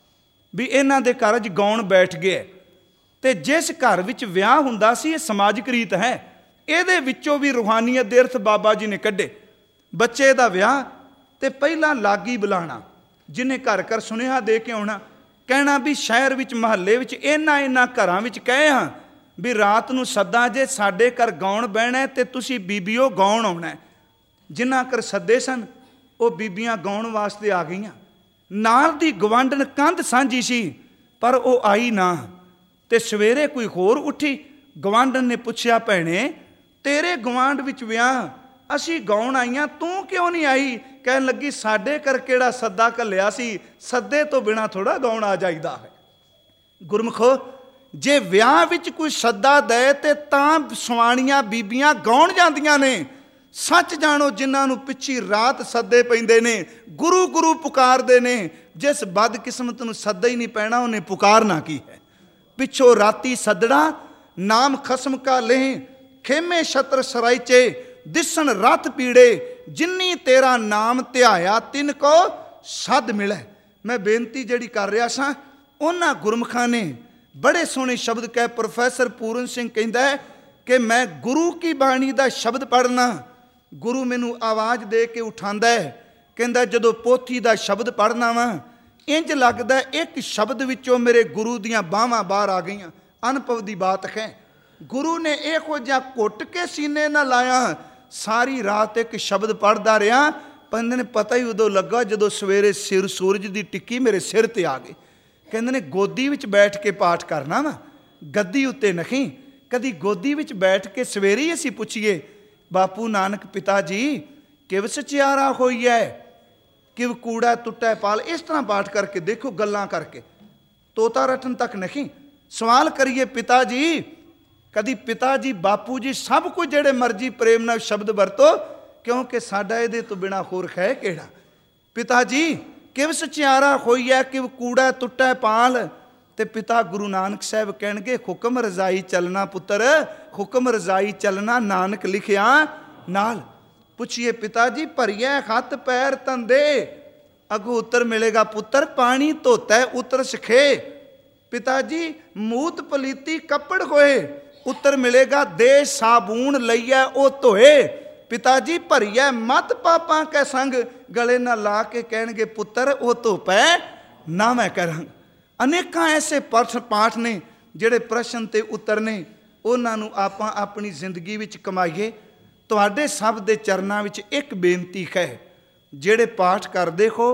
ਵੀ ਇਹਨਾਂ ਦੇ ਘਰ 'ਚ ਗਾਉਣ ਬੈਠ ਗਏ। ਤੇ ਜਿਸ ਘਰ ਵਿੱਚ ਵਿਆਹ ਹੁੰਦਾ ਸੀ, ਇਹ ਸਮਾਜਿਕ ਰੀਤ ਹੈ, ਇਹਦੇ ਵਿੱਚੋਂ ਵੀ ਰੂਹਾਨੀਅਤ ਦੇ ਅਰਥ ਬਾਬਾ ਜੀ ਨੇ ਕੱਢੇ। ਬੱਚੇ ਦਾ ਵਿਆਹ ਤੇ ਪਹਿਲਾਂ ਲਾਗੀ ਬੁਲਾਣਾ, ਜਿਹਨੇ ਘਰ ਘਰ ਸੁਨੇਹਾ ਦੇ ਕੇ ਆਉਣਾ, ਕਹਿਣਾ ਵੀ ਸ਼ਹਿਰ ਵਿੱਚ ਮਹੱਲੇ ਵਿੱਚ ਇਹਨਾਂ ਇਹਨਾਂ ਘਰਾਂ ਵਿੱਚ ਕਹੇ ਹਾਂ ਵੀ ਰਾਤ ਨੂੰ ਸੱਦਾ ਜੇ ਸਾਡੇ ਘਰ ਗਾਉਣ ਬਹਿਣਾ ਤੇ ਤੁਸੀਂ ਬੀਬੀਓ ਗਾਉਣ ਆਉਣਾ। ਜਿਨ੍ਹਾਂ ਘਰ ਸੱਦੇ ਸਨ ਉਹ ਬੀਬੀਆਂ ਗਾਉਣ ਵਾਸਤੇ ਆ ਗਈਆਂ। ਨਾਲ ਦੀ ਗਵਾਂਢਣ ਕੰਧ ਸਾਂਝੀ ਸੀ ਪਰ ਉਹ ਆਈ ਨਾ। ਤੇ ਸਵੇਰੇ ਕੋਈ ਹੋਰ ਉੱਠੀ, ਗਵਾਂਢਣ ਨੇ ਪੁੱਛਿਆ, ਭੈਣੇ ਤੇਰੇ ਗਵਾਂਢ ਵਿੱਚ ਵਿਆਹ, ਅਸੀਂ ਗਾਉਣ ਆਈਆਂ, ਤੂੰ ਕਿਉਂ ਨਹੀਂ ਆਈ? ਕਹਿਣ ਲੱਗੀ ਸਾਡੇ ਘਰ ਕਿਹੜਾ ਸੱਦਾ ਘੱਲਿਆ ਸੀ, ਸੱਦੇ ਤੋਂ ਬਿਨਾਂ ਥੋੜ੍ਹਾ ਗਾਉਣ ਆ ਜਾਈਦਾ ਹੈ। ਗੁਰਮੁਖੋ, ਜੇ ਵਿਆਹ ਵਿੱਚ ਕੋਈ ਸੱਦਾ ਦੇ ਤੇ ਤਾਂ ਸਵਾਣੀਆਂ ਬੀਬੀਆਂ ਗਾਉਣ ਜਾਂਦੀਆਂ ਨੇ। ਸੱਚ ਜਾਣੋ, ਜਿਨ੍ਹਾਂ ਨੂੰ ਪਿੱਛੀ ਰਾਤ ਸੱਦੇ ਪੈਂਦੇ ਨੇ, ਗੁਰੂ ਗੁਰੂ ਪੁਕਾਰਦੇ ਨੇ, ਜਿਸ ਬਦਕਿਸਮਤ ਨੂੰ ਸੱਦਾ ਹੀ ਨਹੀਂ ਪੈਣਾ ਉਹਨੇ ਪੁਕਾਰਨਾ ਕੀ ਹੈ? ਪਿੱਛੋਂ ਰਾਤੀ ਸੱਦਣਾ ਨਾਮ ਖਸਮ ਕਾ ਲੇਹ, ਖੇਮੇ ਛਤਰ ਸਰਾਇਚੇ ਦਿਸਣ ਰਥ ਪੀੜੇ, ਜਿੰਨੀ ਤੇਰਾ ਨਾਮ ਧਿਆਇਆ ਤਿੰਨ ਕੋ ਸੱਦ ਮਿਲੇ। ਮੈਂ ਬੇਨਤੀ ਜਿਹੜੀ ਕਰ ਰਿਹਾ ਸਾਂ, ਉਹਨਾਂ ਗੁਰਮੁਖਾਂ ਨੇ ਬੜੇ ਸੋਹਣੇ ਸ਼ਬਦ ਕਹਿ। ਪ੍ਰੋਫੈਸਰ ਪੂਰਨ ਸਿੰਘ ਕਹਿੰਦਾ ਹੈ ਕਿ ਮੈਂ ਗੁਰੂ ਕੀ ਬਾਣੀ ਦਾ ਸ਼ਬਦ ਪੜ੍ਹਨਾ, ਗੁਰੂ ਮੈਨੂੰ ਆਵਾਜ਼ ਦੇ ਕੇ ਉਠਾਉਂਦਾ ਹੈ। ਕਹਿੰਦਾ ਜਦੋਂ ਪੋਥੀ ਦਾ ਸ਼ਬਦ ਪੜ੍ਹਨਾ ਵਾ, ਇੰਜ ਲੱਗਦਾ ਇੱਕ ਸ਼ਬਦ ਵਿੱਚੋਂ ਮੇਰੇ ਗੁਰੂ ਦੀਆਂ ਬਾਹਾਂ ਬਾਹਰ ਆ ਗਈਆਂ। ਅਨੁਭਵ ਦੀ ਬਾਤ ਹੈ। ਗੁਰੂ ਨੇ ਇਹੋ ਜਿਹਾ ਘੁੱਟ ਕੇ ਸੀਨੇ ਨਾਲ ਲਾਇਆ, ਸਾਰੀ ਰਾਤ ਇੱਕ ਸ਼ਬਦ ਪੜ੍ਹਦਾ ਰਿਹਾ। ਕਹਿੰਦੇ ਨੇ ਪਤਾ ਹੀ ਉਦੋਂ ਲੱਗਾ ਜਦੋਂ ਸਵੇਰੇ ਸਿਰ ਸੂਰਜ ਦੀ ਟਿੱਕੀ ਮੇਰੇ ਸਿਰ ਤੇ ਆ ਗਈ। ਕਹਿੰਦੇ ਨੇ ਗੋਦੀ ਵਿੱਚ ਬੈਠ ਕੇ ਪਾਠ ਕਰਨਾ ਵਾ, ਗੱਦੀ ਉੱਤੇ ਨਹੀਂ। ਕਦੀ ਗੋਦੀ ਵਿੱਚ ਬੈਠ ਕੇ ਸਵੇਰੇ ਹੀ ਅਸੀਂ ਪੁੱਛੀਏ, ਬਾਪੂ ਨਾਨਕ ਪਿਤਾ ਜੀ ਕਿਵ ਸਚਿਆਰਾ ਹੋਈ ਹੈ, ਕਿਵ ਕੂੜਾ ਟੁੱਟਾ ਪਾਲ, ਇਸ ਤਰ੍ਹਾਂ ਪਾਠ ਕਰਕੇ ਦੇਖੋ, ਗੱਲਾਂ ਕਰਕੇ, ਤੋਤਾ ਰਟਣ ਤੱਕ ਨਹੀਂ। ਸਵਾਲ ਕਰੀਏ ਪਿਤਾ ਜੀ, ਕਦੀ ਪਿਤਾ ਜੀ ਬਾਪੂ ਜੀ ਸਭ ਕੁਝ ਜਿਹੜੇ ਮਰਜ਼ੀ ਪ੍ਰੇਮ ਨਾਲ ਸ਼ਬਦ ਵਰਤੋ, ਕਿਉਂਕਿ ਸਾਡਾ ਇਹਦੇ ਤੋਂ ਬਿਨਾਂ ਹੋਰ ਹੈ ਕਿਹੜਾ? ਪਿਤਾ ਜੀ ਕਿਵ ਸਚਿਆਰਾ ਹੋਈ ਹੈ, ਕਿਵ ਕੂੜਾ ਟੁੱਟਾ ਪਾਲ। ਤੇ ਪਿਤਾ ਗੁਰੂ ਨਾਨਕ ਸਾਹਿਬ ਕਹਿਣਗੇ ਹੁਕਮ ਰਜ਼ਾਈ ਚੱਲਣਾ ਪੁੱਤਰ, ਹੁਕਮ ਰਜ਼ਾਈ ਚੱਲਣਾ ਨਾਨਕ ਲਿਖਿਆ ਨਾਲ। ਪੁੱਛੀਏ ਪਿਤਾ ਜੀ ਭਰੀਏ ਹੱਥ ਪੈਰ ਧੰਦੇ, ਅੱਗੋਂ ਉੱਤਰ ਮਿਲੇਗਾ ਪੁੱਤਰ ਪਾਣੀ ਧੋਤਾ ਉਤਰ ਸਿਖੇ। ਪਿਤਾ ਜੀ ਮੂਤ ਪਲੀਤੀ ਕੱਪੜ ਹੋਏ, ਉੱਤਰ ਮਿਲੇਗਾ ਦੇ ਸਾਬੂਨ ਲਈਐ ਉਹ ਧੋਏ। ਪਿਤਾ ਜੀ ਭਰੀਐ ਮਤ ਪਾਪਾਂ ਕੈ ਸੰਗ, ਗਲੇ ਨਾਲ ਲਾ ਕੇ ਕਹਿਣਗੇ ਪੁੱਤਰ ਉਹ ਧੋਪੈ ਨਾ ਮੈਂ ਕਰਾਂਗਾ। ਅਨੇਕਾਂ ਐਸੇ ਪਰਸ ਪਾਠ ਨੇ ਜਿਹੜੇ ਪ੍ਰਸ਼ਨ ਤੇ ਉੱਤਰ ਨੇ, ਉਹਨਾਂ ਨੂੰ ਆਪਾਂ ਆਪਣੀ ਜ਼ਿੰਦਗੀ ਵਿੱਚ ਕਮਾਈਏ। ਤੁਹਾਡੇ ਸਭ ਦੇ ਚਰਨਾਂ ਵਿੱਚ ਇੱਕ ਬੇਨਤੀ ਹੈ, ਜਿਹੜੇ ਪਾਠ ਕਰਦੇ ਹੋ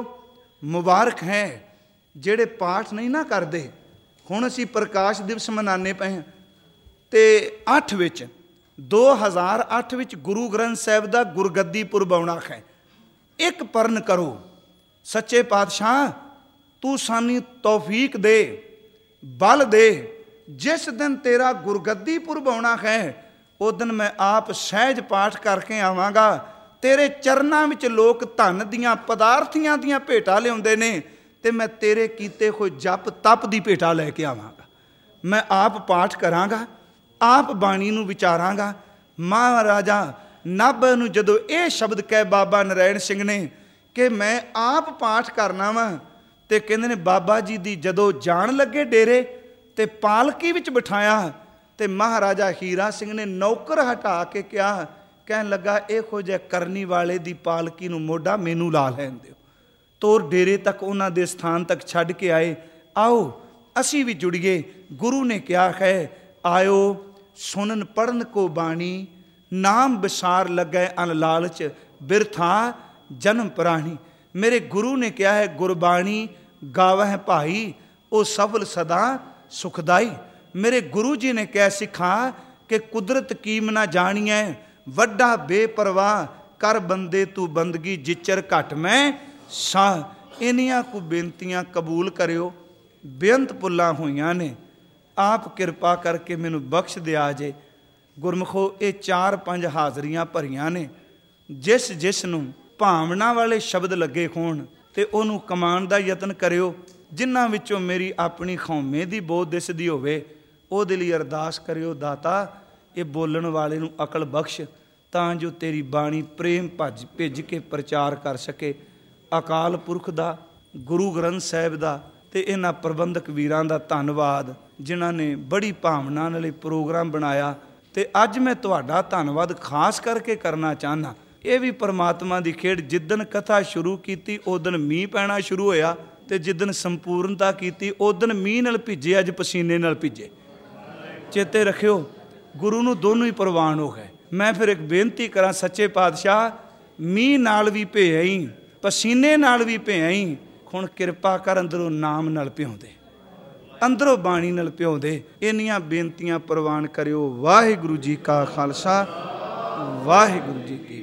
ਮੁਬਾਰਕ ਹੈ, ਜਿਹੜੇ ਪਾਠ ਨਹੀਂ ਨਾ ਕਰਦੇ। ਹੁਣ ਅਸੀਂ ਪ੍ਰਕਾਸ਼ ਦਿਵਸ ਮਨਾਉਂਦੇ ਪਏ ਹਾਂ ਤੇ ਅੱਠ ਵਿੱਚ ਦੋ ਹਜ਼ਾਰ ਅੱਠ ਵਿੱਚ ਗੁਰੂ ਗ੍ਰੰਥ ਸਾਹਿਬ ਦਾ ਗੁਰਗੱਦੀ ਪੁਰਬ ਆਉਣਾ ਹੈ। ਇੱਕ ਪਰਨ ਕਰੋ, ਸੱਚੇ ਪਾਤਸ਼ਾਹ ਤੂੰ ਸਾਨੂੰ ਤੌਫੀਕ ਦੇ, ਬਲ ਦੇ। ਜਿਸ ਦਿਨ ਤੇਰਾ ਗੁਰਗੱਦੀ ਪੁਰਬ ਆਉਣਾ ਹੈ ਉਸ ਦਿਨ ਮੈਂ ਆਪ ਸਹਿਜ ਪਾਠ ਕਰਕੇ ਆਵਾਂਗਾ। ਤੇਰੇ ਚਰਨਾਂ ਵਿੱਚ ਲੋਕ ਧਨ ਦੀਆਂ ਪਦਾਰਥੀਆਂ ਦੀਆਂ ਭੇਟਾਂ ਲਿਆਉਂਦੇ ਨੇ ਤੇ ਮੈਂ ਤੇਰੇ ਕੀਤੇ ਹੋਏ ਜਪ ਤਪ ਦੀ ਭੇਟਾ ਲੈ ਕੇ ਆਵਾਂਗਾ। ਮੈਂ ਆਪ ਪਾਠ ਕਰਾਂਗਾ, ਆਪ ਬਾਣੀ ਨੂੰ ਵਿਚਾਰਾਂਗਾ। ਮਹਾਰਾਜਾ ਨਾਭਾ ਨੂੰ ਜਦੋਂ ਇਹ ਸ਼ਬਦ ਕਹਿ ਬਾਬਾ ਨਰਾਇਣ ਸਿੰਘ ਨੇ ਕਿ ਮੈਂ ਆਪ ਪਾਠ ਕਰਨਾ ਵਾ, ਤੇ ਕਹਿੰਦੇ ਨੇ ਬਾਬਾ ਜੀ ਦੀ ਜਦੋਂ ਜਾਣ ਲੱਗੇ ਡੇਰੇ ਤੇ ਪਾਲਕੀ ਵਿੱਚ ਬਿਠਾਇਆ ਤੇ ਮਹਾਰਾਜਾ ਹੀਰਾ ਸਿੰਘ ਨੇ ਨੌਕਰ ਹਟਾ ਕੇ ਕਿਹਾ, ਕਹਿਣ ਲੱਗਾ ਇਹੋ ਜਿਹੇ ਕਰਨੀ ਵਾਲੇ ਦੀ ਪਾਲਕੀ ਨੂੰ ਮੋਢਾ ਮੈਨੂੰ ਲਾ ਲੈਣ ਦਿਓ। ਤੋਰ ਡੇਰੇ ਤੱਕ ਉਹਨਾਂ ਦੇ ਸਥਾਨ ਤੱਕ ਛੱਡ ਕੇ ਆਏ। ਆਓ ਅਸੀਂ ਵੀ ਜੁੜੀਏ। ਗੁਰੂ ਨੇ ਕਿਹਾ ਹੈ, ਆਇਓ ਸੁਣਨ ਪੜਨ ਕੋ ਬਾਣੀ, ਨਾਮ ਵਿਸਾਰ ਲੱਗੈ ਅਨ ਲਾਲਚ, ਬਿਰਥਾ ਜਨਮ ਪ੍ਰਾਣੀ। ਮੇਰੇ ਗੁਰੂ ਨੇ ਕਿਹਾ ਹੈ, ਗੁਰਬਾਣੀ ਗਾਵਹਿ ਭਾਈ, ਉਹ ਸਫਲ ਸਦਾ ਸੁਖਦਾਈ। ਮੇਰੇ ਗੁਰੂ ਜੀ ਨੇ ਕਿਹਾ, ਸਿੱਖਾਂ ਕਿ ਕੁਦਰਤ ਕੀਮ ਨਾ ਜਾਣੀਐ, ਵੱਡਾ ਬੇਪਰਵਾਹ ਕਰ ਬੰਦੇ ਤੂੰ ਬੰਦਗੀ, ਜਿਚਰ ਘਟ ਮੈਂ ਸਾਹ। ਇੰਨੀਆਂ ਕੁ ਬੇਨਤੀਆਂ ਕਬੂਲ ਕਰਿਓ। ਬੇਅੰਤ ਪੁੱਲਾਂ ਹੋਈਆਂ ਨੇ, ਆਪ ਕਿਰਪਾ ਕਰਕੇ ਮੈਨੂੰ ਬਖਸ਼ ਦਿਆ ਜੇ। ਗੁਰਮੁਖੋ ਇਹ ਚਾਰ ਪੰਜ ਹਾਜ਼ਰੀਆਂ ਭਰੀਆਂ ਨੇ। ਜਿਸ ਜਿਸ ਨੂੰ ਭਾਵਨਾ ਵਾਲੇ ਸ਼ਬਦ ਲੱਗੇ ਹੋਣ ਤੇ ਉਹਨੂੰ ਕਮਾਉਣ ਦਾ ਯਤਨ ਕਰਿਓ। ਜਿਨ੍ਹਾਂ ਵਿੱਚੋਂ ਮੇਰੀ ਆਪਣੀ ਖੌਮੇ ਦੀ ਬੋਧ ਦਿਸਦੀ ਹੋਵੇ ਉਹਦੇ ਲਈ ਅਰਦਾਸ ਕਰਿਓ, ਦਾਤਾ ਇਹ ਬੋਲਣ ਵਾਲੇ ਨੂੰ ਅਕਲ ਬਖਸ਼, ਤਾਂ ਜੋ ਤੇਰੀ ਬਾਣੀ ਪ੍ਰੇਮ ਭੱਜ ਭਿੱਜ ਕੇ ਪ੍ਰਚਾਰ ਕਰ ਸਕੇ। ਅਕਾਲ ਪੁਰਖ ਦਾ, ਗੁਰੂ ਗ੍ਰੰਥ ਸਾਹਿਬ ਦਾ ਤੇ ਇਹਨਾਂ ਪ੍ਰਬੰਧਕ ਵੀਰਾਂ ਦਾ ਧੰਨਵਾਦ, ਜਿਨ੍ਹਾਂ ਨੇ ਬੜੀ ਭਾਵਨਾ ਨਾਲ ਇਹ ਪ੍ਰੋਗਰਾਮ ਬਣਾਇਆ। ਤੇ ਅੱਜ ਮੈਂ ਤੁਹਾਡਾ ਧੰਨਵਾਦ ਖਾਸ ਕਰਕੇ ਕਰਨਾ ਚਾਹੁੰਦਾ। ਇਹ ਵੀ ਪਰਮਾਤਮਾ ਦੀ ਖੇਡ। ਜਿੱਦਣ ਕਥਾ ਸ਼ੁਰੂ ਕੀਤੀ ਉਦਣ ਮੀਂਹ ਪੈਣਾ ਸ਼ੁਰੂ ਹੋਇਆ, ਤੇ ਜਿੱਦਣ ਸੰਪੂਰਨਤਾ ਕੀਤੀ ਉਦਣ ਮੀਂਹ ਨਾਲ ਭਿੱਜੇ, ਅੱਜ ਪਸੀਨੇ ਨਾਲ ਭਿੱਜੇ। ਚੇਤੇ ਰੱਖਿਓ, ਗੁਰੂ ਨੂੰ ਦੋਨੋਂ ਹੀ ਪ੍ਰਵਾਨ ਹੋ ਗਏ। ਮੈਂ ਫਿਰ ਇੱਕ ਬੇਨਤੀ ਕਰਾਂ, ਸੱਚੇ ਪਾਤਸ਼ਾਹ ਮੀਂਹ ਨਾਲ ਵੀ ਭਿਆਈ, ਪਸੀਨੇ ਨਾਲ ਵੀ ਭਿਆਈ, ਹੁਣ ਕਿਰਪਾ ਕਰ ਅੰਦਰੋਂ ਨਾਮ ਨਾਲ ਭਿਉਂਦੇ, ਅੰਦਰੋਂ ਬਾਣੀ ਨਾਲ ਭਿਉਂਦੇ। ਇੰਨੀਆਂ ਬੇਨਤੀਆਂ ਪ੍ਰਵਾਨ ਕਰਿਓ। ਵਾਹਿਗੁਰੂ ਜੀ ਕਾ ਖਾਲਸਾ, ਵਾਹਿਗੁਰੂ ਜੀ ਕੀ